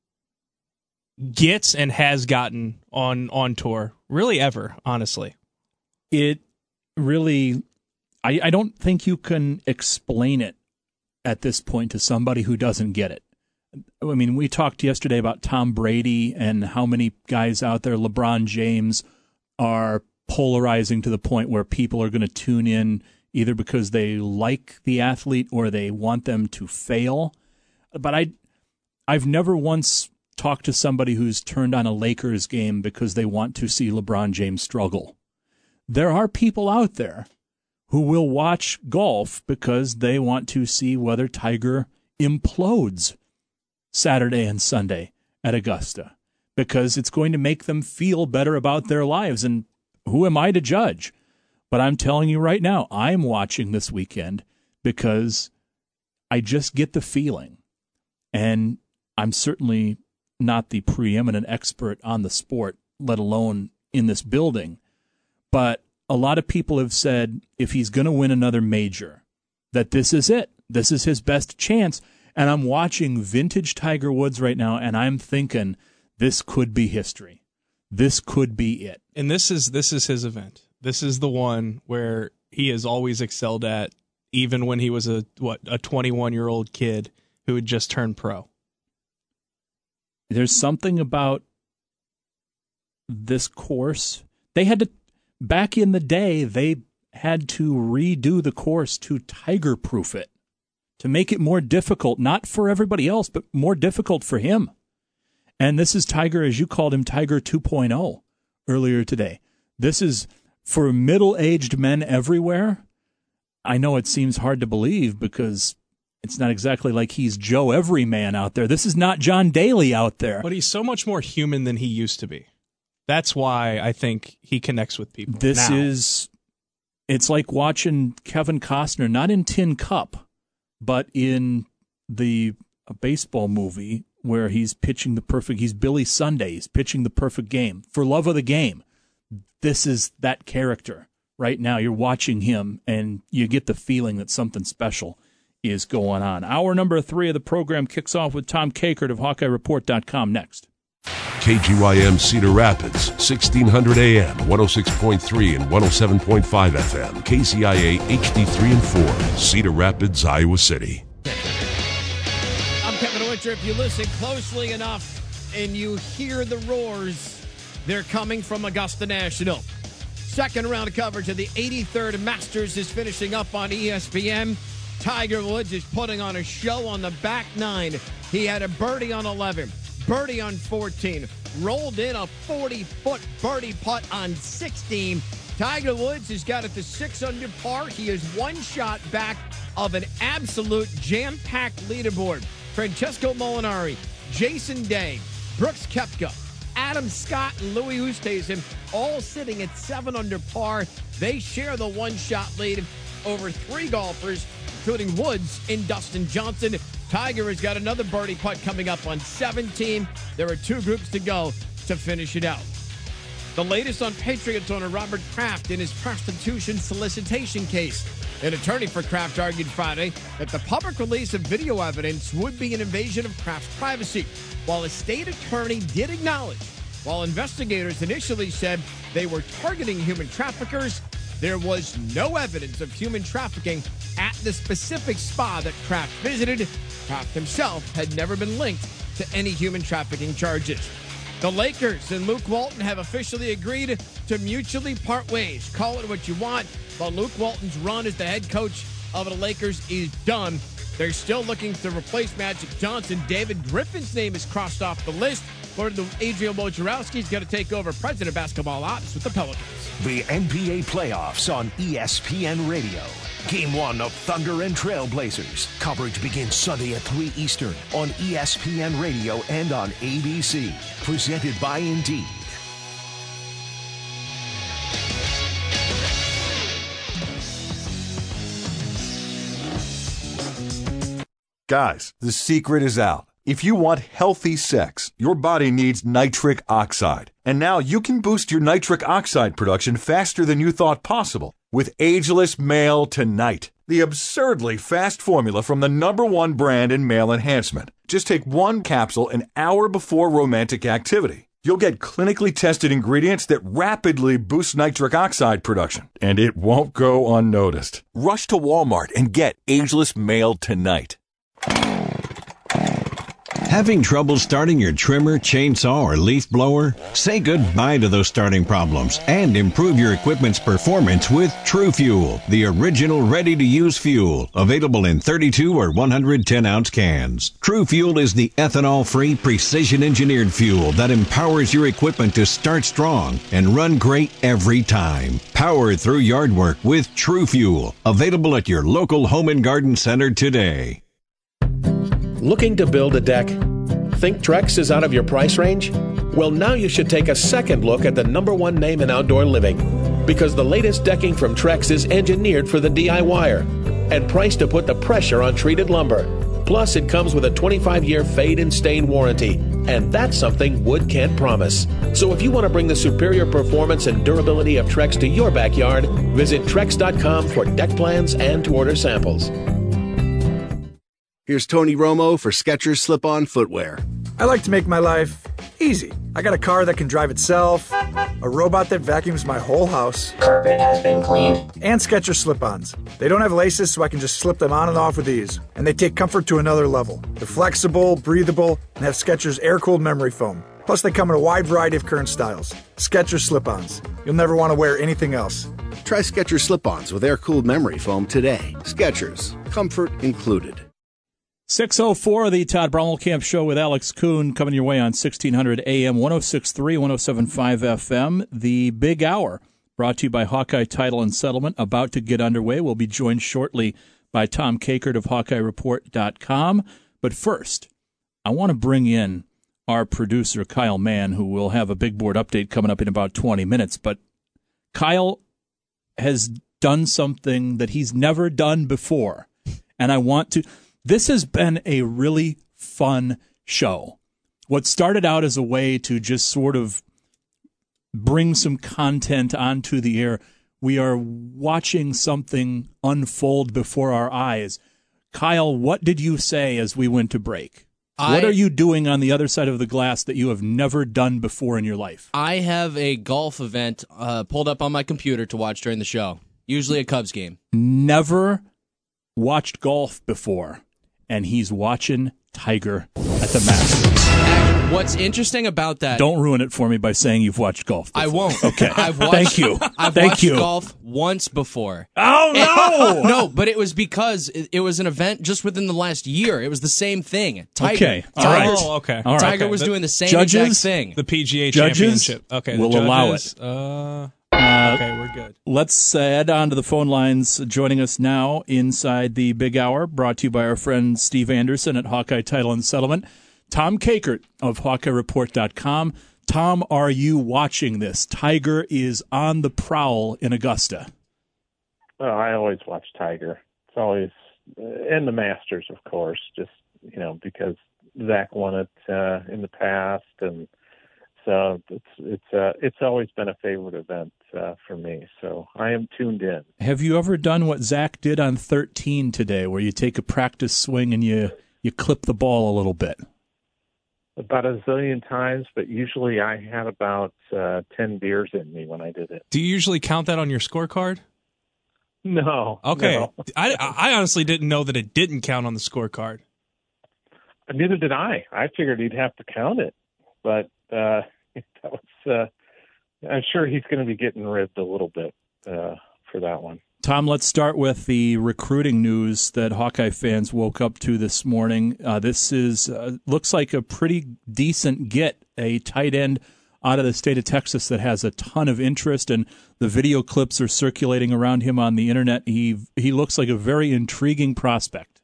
gets and has gotten on tour, really ever, honestly. It really, I don't think you can explain it at this point to somebody who doesn't get it. I mean, we talked yesterday about Tom Brady and how many guys out there, LeBron James, are polarizing to the point where people are going to tune in either because they like the athlete or they want them to fail. But I've never once talked to somebody who's turned on a Lakers game because they want to see LeBron James struggle. There are people out there who will watch golf because they want to see whether Tiger implodes Saturday and Sunday at Augusta, because it's going to make them feel better about their lives. And who am I to judge? But I'm telling you right now, I'm watching this weekend because I just get the feeling. And I'm certainly not the preeminent expert on the sport, let alone in this building. But a lot of people have said if he's going to win another major, that this is it. This is his best chance. And I'm watching vintage Tiger Woods right now, and I'm thinking this could be history. This could be it. And this is his event. This is the one where he has always excelled at, even when he was a 21-year-old kid who had just turned pro. There's something about this course. They had to, back in the day, they had to redo the course to Tiger-proof it, to make it more difficult, not for everybody else, but more difficult for him. And this is Tiger, as you called him, Tiger 2.0 earlier today. This is for middle-aged men everywhere. I know it seems hard to believe because it's not exactly like he's Joe Everyman out there. This is not John Daly out there. But he's so much more human than he used to be. That's why I think he connects with people. It's like watching Kevin Costner, not in Tin Cup, but in the baseball movie where he's pitching he's Billy Sunday, he's pitching the perfect game. For love of the game, this is that character right now. You're watching him, and you get the feeling that something special is going on. Hour number 3 of the program kicks off with Tom Kakert of HawkeyeReport.com next. KGYM Cedar Rapids, 1600 AM, 106.3 and 107.5 FM. KCIA HD3 and 4, Cedar Rapids, Iowa City. I'm Kevin Winter. If you listen closely enough and you hear the roars, they're coming from Augusta National. Second round of coverage of the 83rd Masters is finishing up on ESPN. Tiger Woods is putting on a show on the back nine. He had a birdie on 11. Birdie on 14, rolled in a 40-foot birdie putt on 16. Tiger Woods has got it to 6 under par. He is one shot back of an absolute jam-packed leaderboard. Francesco Molinari, Jason Day, Brooks Koepka, Adam Scott, and Louis Oosthuizen all sitting at 7 under par. They share the one-shot lead over 3 golfers, including Woods and Dustin Johnson. Tiger has got another birdie putt coming up on 17. There are 2 groups to go to finish it out. The latest on Patriots owner Robert Kraft in his prostitution solicitation case. An attorney for Kraft argued Friday that the public release of video evidence would be an invasion of Kraft's privacy, while a state attorney did acknowledge, while investigators initially said they were targeting human traffickers, there was no evidence of human trafficking at the specific spa that Kraft visited. Kraft himself had never been linked to any human trafficking charges. The Lakers and Luke Walton have officially agreed to mutually part ways. Call it what you want, but Luke Walton's run as the head coach of the Lakers is done. They're still looking to replace Magic Johnson. David Griffin's name is crossed off the list. According to Adrian Wojnarowski, he's going to take over president of basketball ops with the Pelicans. The NBA playoffs on ESPN Radio. Game 1 of Thunder and Trailblazers. Coverage begins Sunday at 3 Eastern on ESPN Radio and on ABC. Presented by Indeed. Guys, the secret is out. If you want healthy sex, your body needs nitric oxide. And now you can boost your nitric oxide production faster than you thought possible with Ageless Male Tonight, the absurdly fast formula from the #1 brand in male enhancement. Just take one capsule an hour before romantic activity. You'll get clinically tested ingredients that rapidly boost nitric oxide production, and it won't go unnoticed. Rush to Walmart and get Ageless Male Tonight. Having trouble starting your trimmer, chainsaw, or leaf blower? Say goodbye to those starting problems and improve your equipment's performance with True Fuel, the original ready-to-use fuel, available in 32 or 110-ounce cans. True Fuel is the ethanol-free, precision-engineered fuel that empowers your equipment to start strong and run great every time. Power through yard work with True Fuel, available at your local home and garden center today. Looking to build a deck? Think Trex is out of your price range? Well, now you should take a second look at the #1 name in outdoor living, because the latest decking from Trex is engineered for the DIYer and priced to put the pressure on treated lumber. Plus, it comes with a 25-year fade and stain warranty, and that's something wood can't promise. So if you want to bring the superior performance and durability of Trex to your backyard, visit Trex.com for deck plans and to order samples. Here's Tony Romo for Skechers Slip-On Footwear. I like to make my life easy. I got a car that can drive itself, a robot that vacuums my whole house, carpet has been cleaned, and Skechers Slip-Ons. They don't have laces, so I can just slip them on and off with ease. And they take comfort to another level. They're flexible, breathable, and have Skechers air-cooled memory foam. Plus, they come in a wide variety of current styles. Skechers Slip-Ons. You'll never want to wear anything else. Try Skechers Slip-Ons with air-cooled memory foam today. Skechers, comfort included. 6:04, the Todd Brommelkamp Show with Alex Kuhn coming your way on 1600 AM, 106.3, 107.5 FM. The Big Hour, brought to you by Hawkeye Title and Settlement, about to get underway. We'll be joined shortly by Tom Kakert of HawkeyeReport.com. But first, I want to bring in our producer, Kyle Mann, who will have a big board update coming up in about 20 minutes. But Kyle has done something that he's never done before, and I want to... This has been a really fun show. What started out as a way to just sort of bring some content onto the air, we are watching something unfold before our eyes. Kyle, what did you say as we went to break? What are you doing on the other side of the glass that you have never done before in your life? I have a golf event pulled up on my computer to watch during the show, usually a Cubs game. Never watched golf before. And he's watching Tiger at the Masters. What's interesting about that... Don't ruin it for me by saying you've watched golf before. I won't. Okay. Thank you. I've watched golf once before. Oh, no! No, but it was because it was an event just within the last year. It was the same thing. Tiger. Okay. All right. Oh, okay. All right. Tiger was doing the same exact thing. The PGA Judges Championship. Okay. Will allow it. Okay, we're good. Let's head on to the phone lines. Joining us now inside the Big Hour, brought to you by our friend Steve Anderson at Hawkeye Title and Settlement, Tom Kakert of HawkeyeReport.com. Tom, are you watching this? Tiger is on the prowl in Augusta. Well, I always watch Tiger. It's always, and the Masters, of course, just, because Zach won it in the past, and so it's always been a favorite event for me. So I am tuned in. Have you ever done what Zach did on 13 today, where you take a practice swing and you clip the ball a little bit? About a zillion times, but usually I had about 10 beers in me when I did it. Do you usually count that on your scorecard? No. Okay. No. I honestly didn't know that it didn't count on the scorecard. Neither did I. I figured he'd have to count it, but that was. I'm sure he's going to be getting ribbed a little bit for that one. Tom, let's start with the recruiting news that Hawkeye fans woke up to this morning. This is looks like a pretty decent get, a tight end out of the state of Texas that has a ton of interest, and the video clips are circulating around him on the internet. He looks like a very intriguing prospect.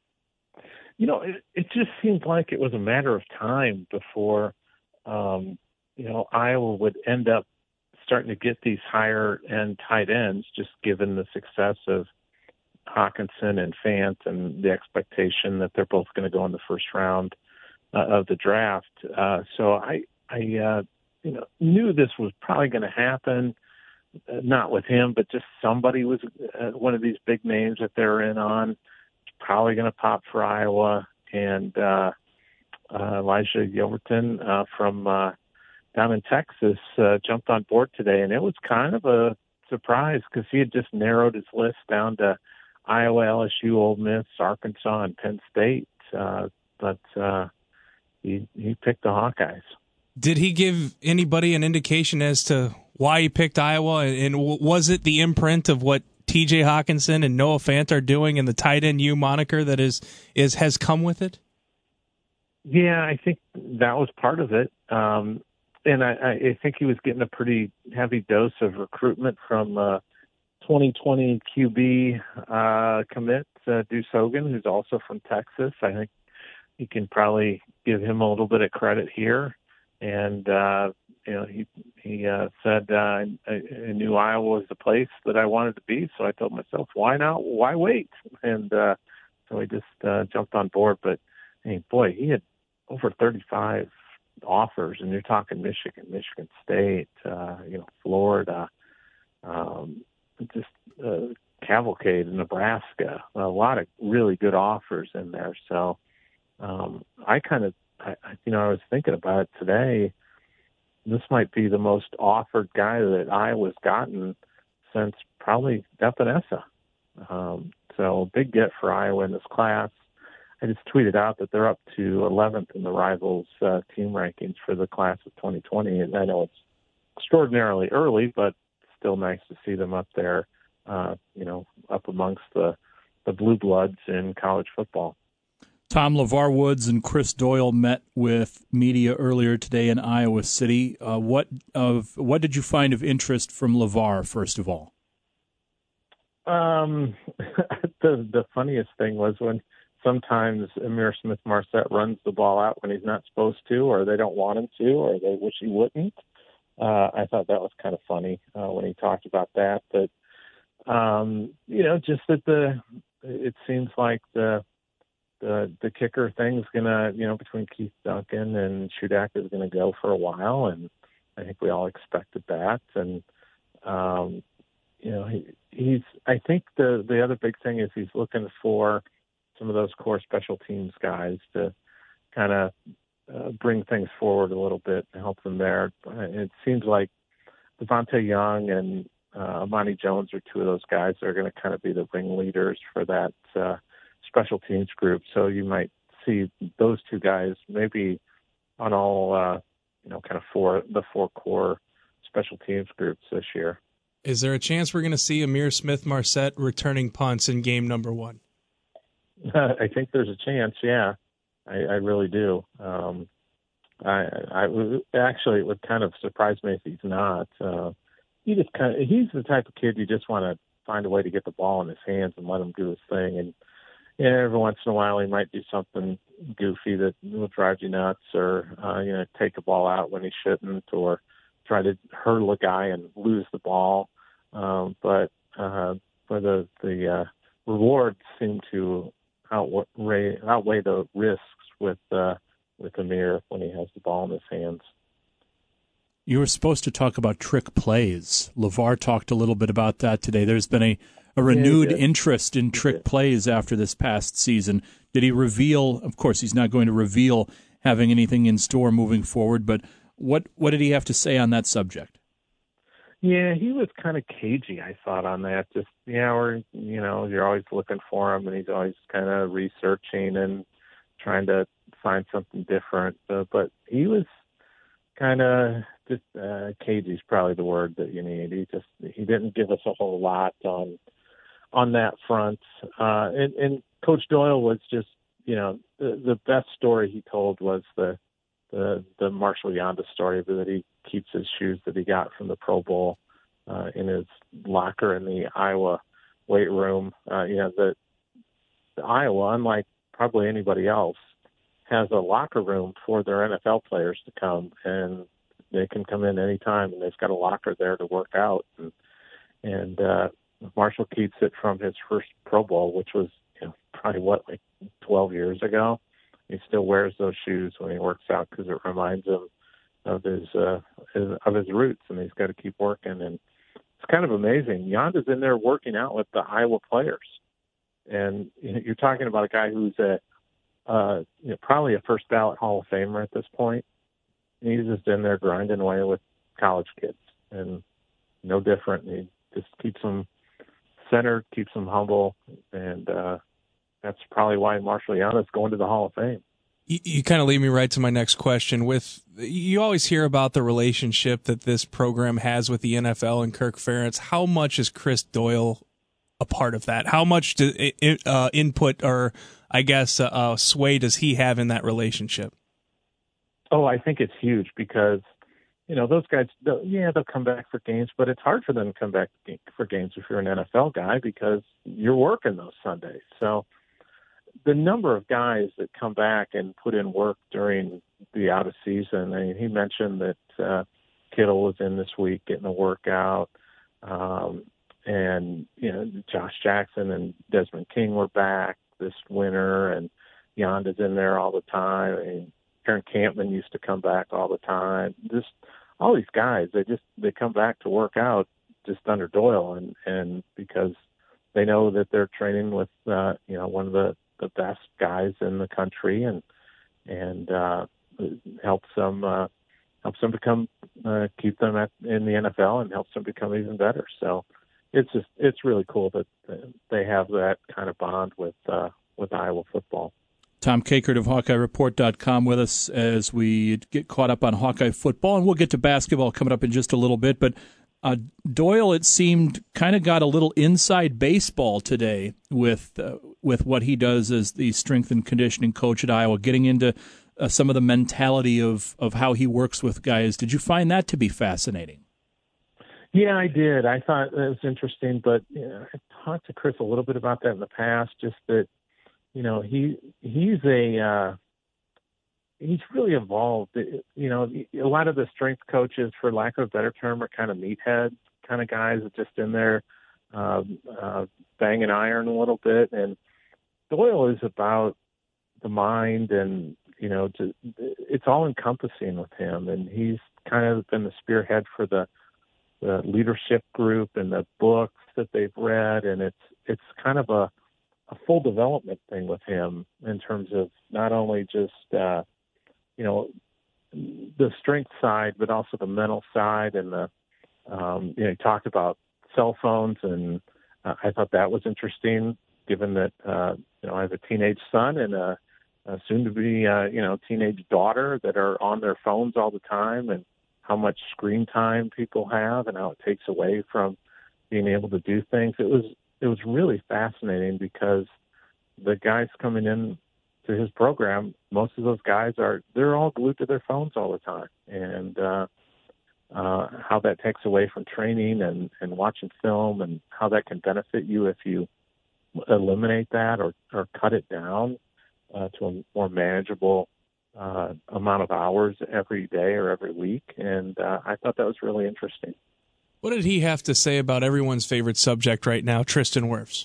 It just seemed like it was a matter of time before, Iowa would end up starting to get these higher end tight ends, just given the success of Hockenson and Fant, and the expectation that they're both going to go in the first round of the draft. So I knew this was probably going to happen. Not with him, but just somebody was one of these big names that they're in on. Probably going to pop for Iowa. And Elijah Yelverton from down in Texas jumped on board today, and it was kind of a surprise because he had just narrowed his list down to Iowa, LSU, Ole Miss, Arkansas, and Penn State. But he picked the Hawkeyes. Did he give anybody an indication as to why he picked Iowa, and was it the imprint of what T.J. Hockenson and Noah Fant are doing and the tight end U moniker that has come with it? Yeah, I think that was part of it. And I think he was getting a pretty heavy dose of recruitment from 2020 QB commit Deuce Hogan, who's also from Texas. I think you can probably give him a little bit of credit here. And, he said, I knew Iowa was the place that I wanted to be. So I told myself, why not? Why wait? And so I just jumped on board. But, hey, boy, he had over 35 offers, and you're talking Michigan, Michigan State, Florida, Cavalcade, Nebraska, a lot of really good offers in there. So I was thinking about it today. This might be the most offered guy that Iowa's gotten since probably Epinesa. So a big get for Iowa in this class. I just tweeted out that they're up to 11th in the Rivals team rankings for the class of 2020. And I know it's extraordinarily early, but still nice to see them up there, up amongst the blue bloods in college football. Tom, LeVar Woods and Chris Doyle met with media earlier today in Iowa City. What did you find of interest from LeVar, first of all? The funniest thing was when sometimes Ihmir Smith-Marsette runs the ball out when he's not supposed to, or they don't want him to, or they wish he wouldn't. I thought that was kind of funny when he talked about that. But, just that it seems like the kicker thing's going to, between Keith Duncan and Shudak is going to go for a while. And I think we all expected that. And, I think the other big thing is he's looking for some of those core special teams guys to kind of bring things forward a little bit and help them there. It seems like Devontae Young and Amani Jones are two of those guys that are going to kind of be the ringleaders for that special teams group. So you might see those two guys maybe on all, kind of the four core special teams groups this year. Is there a chance we're going to see Ihmir Smith-Marsette returning punts in game number 1? I think there's a chance. Yeah, I really do. I actually, it would kind of surprise me if he's not. He's the type of kid you just want to find a way to get the ball in his hands and let him do his thing. And every once in a while he might do something goofy that will drive you nuts, or take a ball out when he shouldn't, or try to hurdle a guy and lose the ball. But the rewards seem to outweigh the risks with Ihmir when he has the ball in his hands. You were supposed to talk about trick plays. LeVar talked a little bit about that today. There's been a renewed interest in trick plays after this past season. Did he reveal, of course he's not going to reveal having anything in store moving forward, but what did he have to say on that subject? Yeah, he was kind of cagey, I thought, on that. Just, you're always looking for him, and he's always kind of researching and trying to find something different. But he was kind of just cagey is probably the word that you need. He didn't give us a whole lot on that front. And Coach Doyle was just, the best story he told was the Marshall Yonda story, that he keeps his shoes that he got from the Pro Bowl in his locker in the Iowa weight room. The Iowa, unlike probably anybody else, has a locker room for their NFL players to come, and they can come in anytime, and they've got a locker there to work out. And Marshall keeps it from his first Pro Bowl, which was probably 12 years ago. He still wears those shoes when he works out because it reminds him of his roots, and he's got to keep working. And it's kind of amazing. Yonda's in there working out with the Iowa players, and you're talking about a guy who's probably a first ballot Hall of Famer at this point. He's just in there grinding away with college kids, and no different. He just keeps them centered, keeps them humble, and that's probably why Marshall Yonda's going to the Hall of Fame. You kind of lead me right to my next question. You always hear about the relationship that this program has with the NFL and Kirk Ferentz. How much is Chris Doyle a part of that? How much input or, I guess, sway does he have in that relationship? Oh, I think it's huge because, those guys, they'll come back for games, but it's hard for them to come back for games if you're an NFL guy because you're working those Sundays. So the number of guys that come back and put in work during the out of season, I mean, he mentioned that Kittle was in this week getting a workout, and Josh Jackson and Desmond King were back this winter, and Yonda's in there all the time. I mean, Aaron Campman used to come back all the time. Just all these guys, they come back to work out just under Doyle, and because they know that they're training with one of the best guys in the country, and helps them become keep them in the NFL and helps them become even better. So it's really cool that they have that kind of bond with Iowa football. Tom Kakert of HawkeyeReport.com with us as we get caught up on Hawkeye football, and we'll get to basketball coming up in just a little bit. But Doyle, it seemed, kind of got a little inside baseball today with what he does as the strength and conditioning coach at Iowa, getting into some of the mentality of how he works with guys. Did you find that to be fascinating? Yeah, I did. I thought it was interesting, but I talked to Chris a little bit about that in the past, just that, he's really involved. A lot of the strength coaches, for lack of a better term, are kind of meathead kind of guys that just in there banging iron a little bit. And Doyle is about the mind, and it's all encompassing with him. And he's kind of been the spearhead for the leadership group and the books that they've read, and it's kind of a full development thing with him in terms of not only just the strength side, but also the mental side, and he talked about cell phones, and I thought that was interesting, given that I have a teenage son and a soon-to-be teenage daughter that are on their phones all the time, and how much screen time people have, and how it takes away from being able to do things. It was really fascinating because the guys coming in to his program, most of those guys they're all glued to their phones all the time, and how that takes away from training and watching film, and how that can benefit you if you eliminate that or cut it down to a more manageable amount of hours every day or every week. And I thought that was really interesting. What did he have to say about everyone's favorite subject right now, Tristan Wirfs?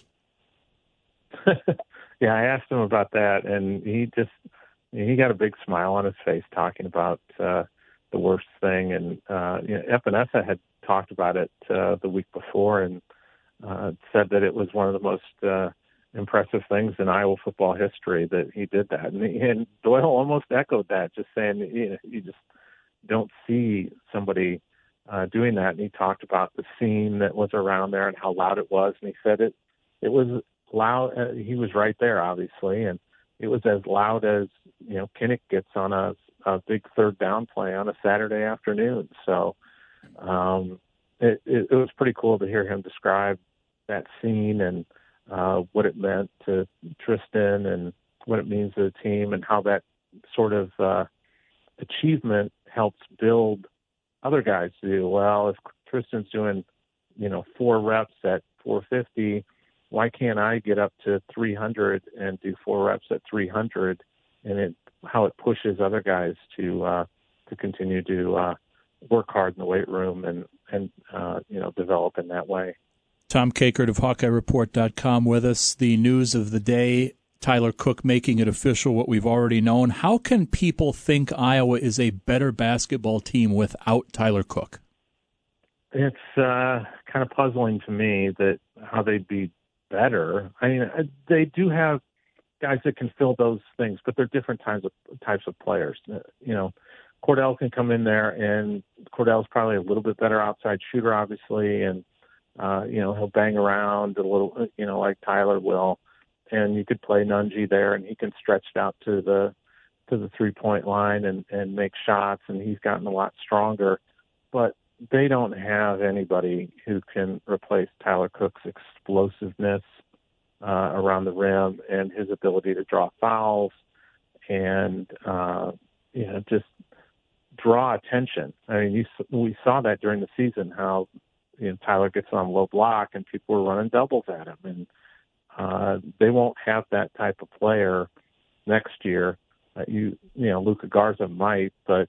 Yeah, I asked him about that, and he got a big smile on his face talking about the Wirfs thing. And Epinesa had talked about it the week before, and said that it was one of the most impressive things in Iowa football history that he did that. And Doyle almost echoed that, just saying you just don't see somebody doing that. And he talked about the scene that was around there and how loud it was. And he said it was loud. He was right there, obviously. And it was as loud as, Kinnick gets on a big third down play on a Saturday afternoon. So it was pretty cool to hear him describe that scene and what it meant to Tristan and what it means to the team, and how that sort of achievement helps build other guys to do, well, if Tristan's doing, 4 reps at 450, why can't I get up to 300 and do 4 reps at 300? And how it pushes other guys to continue to work hard in the weight room and develop in that way. Tom Kakert of HawkeyeReport.com with us. The news of the day, Tyler Cook making it official, what we've already known. How can people think Iowa is a better basketball team without Tyler Cook? It's kind of puzzling to me that how they'd be better. I mean, they do have guys that can fill those things, but they're different types of players. Cordell can come in there, and Cordell's probably a little bit better outside shooter, obviously, and he'll bang around a little, like Tyler will. And you could play Nunji there, and he can stretch it out to the 3-point line and make shots, and he's gotten a lot stronger. But they don't have anybody who can replace Tyler Cook's explosiveness around the rim and his ability to draw fouls and just draw attention. I mean, we saw that during the season, how Tyler gets on low block and people were running doubles at him, and they won't have that type of player next year. Luka Garza might, but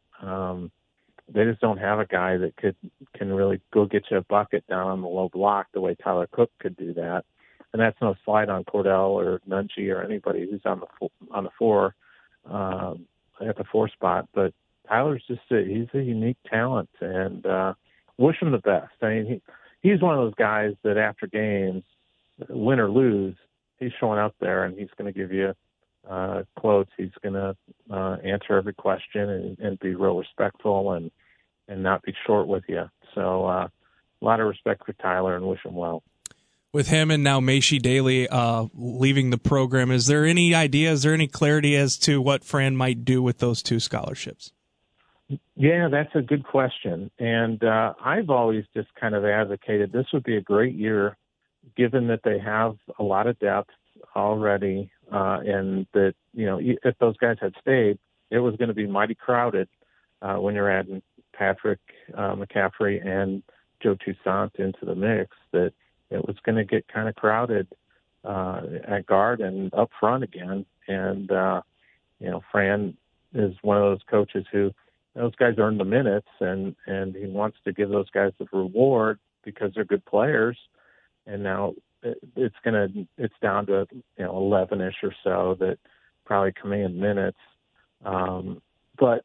they just don't have a guy that can really go get you a bucket down on the low block the way Tyler Cook could do that. And that's no slide on Cordell or Nunji or anybody who's on the floor at the 4 spot. But Tyler's he's a unique talent, and wish him the best. I mean, he's one of those guys that after games, win or lose, he's showing up there and he's going to give you quotes. He's going to answer every question and be real respectful and not be short with you. So a lot of respect for Tyler and wish him well. With him and now Macy Daly leaving the program, is there any clarity as to what Fran might do with those 2 scholarships? Yeah, that's a good question. And I've always just kind of advocated this would be a great year, given that they have a lot of depth already, and that, if those guys had stayed, it was going to be mighty crowded when you're adding Patrick McCaffrey and Joe Toussaint into the mix, that it was going to get kind of crowded at guard and up front again. And, Fran is one of those coaches who, those guys earn the minutes, and he wants to give those guys the reward because they're good players. And now it's down to 11ish or so that probably command minutes. But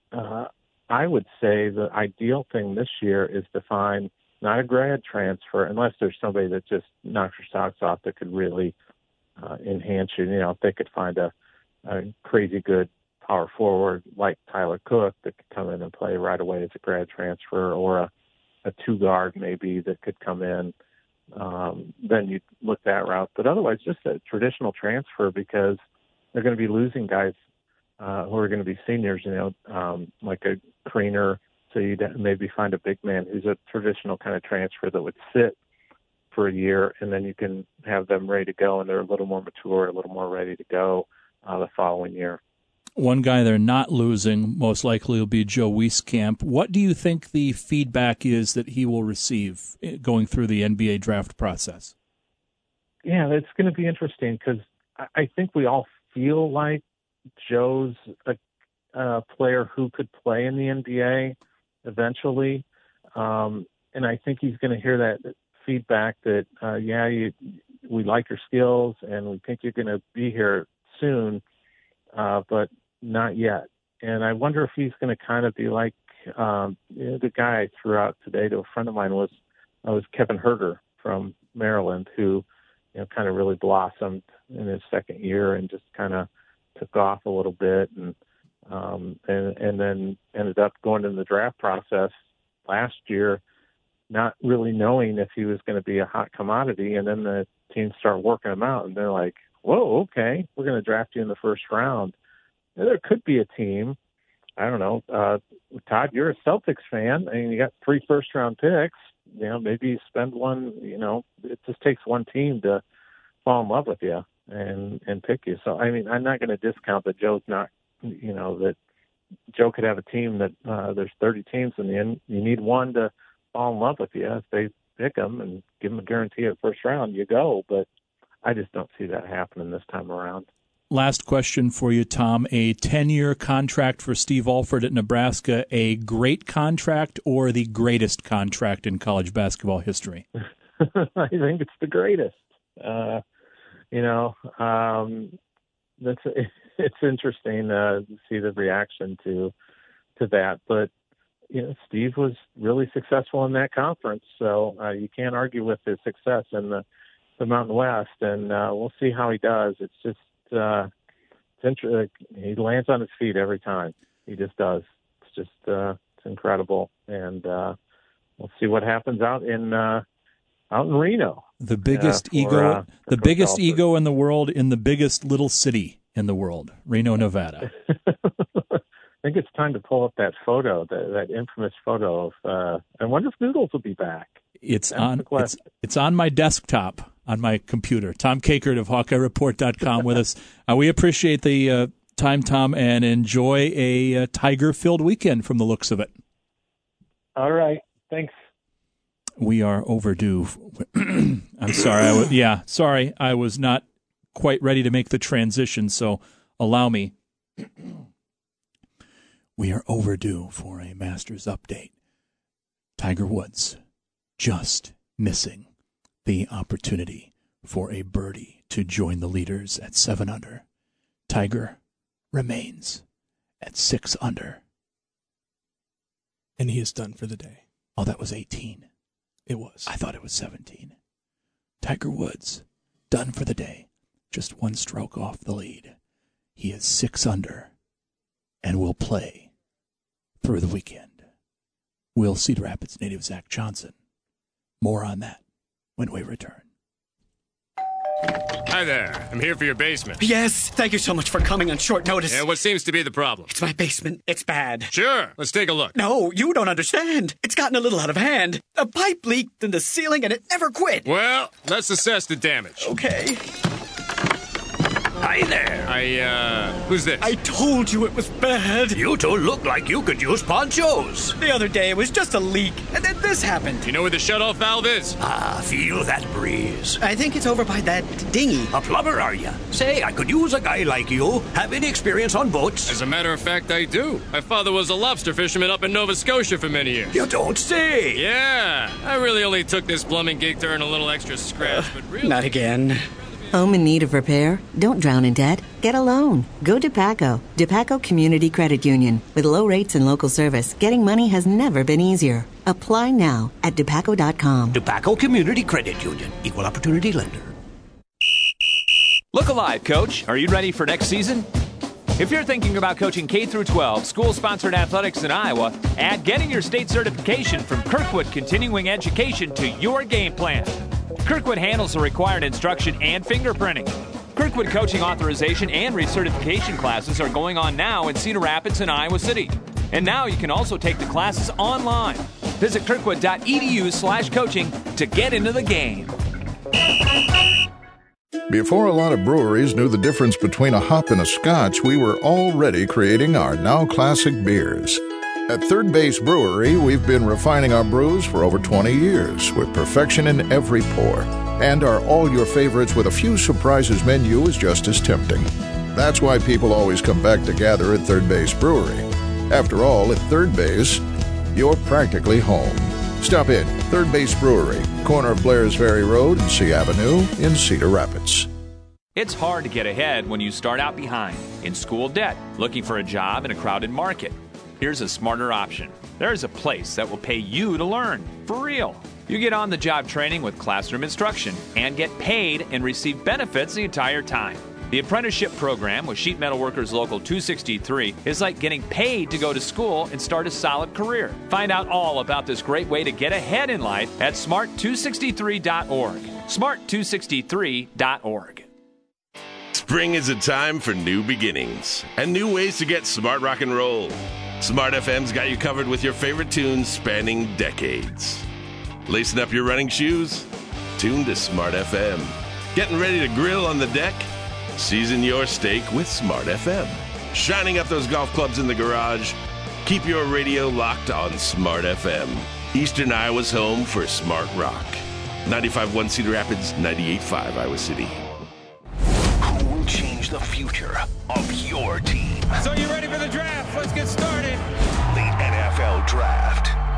I would say the ideal thing this year is to find not a grad transfer, unless there's somebody that just knocks your socks off that could really enhance you. If they could find a crazy good power forward like Tyler Cook that could come in and play right away as a grad transfer, or a 2-guard maybe that could come in, then you'd look that route. But otherwise, just a traditional transfer, because they're going to be losing guys who are going to be seniors, like a Creener. So you'd maybe find a big man who's a traditional kind of transfer that would sit for a year, and then you can have them ready to go, and they're a little more mature, a little more ready to go the following year. One guy they're not losing most likely will be Joe Wieskamp. What do you think the feedback is that he will receive going through the NBA draft process? Yeah, that's going to be interesting, because I think we all feel like Joe's a player who could play in the NBA eventually. And I think he's going to hear that feedback that, we like your skills and we think you're going to be here soon, but not yet. And I wonder if he's going to kind of be like the guy I threw out today to a friend of mine was Kevin Huerter from Maryland, who kind of really blossomed in his second year and just kind of took off a little bit, and then ended up going in the draft process last year, not really knowing if he was going to be a hot commodity. And then the teams start working him out, and they're like, whoa, okay, we're going to draft you in the first round. And there could be a team, I don't know, Todd, you're a Celtics fan, and you got 3 first-round picks. Maybe you spend one, it just takes one team to fall in love with you and pick you. So, I mean, I'm not going to discount that Joe's not, that Joe could have a team that there's 30 teams in the end. You need one to fall in love with you. If they pick them and give them a guarantee at first round, you go. But I just don't see that happening this time around. Last question for you, Tom. A 10-year contract for Steve Alford at Nebraska, a great contract or the greatest contract in college basketball history? I think it's the greatest. It's interesting to see the reaction to that. But Steve was really successful in that conference, so you can't argue with his success in the Mountain West. And we'll see how he does. It's just he lands on his feet every time. He just does. It's just it's incredible, and we'll see what happens out in Reno. The biggest ego in the world in the biggest little city in the world, Reno, Nevada. I think it's time to pull up that photo, that infamous photo of. I wonder if Noodles will be back. It's on my desktop on my computer. Tom Kakert of HawkeyeReport.com with us. We appreciate the time, Tom, and enjoy a Tiger-filled weekend from the looks of it. All right, thanks. We are overdue. I'm sorry. Sorry. I was not quite ready to make the transition, so allow me. We are overdue for a Masters update. Tiger Woods just missing the opportunity for a birdie to join the leaders at 7 under. Tiger remains at 6 under. And he is done for the day. Oh, that was 18. It was. I thought it was 17. Tiger Woods, done for the day. Just one stroke off the lead. He is 6 under and will play through the weekend. Will Cedar Rapids native Zach Johnson. More on that when we return. Hi there. I'm here for your basement. Yes, thank you so much for coming on short notice. Yeah, what seems to be the problem? It's my basement. It's bad. Sure, let's take a look. No, you don't understand. It's gotten a little out of hand. A pipe leaked in the ceiling and it never quit. Well, let's assess the damage. Okay. Hi there. Who's this? I told you it was bad. You two look like you could use ponchos. The other day it was just a leak, and then this happened. You know where the shutoff valve is? Feel that breeze. I think it's over by that dinghy. A plumber, are you? Say, I could use a guy like you. Have any experience on boats? As a matter of fact, I do. My father was a lobster fisherman up in Nova Scotia for many years. You don't say. Yeah. I really only took this plumbing gig to earn a little extra scratch, but really... Not again. Home in need of repair? Don't drown in debt. Get a loan. Go DePaco. DePaco Community Credit Union. With low rates and local service, getting money has never been easier. Apply now at DePaco.com. DePaco Community Credit Union. Equal Opportunity Lender. Look alive, Coach. Are you ready for next season? If you're thinking about coaching K-12, school-sponsored athletics in Iowa, add getting your state certification from Kirkwood Continuing Education to your game plan. Kirkwood handles the required instruction and fingerprinting. Kirkwood coaching authorization and recertification classes are going on now in Cedar Rapids and Iowa City. And now you can also take the classes online. Visit kirkwood.edu/coaching to get into the game. Before a lot of breweries knew the difference between a hop and a scotch, we were already creating our now classic beers. At Third Base Brewery, we've been refining our brews for over 20 years with perfection in every pour. And our all your favorites with a few surprises menu is just as tempting. That's why people always come back to gather at Third Base Brewery. After all, at Third Base, you're practically home. Stop in, Third Base Brewery, corner of Blair's Ferry Road and C Avenue in Cedar Rapids. It's hard to get ahead when you start out behind, in school debt, looking for a job in a crowded market. Here's a smarter option. There's a place that will pay you to learn, for real. You get on-the-job training with classroom instruction and get paid and receive benefits the entire time. The apprenticeship program with Sheet Metal Workers Local 263 is like getting paid to go to school and start a solid career. Find out all about this great way to get ahead in life at smart263.org. smart263.org. Spring is a time for new beginnings and new ways to get smart rock and roll. Smart FM's got you covered with your favorite tunes spanning decades. Lacing up your running shoes? Tune to Smart FM. Getting ready to grill on the deck? Season your steak with Smart FM. Shining up those golf clubs in the garage? Keep your radio locked on Smart FM. Eastern Iowa's home for smart rock. 95.1 Cedar Rapids, 98.5 Iowa City. Who will change the future of your team? So you ready for the draft? Let's get started. The NFL Draft.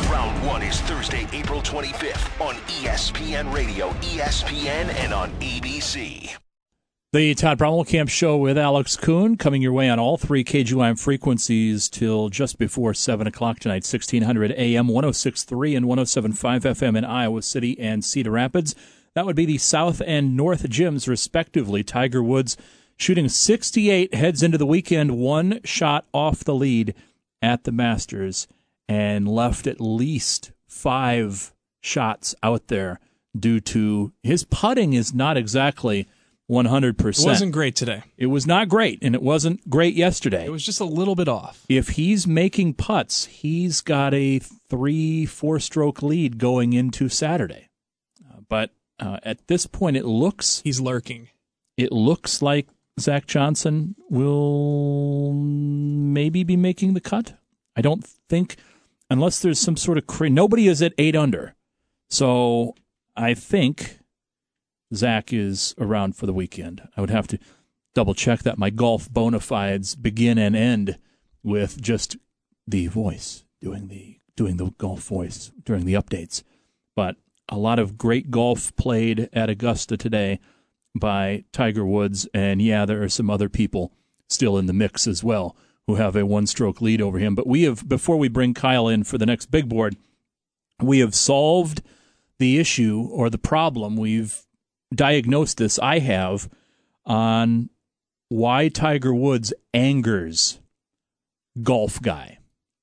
Round 1 is Thursday, April 25th on ESPN Radio, ESPN, and on ABC. The Todd Bromwell Show with Alex Kuhn coming your way on all three KGYM frequencies till just before 7 o'clock tonight, 1600 AM, 106.3 and 107.5 FM in Iowa City and Cedar Rapids. That would be the South and North gyms, respectively. Tiger Woods shooting 68, heads into the weekend, one shot off the lead at the Masters and left at least 5 shots out there due to his putting is not exactly 100%. It wasn't great today. It was not great, and it wasn't great yesterday. It was just a little bit off. If he's making putts, he's got a 3-4 stroke lead going into Saturday. But at this point, it looks... He's lurking. It looks like Zach Johnson will maybe be making the cut. I don't think, unless there's some sort of... Nobody is at 8 under. So I think Zach is around for the weekend. I would have to double-check that. My golf bona fides begin and end with just the voice, doing the golf voice during the updates. But a lot of great golf played at Augusta today by Tiger Woods, and yeah, there are some other people still in the mix as well who have a one-stroke lead over him. But we have, before we bring Kyle in for the next big board, we have solved the issue or the problem. We've diagnosed this, I have, on why Tiger Woods angers Golf Guy.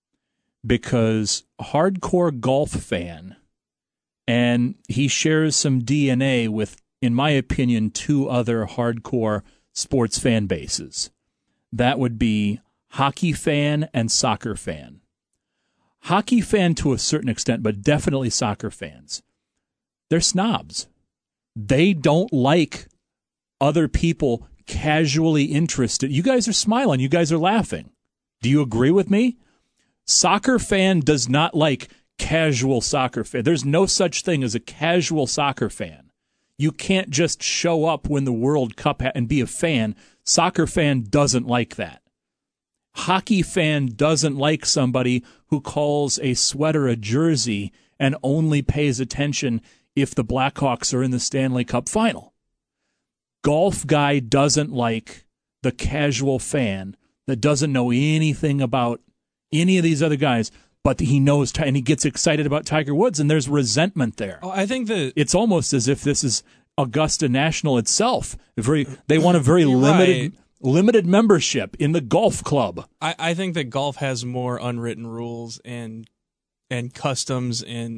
Because hardcore golf fan, and he shares some DNA with, in my opinion, 2 other hardcore sports fan bases. That would be hockey fan and soccer fan. Hockey fan to a certain extent, but definitely soccer fans. They're snobs. They don't like other people casually interested. You guys are smiling. You guys are laughing. Do you agree with me? Soccer fan does not like casual soccer fan. There's no such thing as a casual soccer fan. You can't just show up when the World Cup and be a fan. Soccer fan doesn't like that. Hockey fan doesn't like somebody who calls a sweater a jersey and only pays attention if the Blackhawks are in the Stanley Cup final. Golf Guy doesn't like the casual fan that doesn't know anything about any of these other guys, but he knows, and he gets excited about Tiger Woods, and there's resentment there. Oh, I think that it's almost as if this is Augusta National itself. They want a very limited membership in the golf club. I think that golf has more unwritten rules and customs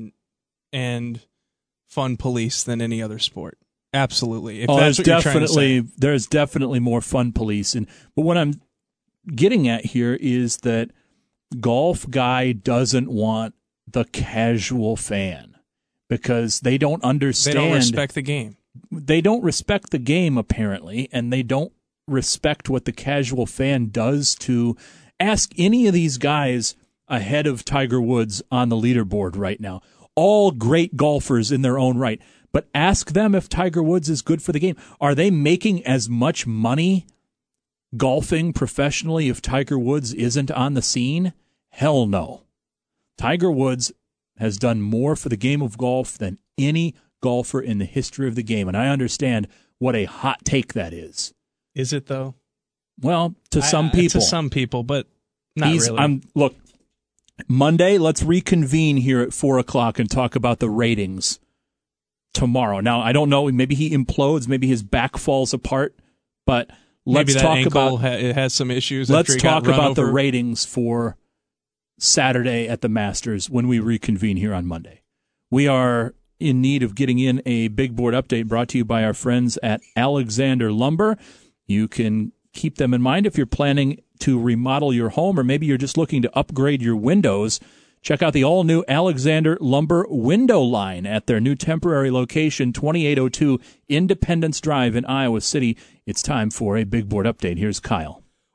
and fun police than any other sport. Absolutely. If that's what you're trying to say. There's definitely more fun police. But what I'm getting at here is that Golf Guy doesn't want the casual fan because they don't understand. They don't respect the game. They don't respect the game, apparently, and they don't respect what the casual fan does to ask any of these guys ahead of Tiger Woods on the leaderboard right now. All great golfers in their own right. But ask them if Tiger Woods is good for the game. Are they making as much money golfing professionally if Tiger Woods isn't on the scene? Hell no. Tiger Woods has done more for the game of golf than any golfer in the history of the game. And I understand what a hot take that is. Is it, though? Well, to some people. To some people, but not really. Look, Monday, let's reconvene here at 4 o'clock and talk about the ratings tomorrow. Now, I don't know. Maybe he implodes. Maybe his back falls apart. But let's talk about it has some issues. Let's talk about the ratings for Saturday at the Masters when we reconvene here on Monday. We are in need of getting in a big board update brought to you by our friends at Alexander Lumber. You can keep them in mind if you're planning to remodel your home or maybe you're just looking to upgrade your windows. Check out the all-new Alexander Lumber window line at their new temporary location, 2802 Independence Drive in Iowa City. It's time for a big board update. Here's Kyle.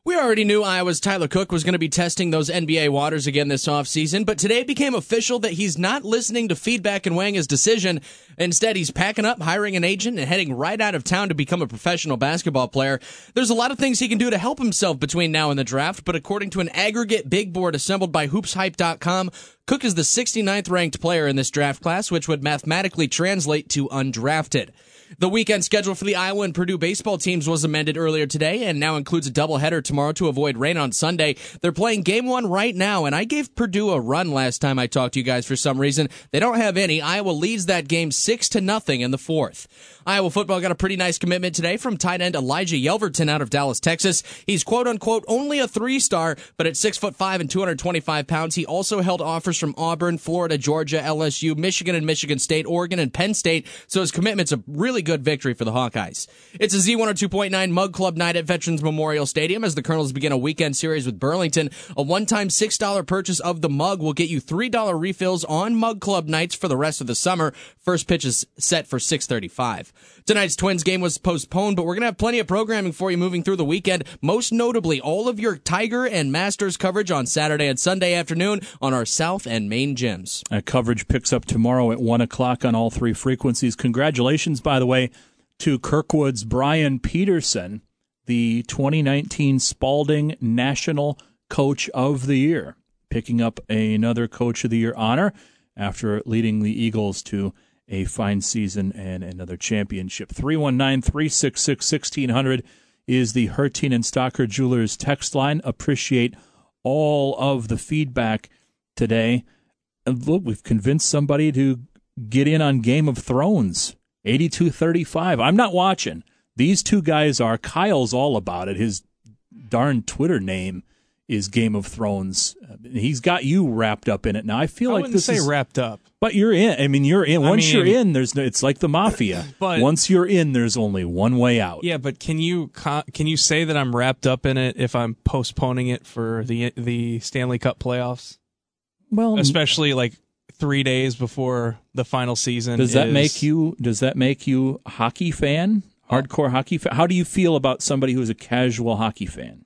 We already knew Iowa's Tyler Cook was going to be testing those NBA waters again this offseason, but today it became official that he's not listening to feedback and weighing his decision. Instead, he's packing up, hiring an agent, and heading right out of town to become a professional basketball player. There's a lot of things he can do to help himself between now and the draft, but according to an aggregate big board assembled by hoopshype.com, Cook is the 69th ranked player in this draft class, which would mathematically translate to undrafted. The weekend schedule for the Iowa and Purdue baseball teams was amended earlier today and now includes a doubleheader tomorrow to avoid rain on Sunday. They're playing game one right now, and I gave Purdue a run last time I talked to you guys for some reason. They don't have any. Iowa leads that game 6-0 in the fourth. Iowa football got a pretty nice commitment today from tight end Elijah Yelverton out of Dallas, Texas. He's quote-unquote only a 3-star, but at 6'5" and 225 pounds, he also held offers from Auburn, Florida, Georgia, LSU, Michigan and Michigan State, Oregon, and Penn State, so his commitment's a really good victory for the Hawkeyes. It's a Z102.9 Mug Club night at Veterans Memorial Stadium as the Colonels begin a weekend series with Burlington. A one-time $6 purchase of the mug will get you $3 refills on Mug Club nights for the rest of the summer. First pitch is set for 6:35. Tonight's Twins game was postponed, but we're going to have plenty of programming for you moving through the weekend. Most notably, all of your Tiger and Masters coverage on Saturday and Sunday afternoon on our South and Main gyms. Coverage picks up tomorrow at 1 o'clock on all three frequencies. Congratulations, by the way, to Kirkwood's Brian Peterson, the 2019 Spalding National Coach of the Year, picking up another Coach of the Year honor after leading the Eagles to a fine season and another championship. 319-366-1600 is the Hertine and Stocker Jewelers text line. Appreciate all of the feedback today. And look, we've convinced somebody to get in on Game of Thrones. 82-35. I'm not watching. These two guys are. Kyle's all about it. His darn Twitter name is Game of Thrones. He's got you wrapped up in it now. I feel like this is wrapped up. But you're in. I mean, you're in. Once you're in, it's like the mafia. But once you're in, there's only one way out. Yeah, but can you say that I'm wrapped up in it if I'm postponing it for the Stanley Cup playoffs? Well, especially like 3 days before the final season. Does that make you a hockey fan? Hardcore hockey fan? How do you feel about somebody who's a casual hockey fan?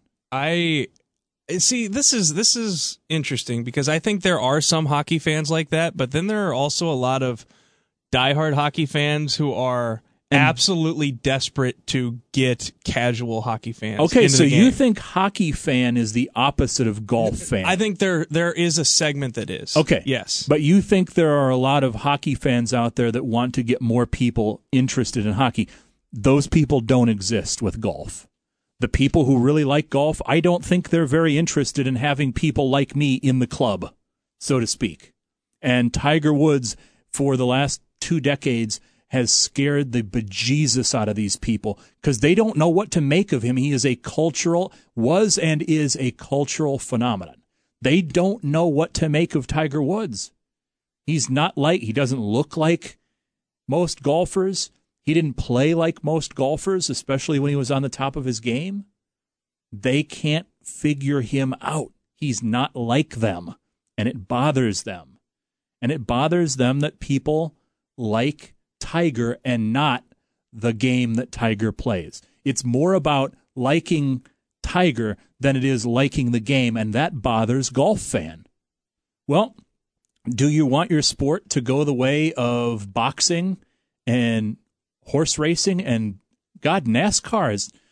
See, this is interesting because I think there are some hockey fans like that, but then there are also a lot of diehard hockey fans who are absolutely desperate to get casual hockey fans. Okay, so you think hockey fan is the opposite of golf fan? I think there is a segment that is. Okay. Yes. But you think there are a lot of hockey fans out there that want to get more people interested in hockey. Those people don't exist with golf. The people who really like golf, I don't think they're very interested in having people like me in the club, so to speak. And Tiger Woods, for the last 2 decades, has scared the bejesus out of these people because they don't know what to make of him. He is was and is a cultural phenomenon. They don't know what to make of Tiger Woods. He doesn't look like most golfers. He didn't play like most golfers, especially when he was on the top of his game. They can't figure him out. He's not like them, and it bothers them. And it bothers them that people like Tiger and not the game that Tiger plays. It's more about liking Tiger than it is liking the game, and that bothers golf fan. Well, do you want your sport to go the way of boxing and horse racing? And God, NASCAR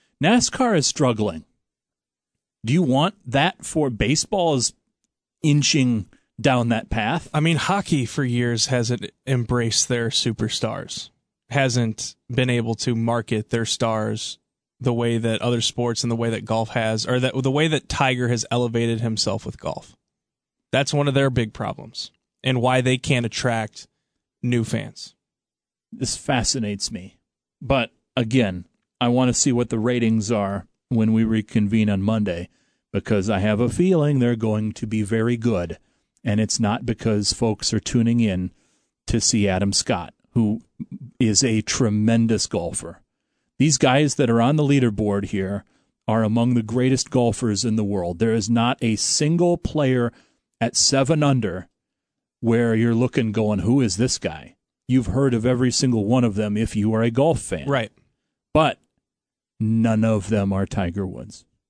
is struggling. Do you want that for baseball is inching down that path? I mean, hockey for years hasn't embraced their superstars, hasn't been able to market their stars the way that other sports and the way that golf has, or the way that Tiger has elevated himself with golf. That's one of their big problems and why they can't attract new fans. This fascinates me. But again, I want to see what the ratings are when we reconvene on Monday, because I have a feeling they're going to be very good. And it's not because folks are tuning in to see Adam Scott, who is a tremendous golfer. These guys that are on the leaderboard here are among the greatest golfers in the world. There is not a single player at 7 under where you're looking going, who is this guy? You've heard of every single one of them if you are a golf fan. Right. But none of them are Tiger Woods.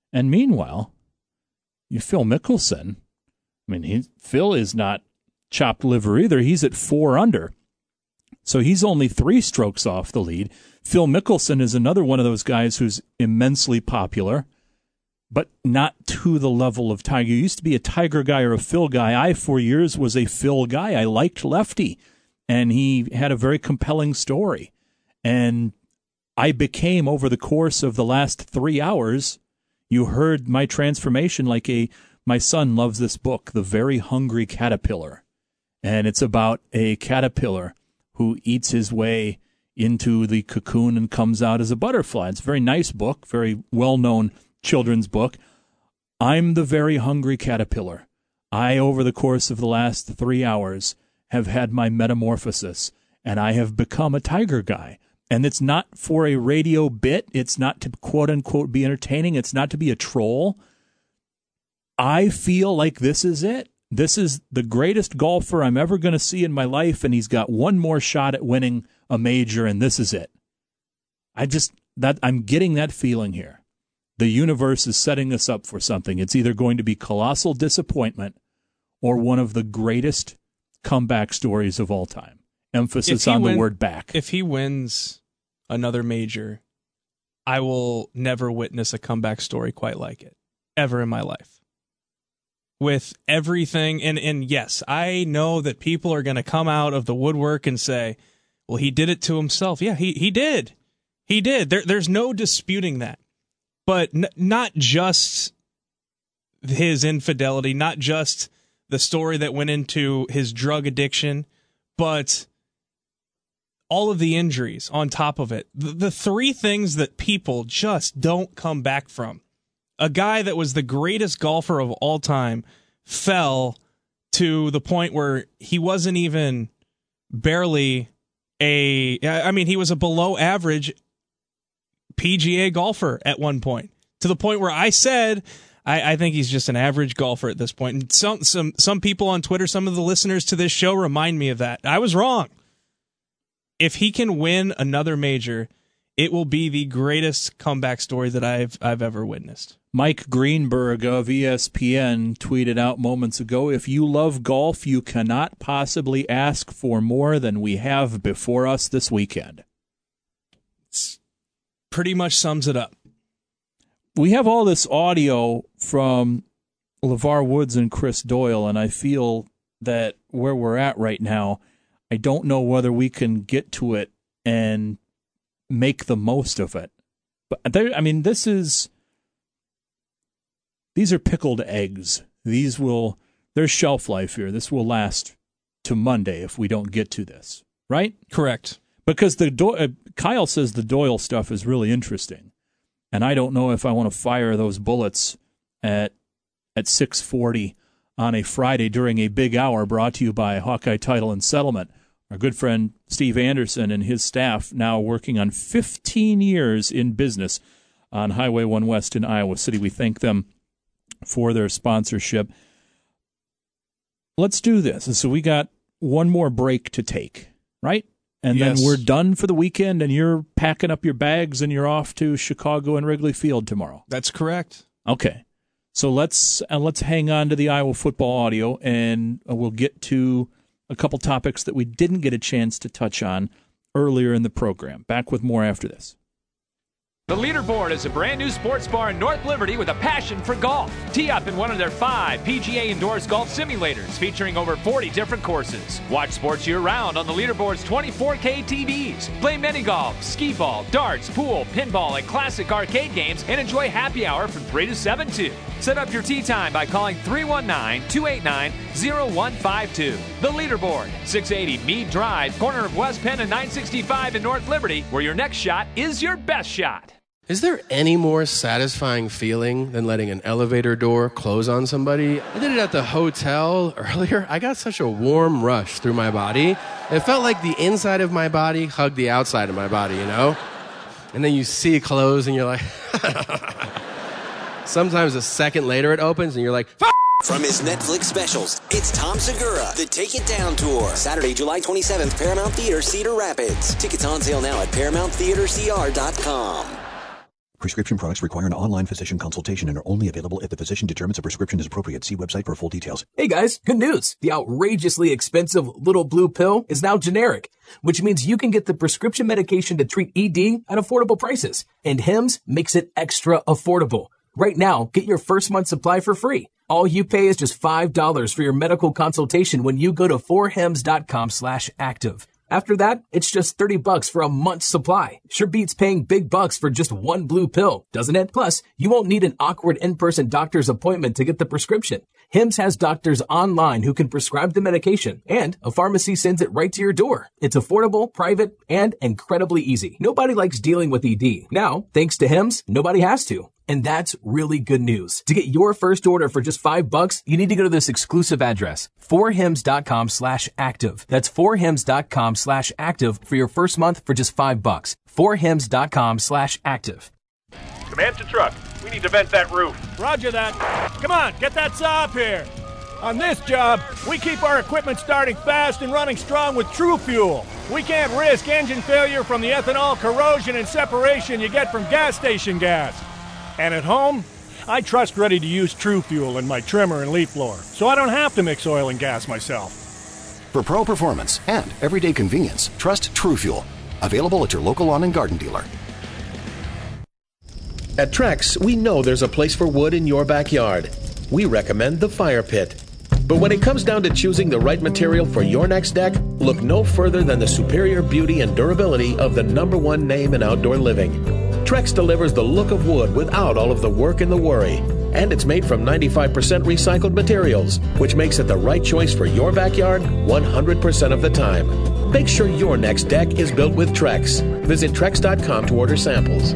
And meanwhile, Phil Mickelson, Phil is not chopped liver either. He's at 4 under. So he's only 3 strokes off the lead. Phil Mickelson is another one of those guys who's immensely popular, but not to the level of Tiger. You used to be a Tiger guy or a Phil guy. I, for years, was a Phil guy. I liked Lefty, and he had a very compelling story. And I became, over the course of the last 3 hours, you heard my transformation my son loves this book, The Very Hungry Caterpillar. And it's about a caterpillar who eats his way into the cocoon and comes out as a butterfly. It's a very nice book, very well-known children's book. I'm the very hungry caterpillar. I, over the course of the last 3 hours, have had my metamorphosis, and I have become a Tiger guy. And it's not for a radio bit. It's not to, quote-unquote, be entertaining. It's not to be a troll. I feel like this is it. This is the greatest golfer I'm ever going to see in my life, and he's got one more shot at winning a major, and this is it. I'm getting that feeling here. The universe is setting us up for something. It's either going to be colossal disappointment or one of the greatest comeback stories of all time. Emphasis on the word back. If he wins another major, I will never witness a comeback story quite like it, ever in my life. With everything, and yes, I know that people are going to come out of the woodwork and say, well, he did it to himself. Yeah, he did. He did. There's no disputing that. But not just his infidelity, not just the story that went into his drug addiction, but all of the injuries on top of it. The 3 things that people just don't come back from. A guy that was the greatest golfer of all time fell to the point where he wasn't even barely he was a below average PGA golfer at one point, to the point where I said, I think he's just an average golfer at this point. And some people on Twitter, some of the listeners to this show remind me of that. I was wrong. If he can win another major, it will be the greatest comeback story that I've ever witnessed. Mike Greenberg of ESPN tweeted out moments ago, if you love golf, you cannot possibly ask for more than we have before us this weekend. It's pretty much sums it up. We have all this audio from LeVar Woods and Chris Doyle, and I feel that where we're at right now, I don't know whether we can get to it and make the most of it. But these are pickled eggs. There's shelf life here. This will last to Monday if we don't get to this, right? Correct. Because Kyle says the Doyle stuff is really interesting, and I don't know if I want to fire those bullets at 6:40 on a Friday during a big hour. Brought to you by Hawkeye Title and Settlement. Our good friend Steve Anderson and his staff, now working on 15 years in business on Highway 1 West in Iowa City. We thank them for their sponsorship. Let's do this. So we got one more break to take, right? And yes. Then we're done for the weekend, and you're packing up your bags and you're off to Chicago and Wrigley Field tomorrow. That's correct. Okay. So let's hang on to the Iowa football audio, and we'll get to a couple topics that we didn't get a chance to touch on earlier in the program. Back with more after this. The Leaderboard is a brand new sports bar in North Liberty with a passion for golf. Tee up in one of their 5 PGA Indoors golf simulators featuring over 40 different courses. Watch sports year-round on the Leaderboard's 24K TVs. Play mini-golf, skee-ball, darts, pool, pinball, and classic arcade games, and enjoy happy hour from 3 to 7, too. Set up your tee time by calling 319-289-0152. The Leaderboard, 680 Meade Drive, corner of West Penn and 965 in North Liberty, where your next shot is your best shot. Is there any more satisfying feeling than letting an elevator door close on somebody? I did it at the hotel earlier. I got such a warm rush through my body. It felt like the inside of my body hugged the outside of my body, you know? And then you see it close and you're like... Sometimes a second later it opens and you're like... From his Netflix specials, it's Tom Segura, The Take It Down Tour. Saturday, July 27th, Paramount Theater, Cedar Rapids. Tickets on sale now at ParamountTheaterCR.com. Prescription products require an online physician consultation and are only available if the physician determines a prescription is appropriate. See website for full details. Hey guys, good news. The outrageously expensive little blue pill is now generic, which means you can get the prescription medication to treat ED at affordable prices. And Hims makes it extra affordable. Right now, get your first month supply for free. All you pay is just $5 for your medical consultation when you go to 4hims.com/active. After that, it's just $30 for a month's supply. Sure beats paying big bucks for just one blue pill, doesn't it? Plus, you won't need an awkward in-person doctor's appointment to get the prescription. Hims has doctors online who can prescribe the medication, and a pharmacy sends it right to your door. It's affordable, private, and incredibly easy. Nobody likes dealing with ED. Now, thanks to Hims, nobody has to. And that's really good news. To get your first order for just $5, you need to go to this exclusive address, 4hims.com/active. That's 4hims.com/active for your first month for just $5. 4hims.com/active. Command to truck. We need to vent that roof. Roger that. Come on, get that saw up here. On this job, we keep our equipment starting fast and running strong with True Fuel. We can't risk engine failure from the ethanol corrosion and separation you get from gas station gas. And at home, I trust ready-to-use True Fuel in my trimmer and leaf blower, so I don't have to mix oil and gas myself. For pro performance and everyday convenience, trust True Fuel. Available at your local lawn and garden dealer. At Trex, we know there's a place for wood in your backyard. We recommend the fire pit. But when it comes down to choosing the right material for your next deck, look no further than the superior beauty and durability of the #1 name in outdoor living. Trex delivers the look of wood without all of the work and the worry. And it's made from 95% recycled materials, which makes it the right choice for your backyard 100% of the time. Make sure your next deck is built with Trex. Visit Trex.com to order samples.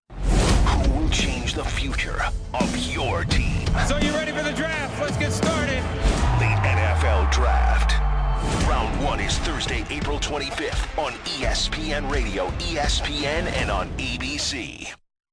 Who will change the future of your team? So you ready for the draft? Let's get started. The NFL Draft. Round 1 is Thursday, April 25th on ESPN Radio, ESPN, and on ABC.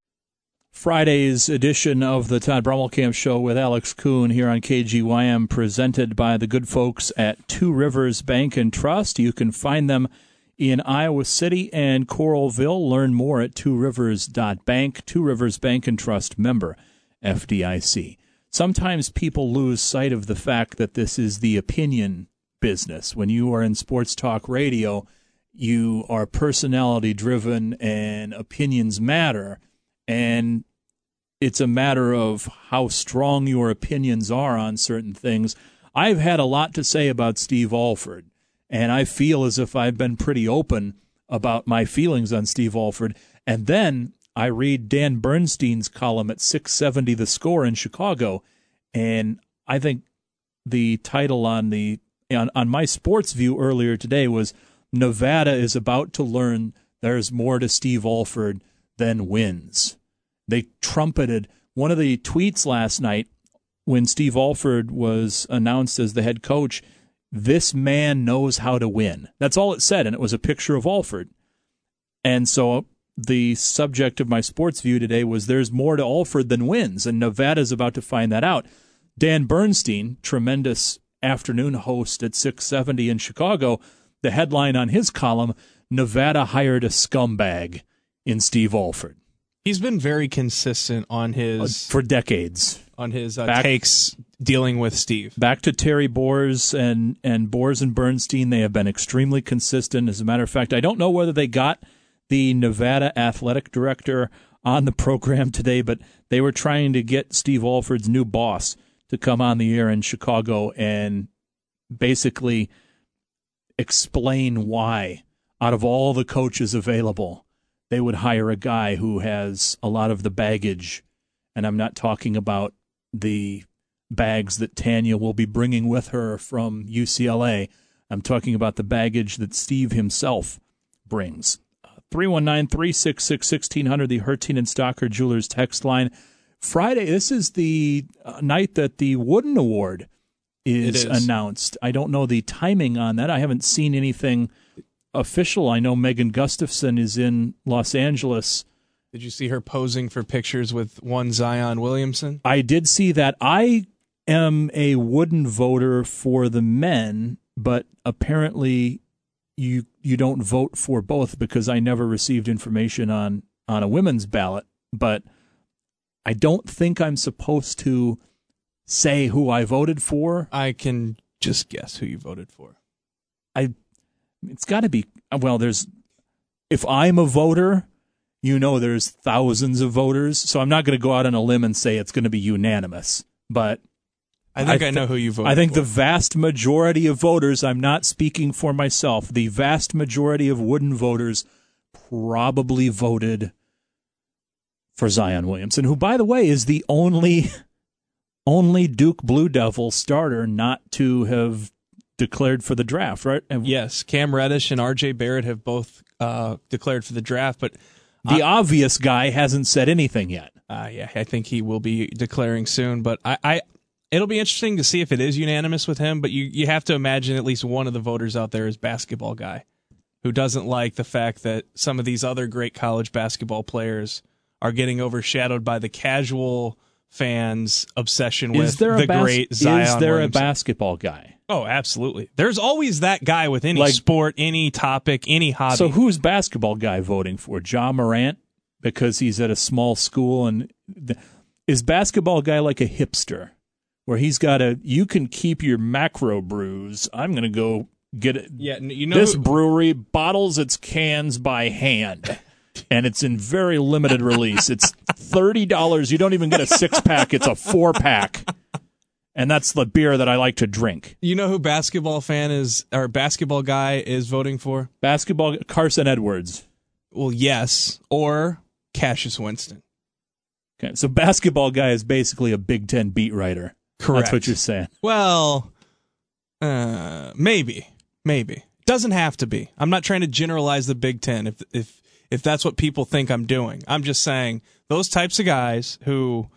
Friday's edition of the Todd Brommelkamp Show with Alex Kuhn here on KGYM, presented by the good folks at Two Rivers Bank and Trust. You can find them in Iowa City and Coralville. Learn more at tworivers.bank. Two Rivers Bank and Trust, member FDIC. Sometimes people lose sight of the fact that this is the opinion business. When you are in sports talk radio, you are personality driven and opinions matter, and it's a matter of how strong your opinions are on certain things. I've had a lot to say about Steve Alford, and I feel as if I've been pretty open about my feelings on Steve Alford, and then I read Dan Bernstein's column at 670 The Score in Chicago, and I think the title on my Sports View earlier today was Nevada is about to learn there's more to Steve Alford than wins. They trumpeted one of the tweets last night when Steve Alford was announced as the head coach. This man knows how to win. That's all it said, and it was a picture of Alford. And so the subject of my Sports View today was there's more to Alford than wins, and Nevada's about to find that out. Dan Bernstein, tremendous afternoon host at 670 in Chicago, the headline on his column, Nevada hired a scumbag in Steve Alford. He's been very consistent on his for decades on his takes dealing with Steve. Back to Terry Boers and Boers and Bernstein, they have been extremely consistent. As a matter of fact, I don't know whether they got the Nevada athletic director on the program today, but they were trying to get Steve Alford's new boss to come on the air in Chicago and basically explain why, out of all the coaches available, they would hire a guy who has a lot of the baggage. And I'm not talking about the bags that Tanya will be bringing with her from UCLA. I'm talking about the baggage that Steve himself brings. 319-366-1600, the Hertin and Stocker Jewelers text line. Friday, this is the night that the Wooden Award is announced. I don't know the timing on that. I haven't seen anything official. I know Megan Gustafson is in Los Angeles. Did you see her posing for pictures with one Zion Williamson? I did see that. I am a Wooden voter for the men, but apparently you don't vote for both because I never received information on a women's ballot but I don't think I'm supposed to say who I voted for. I can just guess who you voted for. It's got to be, well, if I'm a voter, there's thousands of voters, so I'm not going to go out on a limb and say it's going to be unanimous, but I think I know who you voted for. I think the vast majority of voters, I'm not speaking for myself, the vast majority of Wooden voters probably voted for Zion Williamson, who, by the way, is the only Duke Blue Devil starter not to have declared for the draft, right? Yes, Cam Reddish and R.J. Barrett have both declared for the draft, but the obvious guy hasn't said anything yet. Yeah, I think he will be declaring soon, but it'll be interesting to see if it is unanimous with him, but you have to imagine at least one of the voters out there is basketball guy who doesn't like the fact that some of these other great college basketball players are getting overshadowed by the casual fans' obsession with the great Zion Is there Williamson. a basketball guy? Oh, absolutely. There's always that guy with any sport, any topic, any hobby. So who's basketball guy voting for? Ja Morant because he's at a small school? And is basketball guy like a hipster where he's got you can keep your macro brews. I'm going to go get it. Yeah, this brewery bottles its cans by hand. And it's in very limited release. It's $30. You don't even get a 6-pack. It's a 4-pack. And that's the beer that I like to drink. You know who basketball guy is voting for? Carson Edwards. Well, yes. Or Cassius Winston. Okay, so basketball guy is basically a Big Ten beat writer. Correct. That's what you're saying. Well, maybe. Doesn't have to be. I'm not trying to generalize the Big Ten if that's what people think I'm doing. I'm just saying those types of guys who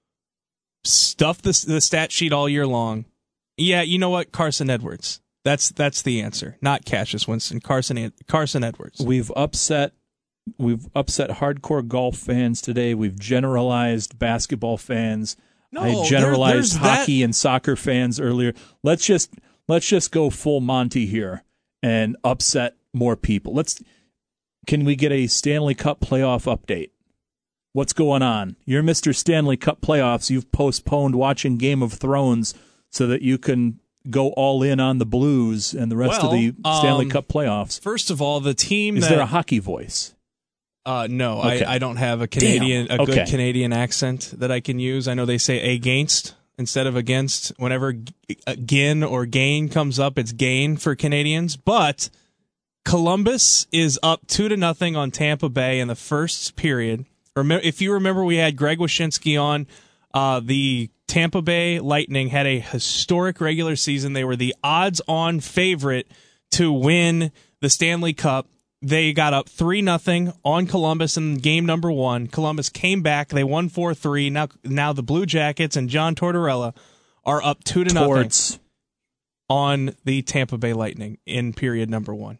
stuff the stat sheet all year long. Yeah, you know what? Carson Edwards. That's the answer. Not Cassius Winston. Carson Edwards. We've upset hardcore golf fans today. We've generalized basketball fans. I generalized hockey and soccer fans earlier. Let's just go full Monty here and upset more people. Can we get a Stanley Cup playoff update? What's going on? You're Mr. Stanley Cup playoffs. You've postponed watching Game of Thrones so that you can go all in on the Blues and the rest of the Stanley Cup playoffs. First of all, the team Is there a hockey voice? No, okay. I don't have a good Canadian accent that I can use. I know they say against instead of against. Whenever gin or gain comes up, it's gain for Canadians. But Columbus is up 2-0 on Tampa Bay in the first period. If you remember, we had Greg Wyshynski on. The Tampa Bay Lightning had a historic regular season. They were the odds-on favorite to win the Stanley Cup. They got up 3-0 on Columbus in game number 1. Columbus came back. They won 4-3. Now the Blue Jackets and John Tortorella are up 2-0 on the Tampa Bay Lightning in period number 1.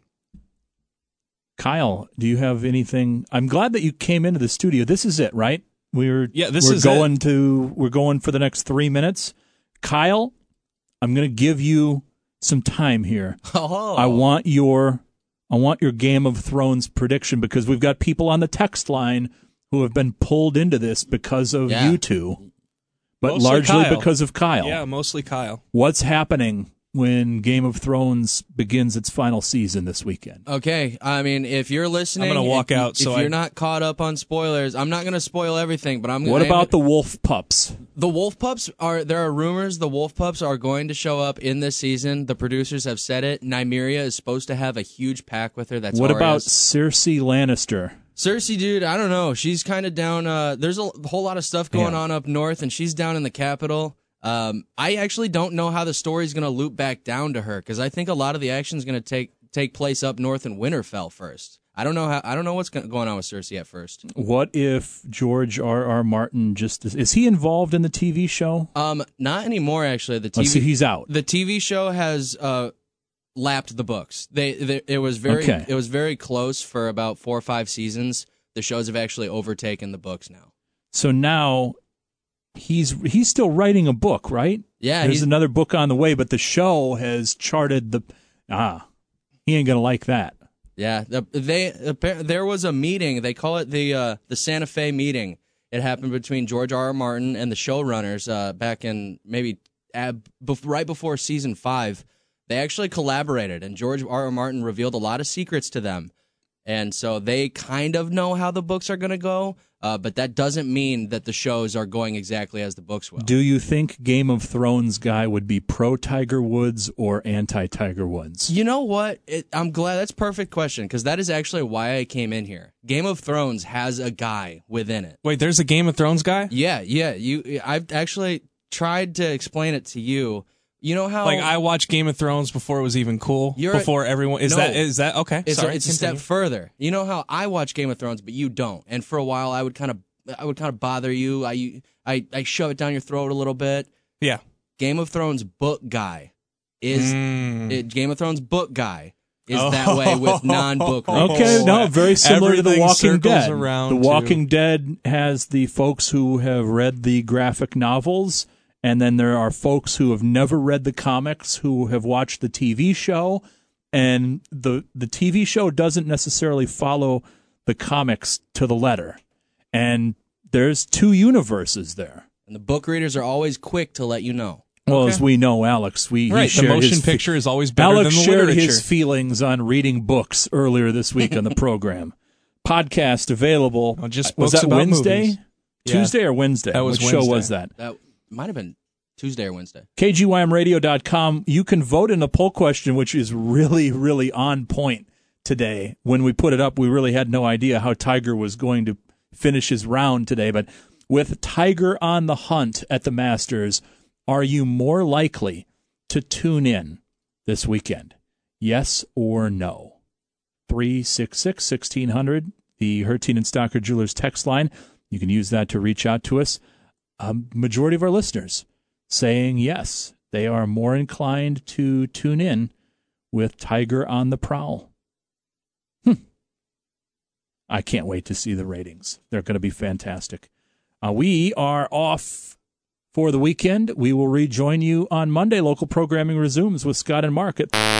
Kyle, do you have anything? I'm glad that you came into the studio. This is it, right? We're going for the next 3 minutes. Kyle, I'm going to give you some time here. Oh. I want your Game of Thrones prediction because we've got people on the text line who have been pulled into this because of you two, but mostly largely Kyle. because of Kyle. Yeah, mostly Kyle. What's happening when Game of Thrones begins its final season this weekend? Okay, I mean, if you're listening, I'm going to walk out. If you're not caught up on spoilers, I'm not going to spoil everything, but What about the wolf pups? The wolf pups there are rumors the wolf pups are going to show up in this season. The producers have said it. Nymeria is supposed to have a huge pack with her. What about Cersei Lannister? Cersei, dude, I don't know. She's kind of down. There's a whole lot of stuff going on up north, and she's down in the capital. I actually don't know how the story's going to loop back down to her because I think a lot of the action is going to take place up north in Winterfell first. I don't know what's going on with Cersei at first. What if George R.R. Martin is he involved in the TV show? Not anymore. Actually, he's out. The TV show has lapped the books. It was very close for about 4 or 5 seasons. The shows have actually overtaken the books now. So now. He's still writing a book, right? Yeah. There's another book on the way, but the show has charted he ain't gonna like that. Yeah. There was a meeting. They call it the Santa Fe meeting, It happened between George R.R. Martin and the showrunners back in maybe right before season 5. They actually collaborated, and George R.R. Martin revealed a lot of secrets to them. And so they kind of know how the books are going to go, but that doesn't mean that the shows are going exactly as the books will. Do you think Game of Thrones guy would be pro-Tiger Woods or anti-Tiger Woods? You know what? I'm glad. That's a perfect question, because that is actually why I came in here. Game of Thrones has a guy within it. Wait, there's a Game of Thrones guy? Yeah. I've actually tried to explain it to you. You know how I watched Game of Thrones before it was even cool. Before everyone is that okay? It's Sorry, it's a step further. You know how I watch Game of Thrones, but you don't. And for a while, I would kind of bother you. I shove it down your throat a little bit. Yeah. Game of Thrones book guy is Game of Thrones book guy is that way with non-book readers. Okay, no, very similar to The Walking Dead. The Walking Dead has the folks who have read the graphic novels. And then there are folks who have never read the comics who have watched the TV show, and the TV show doesn't necessarily follow the comics to the letter. And there's 2 universes there. And the book readers are always quick to let you know. Well, as we know, Alex, he the motion picture is always better Alex than the shared literature. his feelings on reading books earlier this week on the program. Podcast available. Just was books that about Wednesday? movies. Tuesday or Wednesday? That was What Wednesday. show was that? That might have been Tuesday or Wednesday. KGYMradio.com. You can vote in the poll question, which is really, really on point today. When we put it up, we really had no idea how Tiger was going to finish his round today. But with Tiger on the hunt at the Masters, are you more likely to tune in this weekend? Yes or no? 366-1600, the Hertine and Stocker Jewelers text line. You can use that to reach out to us. A majority of our listeners saying yes, they are more inclined to tune in with Tiger on the prowl. I can't wait to see the ratings. They're going to be fantastic. We are off for the weekend. We will rejoin you on Monday. Local programming resumes with Scott and Mark at